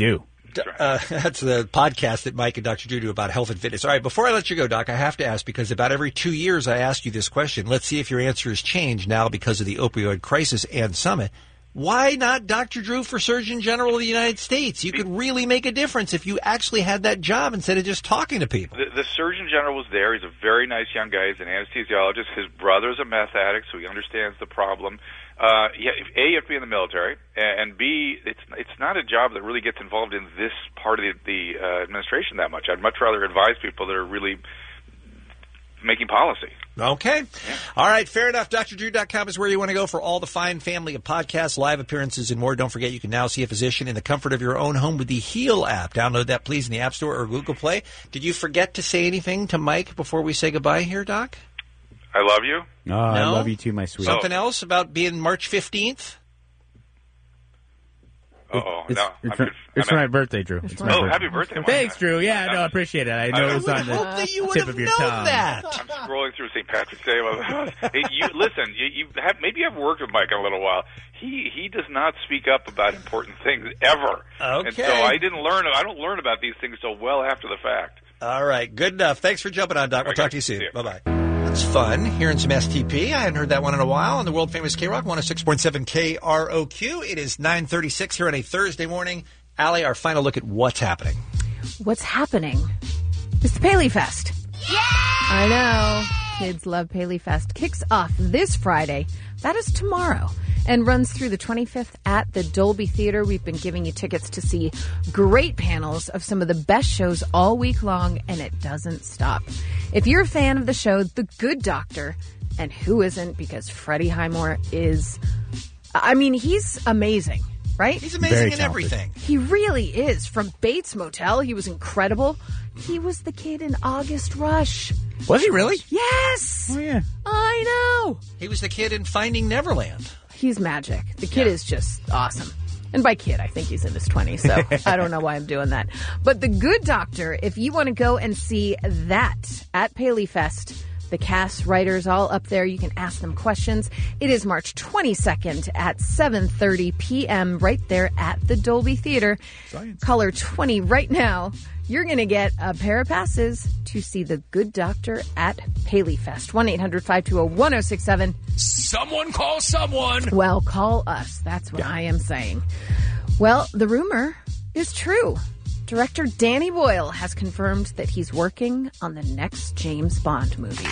Uh, that's the podcast that Mike and Doctor Drew do about health and fitness. All right, before I let you go, Doc, I have to ask, because about every two years I ask you this question. Let's see if your answer has changed now because of the opioid crisis and summit. Why not Doctor Drew for Surgeon General of the United States? You could really make a difference if you actually had that job instead of just talking to people. The, the Surgeon General was there. He's a very nice young guy. He's an anesthesiologist. His brother's a meth addict, so he understands the problem. Uh, yeah, A, you have to be in the military, and B, it's it's not a job that really gets involved in this part of the, the uh, administration that much. I'd much rather advise people that are really making policy. Okay. All right, fair enough. D R drew dot com is where you want to go for all the fine family of podcasts, live appearances, and more. Don't forget, you can now see a physician in the comfort of your own home with the Heal app. Download that, please, in the App Store or Google Play. Did you forget to say anything to Mike before we say goodbye here, Doc? I love you. Oh, I love you too, my sweet. Something else about being March fifteenth? Uh-oh. It's, No. it's, I'm my, it's my birthday, Drew. It's my Oh, birthday. happy birthday, Mike. Thanks, Drew. Yeah, no, I appreciate it. I know I it was would on the hope that you would tip have of your known tongue. that. I'm scrolling through Saint Patrick's Day. Hey, you listen. You, you have maybe you've worked with Mike in a little while. He he does not speak up about important things ever. Okay. And so I didn't learn. I don't learn about these things so well after the fact. All right, good enough. Thanks for jumping on, Doc. We'll talk to you soon. Bye-bye. That's fun, hearing some S T P. I hadn't heard that one in a while on the world-famous K-Rock, one oh six point seven K R O Q. It is nine thirty-six here on a Thursday morning. Allie, our final look at what's happening. What's happening? It's the Paley Fest. Yeah! I know. Kids love Paley Fest. Kicks off this Friday. That is tomorrow. And runs through the twenty-fifth at the Dolby Theater. We've been giving you tickets to see great panels of some of the best shows all week long, and it doesn't stop. If you're a fan of the show, The Good Doctor, and who isn't, because Freddie Highmore is, I mean, he's amazing, right? He's amazing in everything. He really is. From Bates Motel, he was incredible. He was the kid in August Rush. Was he really? Yes! Oh, yeah. I know. He was the kid in Finding Neverland. He's magic. The kid is just awesome. And by kid, I think he's in his twenties, so I don't know why I'm doing that. But The Good Doctor, if you want to go and see that at Paley Fest, the cast, writers, all up there. You can ask them questions. It is March twenty-second at seven thirty p.m. right there at the Dolby Theater. Science. Caller twenty right now. You're going to get a pair of passes to see The Good Doctor at Paley Fest. one eight hundred five two zero one zero six seven. Someone call someone. Well, call us. That's what yeah. I am saying. Well, the rumor is true. Director Danny Boyle has confirmed that he's working on the next James Bond movie.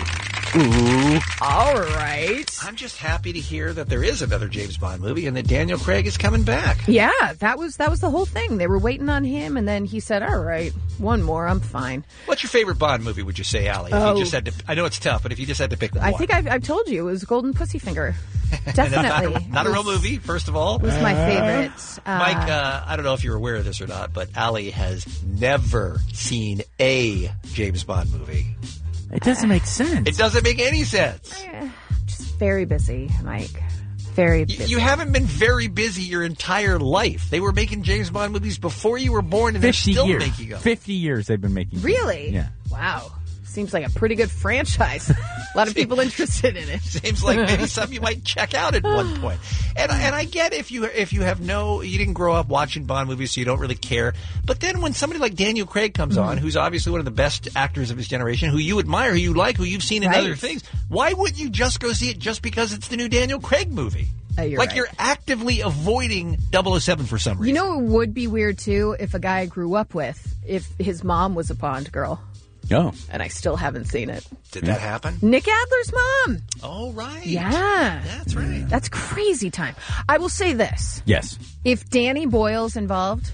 Ooh. All right. I'm just happy to hear that there is another James Bond movie and that Daniel Craig is coming back. Yeah, that was that was the whole thing. They were waiting on him, and then he said, all right, one more, I'm fine. What's your favorite Bond movie, would you say, Allie? If oh. you just had to, I know it's tough, but if you just had to pick one. I think I've, I've told you, it was Golden Pussyfinger. Definitely. not, not a real movie, first of all. It was my favorite. Uh, Mike, uh, I don't know if you're aware of this or not, but Allie has never seen a James Bond movie. It doesn't make sense. It doesn't make any sense. Just very busy, Mike. Very busy. You, you haven't been very busy your entire life. They were making James Bond movies before you were born, and they're still years. making them. Fifty years they've been making. Really? Them. Yeah. Wow. Seems like a pretty good franchise. A lot of people interested in it. Seems like maybe some you might check out at one point. And and I get if you if you have no you didn't grow up watching Bond movies, so you don't really care. But then when somebody like Daniel Craig comes on, who's obviously one of the best actors of his generation, who you admire, who you like, who you've seen in right. other things, why wouldn't you just go see it just because it's the new Daniel Craig movie? Uh, you're like right. you're actively avoiding double oh seven for some reason. You know, it would be weird too if a guy I grew up with, if his mom was a Bond girl. Oh. And I still haven't seen it. Did that happen? Nick Adler's mom. Oh, right. Yeah. That's right. That's crazy time. I will say this. Yes. If Danny Boyle's involved,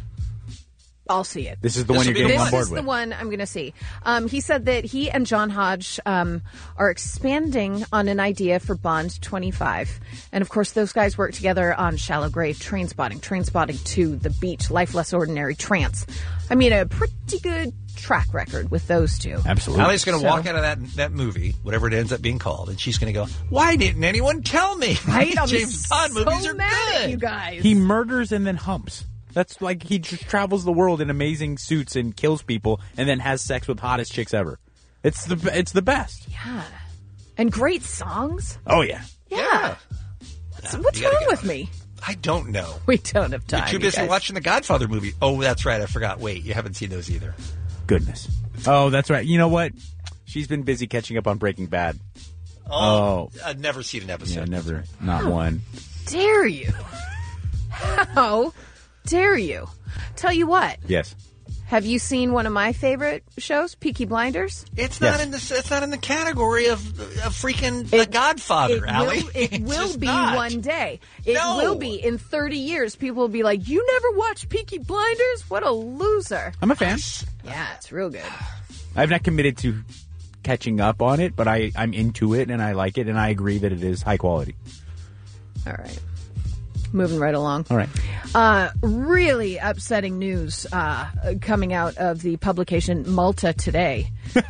I'll see it. This is the This one you're will be getting the on one. board This is with. the one I'm going to see. Um, he said that he and John Hodge um, are expanding on an idea for Bond twenty-five. And, of course, those guys work together on Shallow Grave, Trainspotting, Trainspotting two, The Beach, Life Less Ordinary, Trance. I mean, a pretty good track record with those two. Absolutely. Allie's going to So- walk out of that that movie, whatever it ends up being called, and she's going to go, "Why didn't anyone tell me?" Right? I'll be James Bond so movies are mad good. at you guys. He murders and then humps. That's like he just travels the world in amazing suits and kills people and then has sex with hottest chicks ever. It's the it's the best. Yeah. And great songs. Oh yeah. Yeah. What's, what's You gotta wrong get with on it. me? I don't know. We don't have time. You're too you busy guys. watching the Godfather movie. Oh, that's right. I forgot. Wait, you haven't seen those either. Goodness. Oh, that's right. You know what? She's been busy catching up on Breaking Bad. Oh, I've never seen an episode. Yeah, never. Not one. Dare you? How dare you? Tell you what. Yes. Have you seen one of my favorite shows, Peaky Blinders? It's not in the. It's not in the category of, of freaking The Godfather, It Allie. will, it It's will just be not. one day. It No. will be in thirty years. People will be like, "You never watched Peaky Blinders? What a loser!" I'm a fan. Yeah, it's real good. I've not committed to catching up on it, but I, I'm into it and I like it, and I agree that it is high quality. All right. Moving right along. All right. Uh, really upsetting news uh, coming out of the publication Malta Today.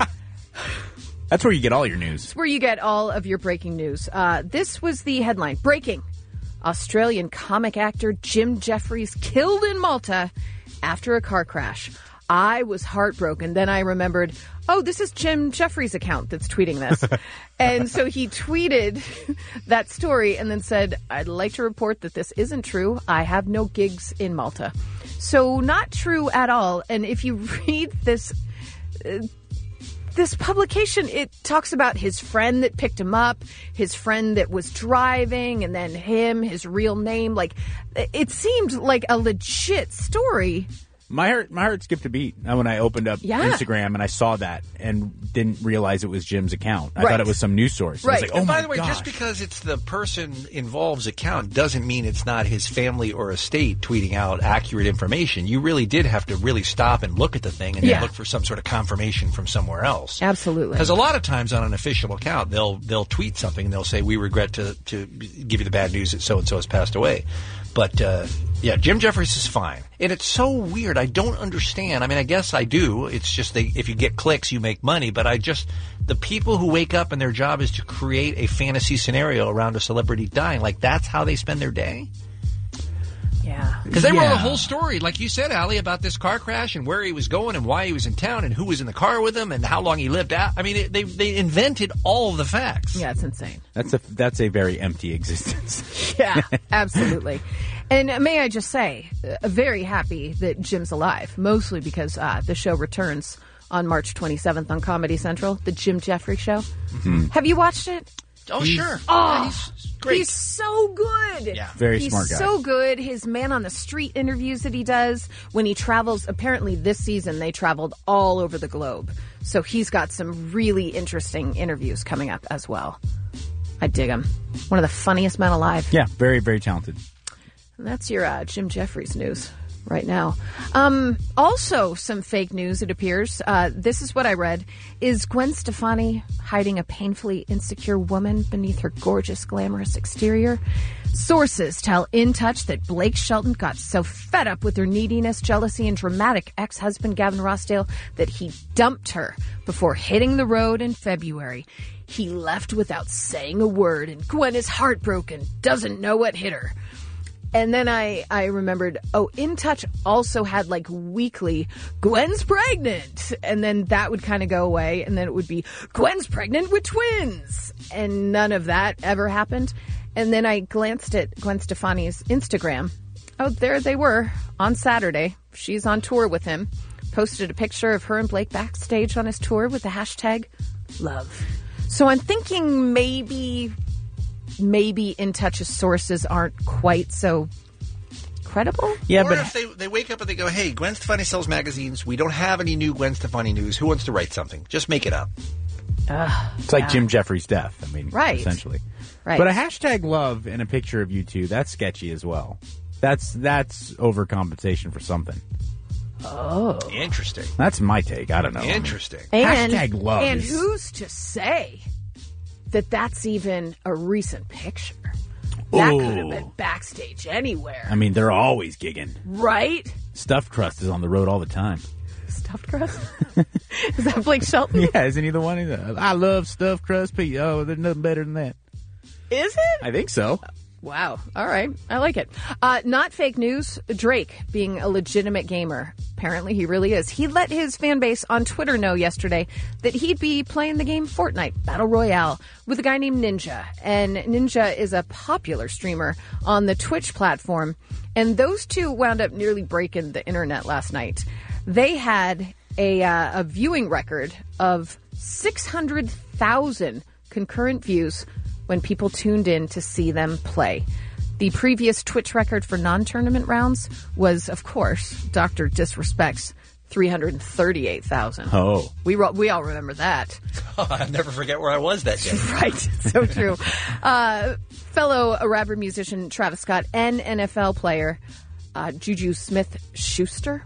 That's where you get all your news. It's where you get all of your breaking news. Uh, this was the headline. Breaking. Australian comic actor Jim Jeffries killed in Malta after a car crash. I was heartbroken. Then I remembered, oh, this is Jim Jeffries' account that's tweeting this. And so he tweeted that story and then said, I'd like to report that this isn't true. I have no gigs in Malta. So not true at all. And if you read this... Uh, This publication, it talks about his friend that picked him up, his friend that was driving, and then him, his real name. Like, it seemed like a legit story. My heart, my heart skipped a beat when I opened up Yeah. Instagram and I saw that and didn't realize it was Jim's account. I Right. thought it was some news source. I was like, oh and by my the way, gosh. just because it's the person involved's account doesn't mean it's not his family or estate tweeting out accurate information. You really did have to really stop and look at the thing and Yeah. then look for some sort of confirmation from somewhere else. Absolutely. Because a lot of times on an official account, they'll they'll tweet something and they'll say, "We regret to to give you the bad news that so and so has passed away." But uh, yeah, Jim Jeffries is fine, and it's so weird. I don't understand. I mean, I guess I do. It's just they, if you get clicks, you make money. But I just the people who wake up and their job is to create a fantasy scenario around a celebrity dying, like that's how they spend their day. Yeah. Because they wrote Yeah. a whole story, like you said, Allie, about this car crash and where he was going and why he was in town and who was in the car with him and how long he lived out. I mean, it, they they invented all of the facts. Yeah, it's insane. That's a that's a very empty existence. Yeah, absolutely. And may I just say, uh, very happy that Jim's alive, mostly because uh, the show returns on March twenty-seventh on Comedy Central, the Jim Jeffries Show. Mhm. Have you watched it? Oh, sure. Oh, Yeah, he's great. He's so good. Yeah. Very he's smart guy. so good. His man on the street interviews that he does when he travels. Apparently, this season they traveled all over the globe. So he's got some really interesting interviews coming up as well. I dig him. One of the funniest men alive. Yeah, very, very talented. And that's your uh, Jim Jeffries news right now. Um, also, some fake news, it appears. Uh, this is what I read. Is Gwen Stefani hiding a painfully insecure woman beneath her gorgeous, glamorous exterior? Sources tell In Touch that Blake Shelton got so fed up with her neediness, jealousy, and dramatic ex-husband Gavin Rossdale that he dumped her before hitting the road in February. He left without saying a word, and Gwen is heartbroken, doesn't know what hit her. And then I, I remembered, oh, In Touch also had like weekly, Gwen's pregnant. And then that would kind of go away. And then it would be, Gwen's pregnant with twins. And none of that ever happened. And then I glanced at Gwen Stefani's Instagram. Oh, there they were on Saturday. She's on tour with him. Posted a picture of her and Blake backstage on his tour with the hashtag love. So I'm thinking maybe... maybe In Touch's sources aren't quite so credible. Yeah, or but if they, they wake up and they go, hey, Gwen Stefani sells magazines. We don't have any new Gwen Stefani news. Who wants to write something? Just make it up. Ugh, it's like yeah. Jim Jeffries' death. I mean, Right. essentially. Right. But a hashtag love and a picture of you two, that's sketchy as well. That's that's overcompensation for something. Oh. Interesting. That's my take. I don't know. Interesting. And, hashtag love and is- who's to say that that's even a recent picture? That Ooh. could have been backstage anywhere. I mean, they're always gigging. Right? Stuffed Crust is on the road all the time. Stuffed crust? Is that Blake Shelton? Yeah, isn't he the one? He's a, I love stuffed crust pizza. Oh, there's nothing better than that. Is it? I think so. Wow. All right. I like it. Uh, not fake news. Drake being a legitimate gamer. Apparently he really is. He let his fan base on Twitter know yesterday that he'd be playing the game Fortnite Battle Royale with a guy named Ninja. And Ninja is a popular streamer on the Twitch platform. And those two wound up nearly breaking the internet last night. They had a, uh, a viewing record of six hundred thousand concurrent views when people tuned in to see them play. The previous Twitch record for non-tournament rounds was, of course, Doctor Disrespect's three hundred thirty-eight thousand. Oh. We, ro- we all remember that. I'll never forget where I was that day. Right. So true. uh, fellow rapper musician Travis Scott and N F L player uh, Juju Smith-Schuster.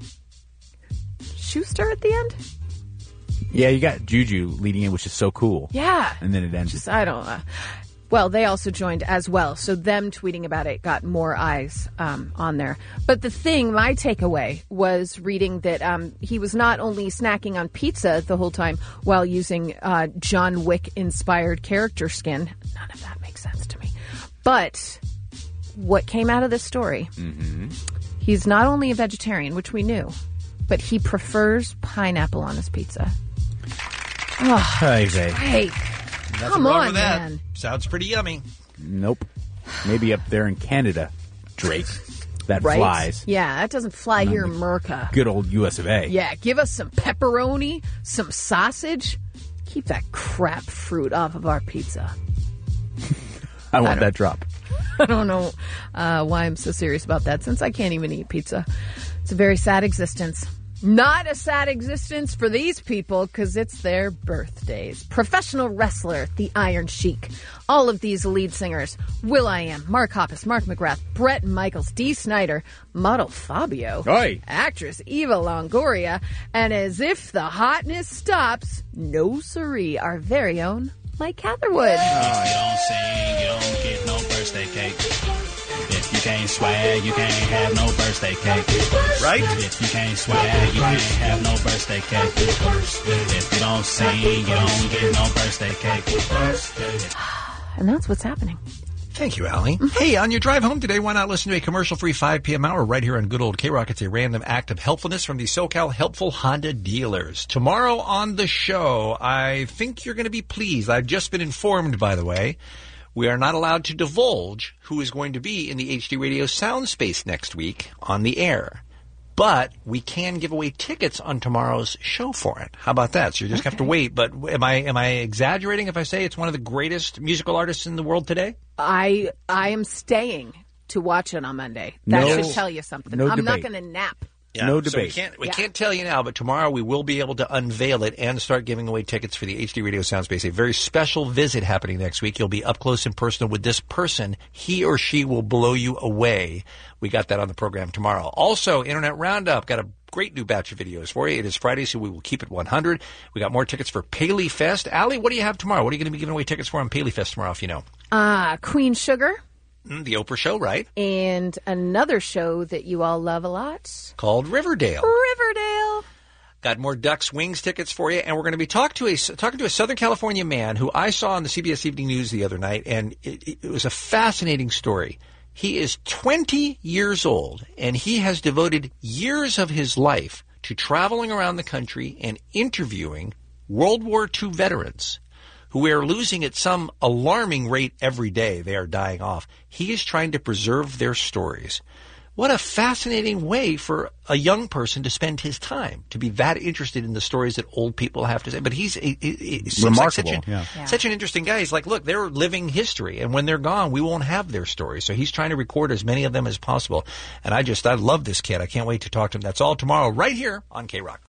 Schuster at the end? Yeah, you got Juju leading in, which is so cool. Yeah. And then it ends. Just, I don't know. Well, they also joined as well. So them tweeting about it got more eyes um, on there. But the thing, my takeaway was reading that um, he was not only snacking on pizza the whole time while using uh, John Wick-inspired character skin. None of that makes sense to me. But what came out of this story, mm-hmm. he's not only a vegetarian, which we knew, but he prefers pineapple on his pizza. Oh, Hey, Zay. Drake. Nothing Come wrong on, with that. man. Sounds pretty yummy. Nope. Maybe up there in Canada, Drake. That Right? flies. Yeah, that doesn't fly here in America. Good old U S of A. Yeah, give us some pepperoni, some sausage. Keep that crap fruit off of our pizza. I want I don't- that drop. I don't know uh, why I'm so serious about that, since I can't even eat pizza. It's a very sad existence. Not a sad existence for these people, because it's their birthdays. Professional wrestler, the Iron Sheik. All of these lead singers, will.i.am, Mark Hoppus, Mark McGrath, Brett Michaels, Dee Snider, model Fabio, Oi. actress Eva Longoria, and as if the hotness stops, no siree, our very own Mike Catherwood. If you don't sing, you don't get no birthday cake. If you can't swag, you can't have no birthday cake. Right? If you can't swag, you can't have no birthday cake. If you don't sing, you don't get no birthday cake. And that's what's happening. Thank you, Allie. Hey, on your drive home today, why not listen to a commercial-free five p.m. hour right here on good old K-Rock? It's a random act of helpfulness from the SoCal Helpful Honda dealers. Tomorrow on the show, I think you're going to be pleased. I've just been informed, by the way, we are not allowed to divulge who is going to be in the H D Radio sound space next week on the air. But we can give away tickets on tomorrow's show for it. How about that? So you just Okay. have to wait. But am I am I exaggerating if I say it's one of the greatest musical artists in the world today? I I am staying to watch it on Monday. That No- should tell you something. no I'm not debate. going to nap. No debate. So we can't we Yeah. can't tell you now, but tomorrow we will be able to unveil it and start giving away tickets for the H D Radio Soundspace. A very special visit happening next week. You'll be up close and personal with this person. He or she will blow you away. We got that on the program tomorrow. Also, Internet Roundup got a great new batch of videos for you. It is Friday, so we will keep it one hundred. We got more tickets for Paley Fest. Allie, what do you have tomorrow? What are you going to be giving away tickets for on Paley Fest tomorrow, if you know? Uh, Queen Sugar Mm, the Oprah Show, right? and another show that you all love a lot, Called Riverdale. Riverdale. Got more Ducks Wings tickets for you, and we're going to be talk to a, talking to a Southern California man who I saw on the C B S Evening News the other night, and it, it was a fascinating story. He is twenty years old, and he has devoted years of his life to traveling around the country and interviewing World War Two veterans who we are losing at some alarming rate every day. They are dying off. He is trying to preserve their stories. What a fascinating way for a young person to spend his time, to be that interested in the stories that old people have to say. But he's he, he, he seems like such, Remarkable, an, yeah. Yeah. such an interesting guy. He's like, look, they're living history, and when they're gone, we won't have their stories. So he's trying to record as many of them as possible. And I just, I love this kid. I can't wait to talk to him. That's all tomorrow right here on K-Rock.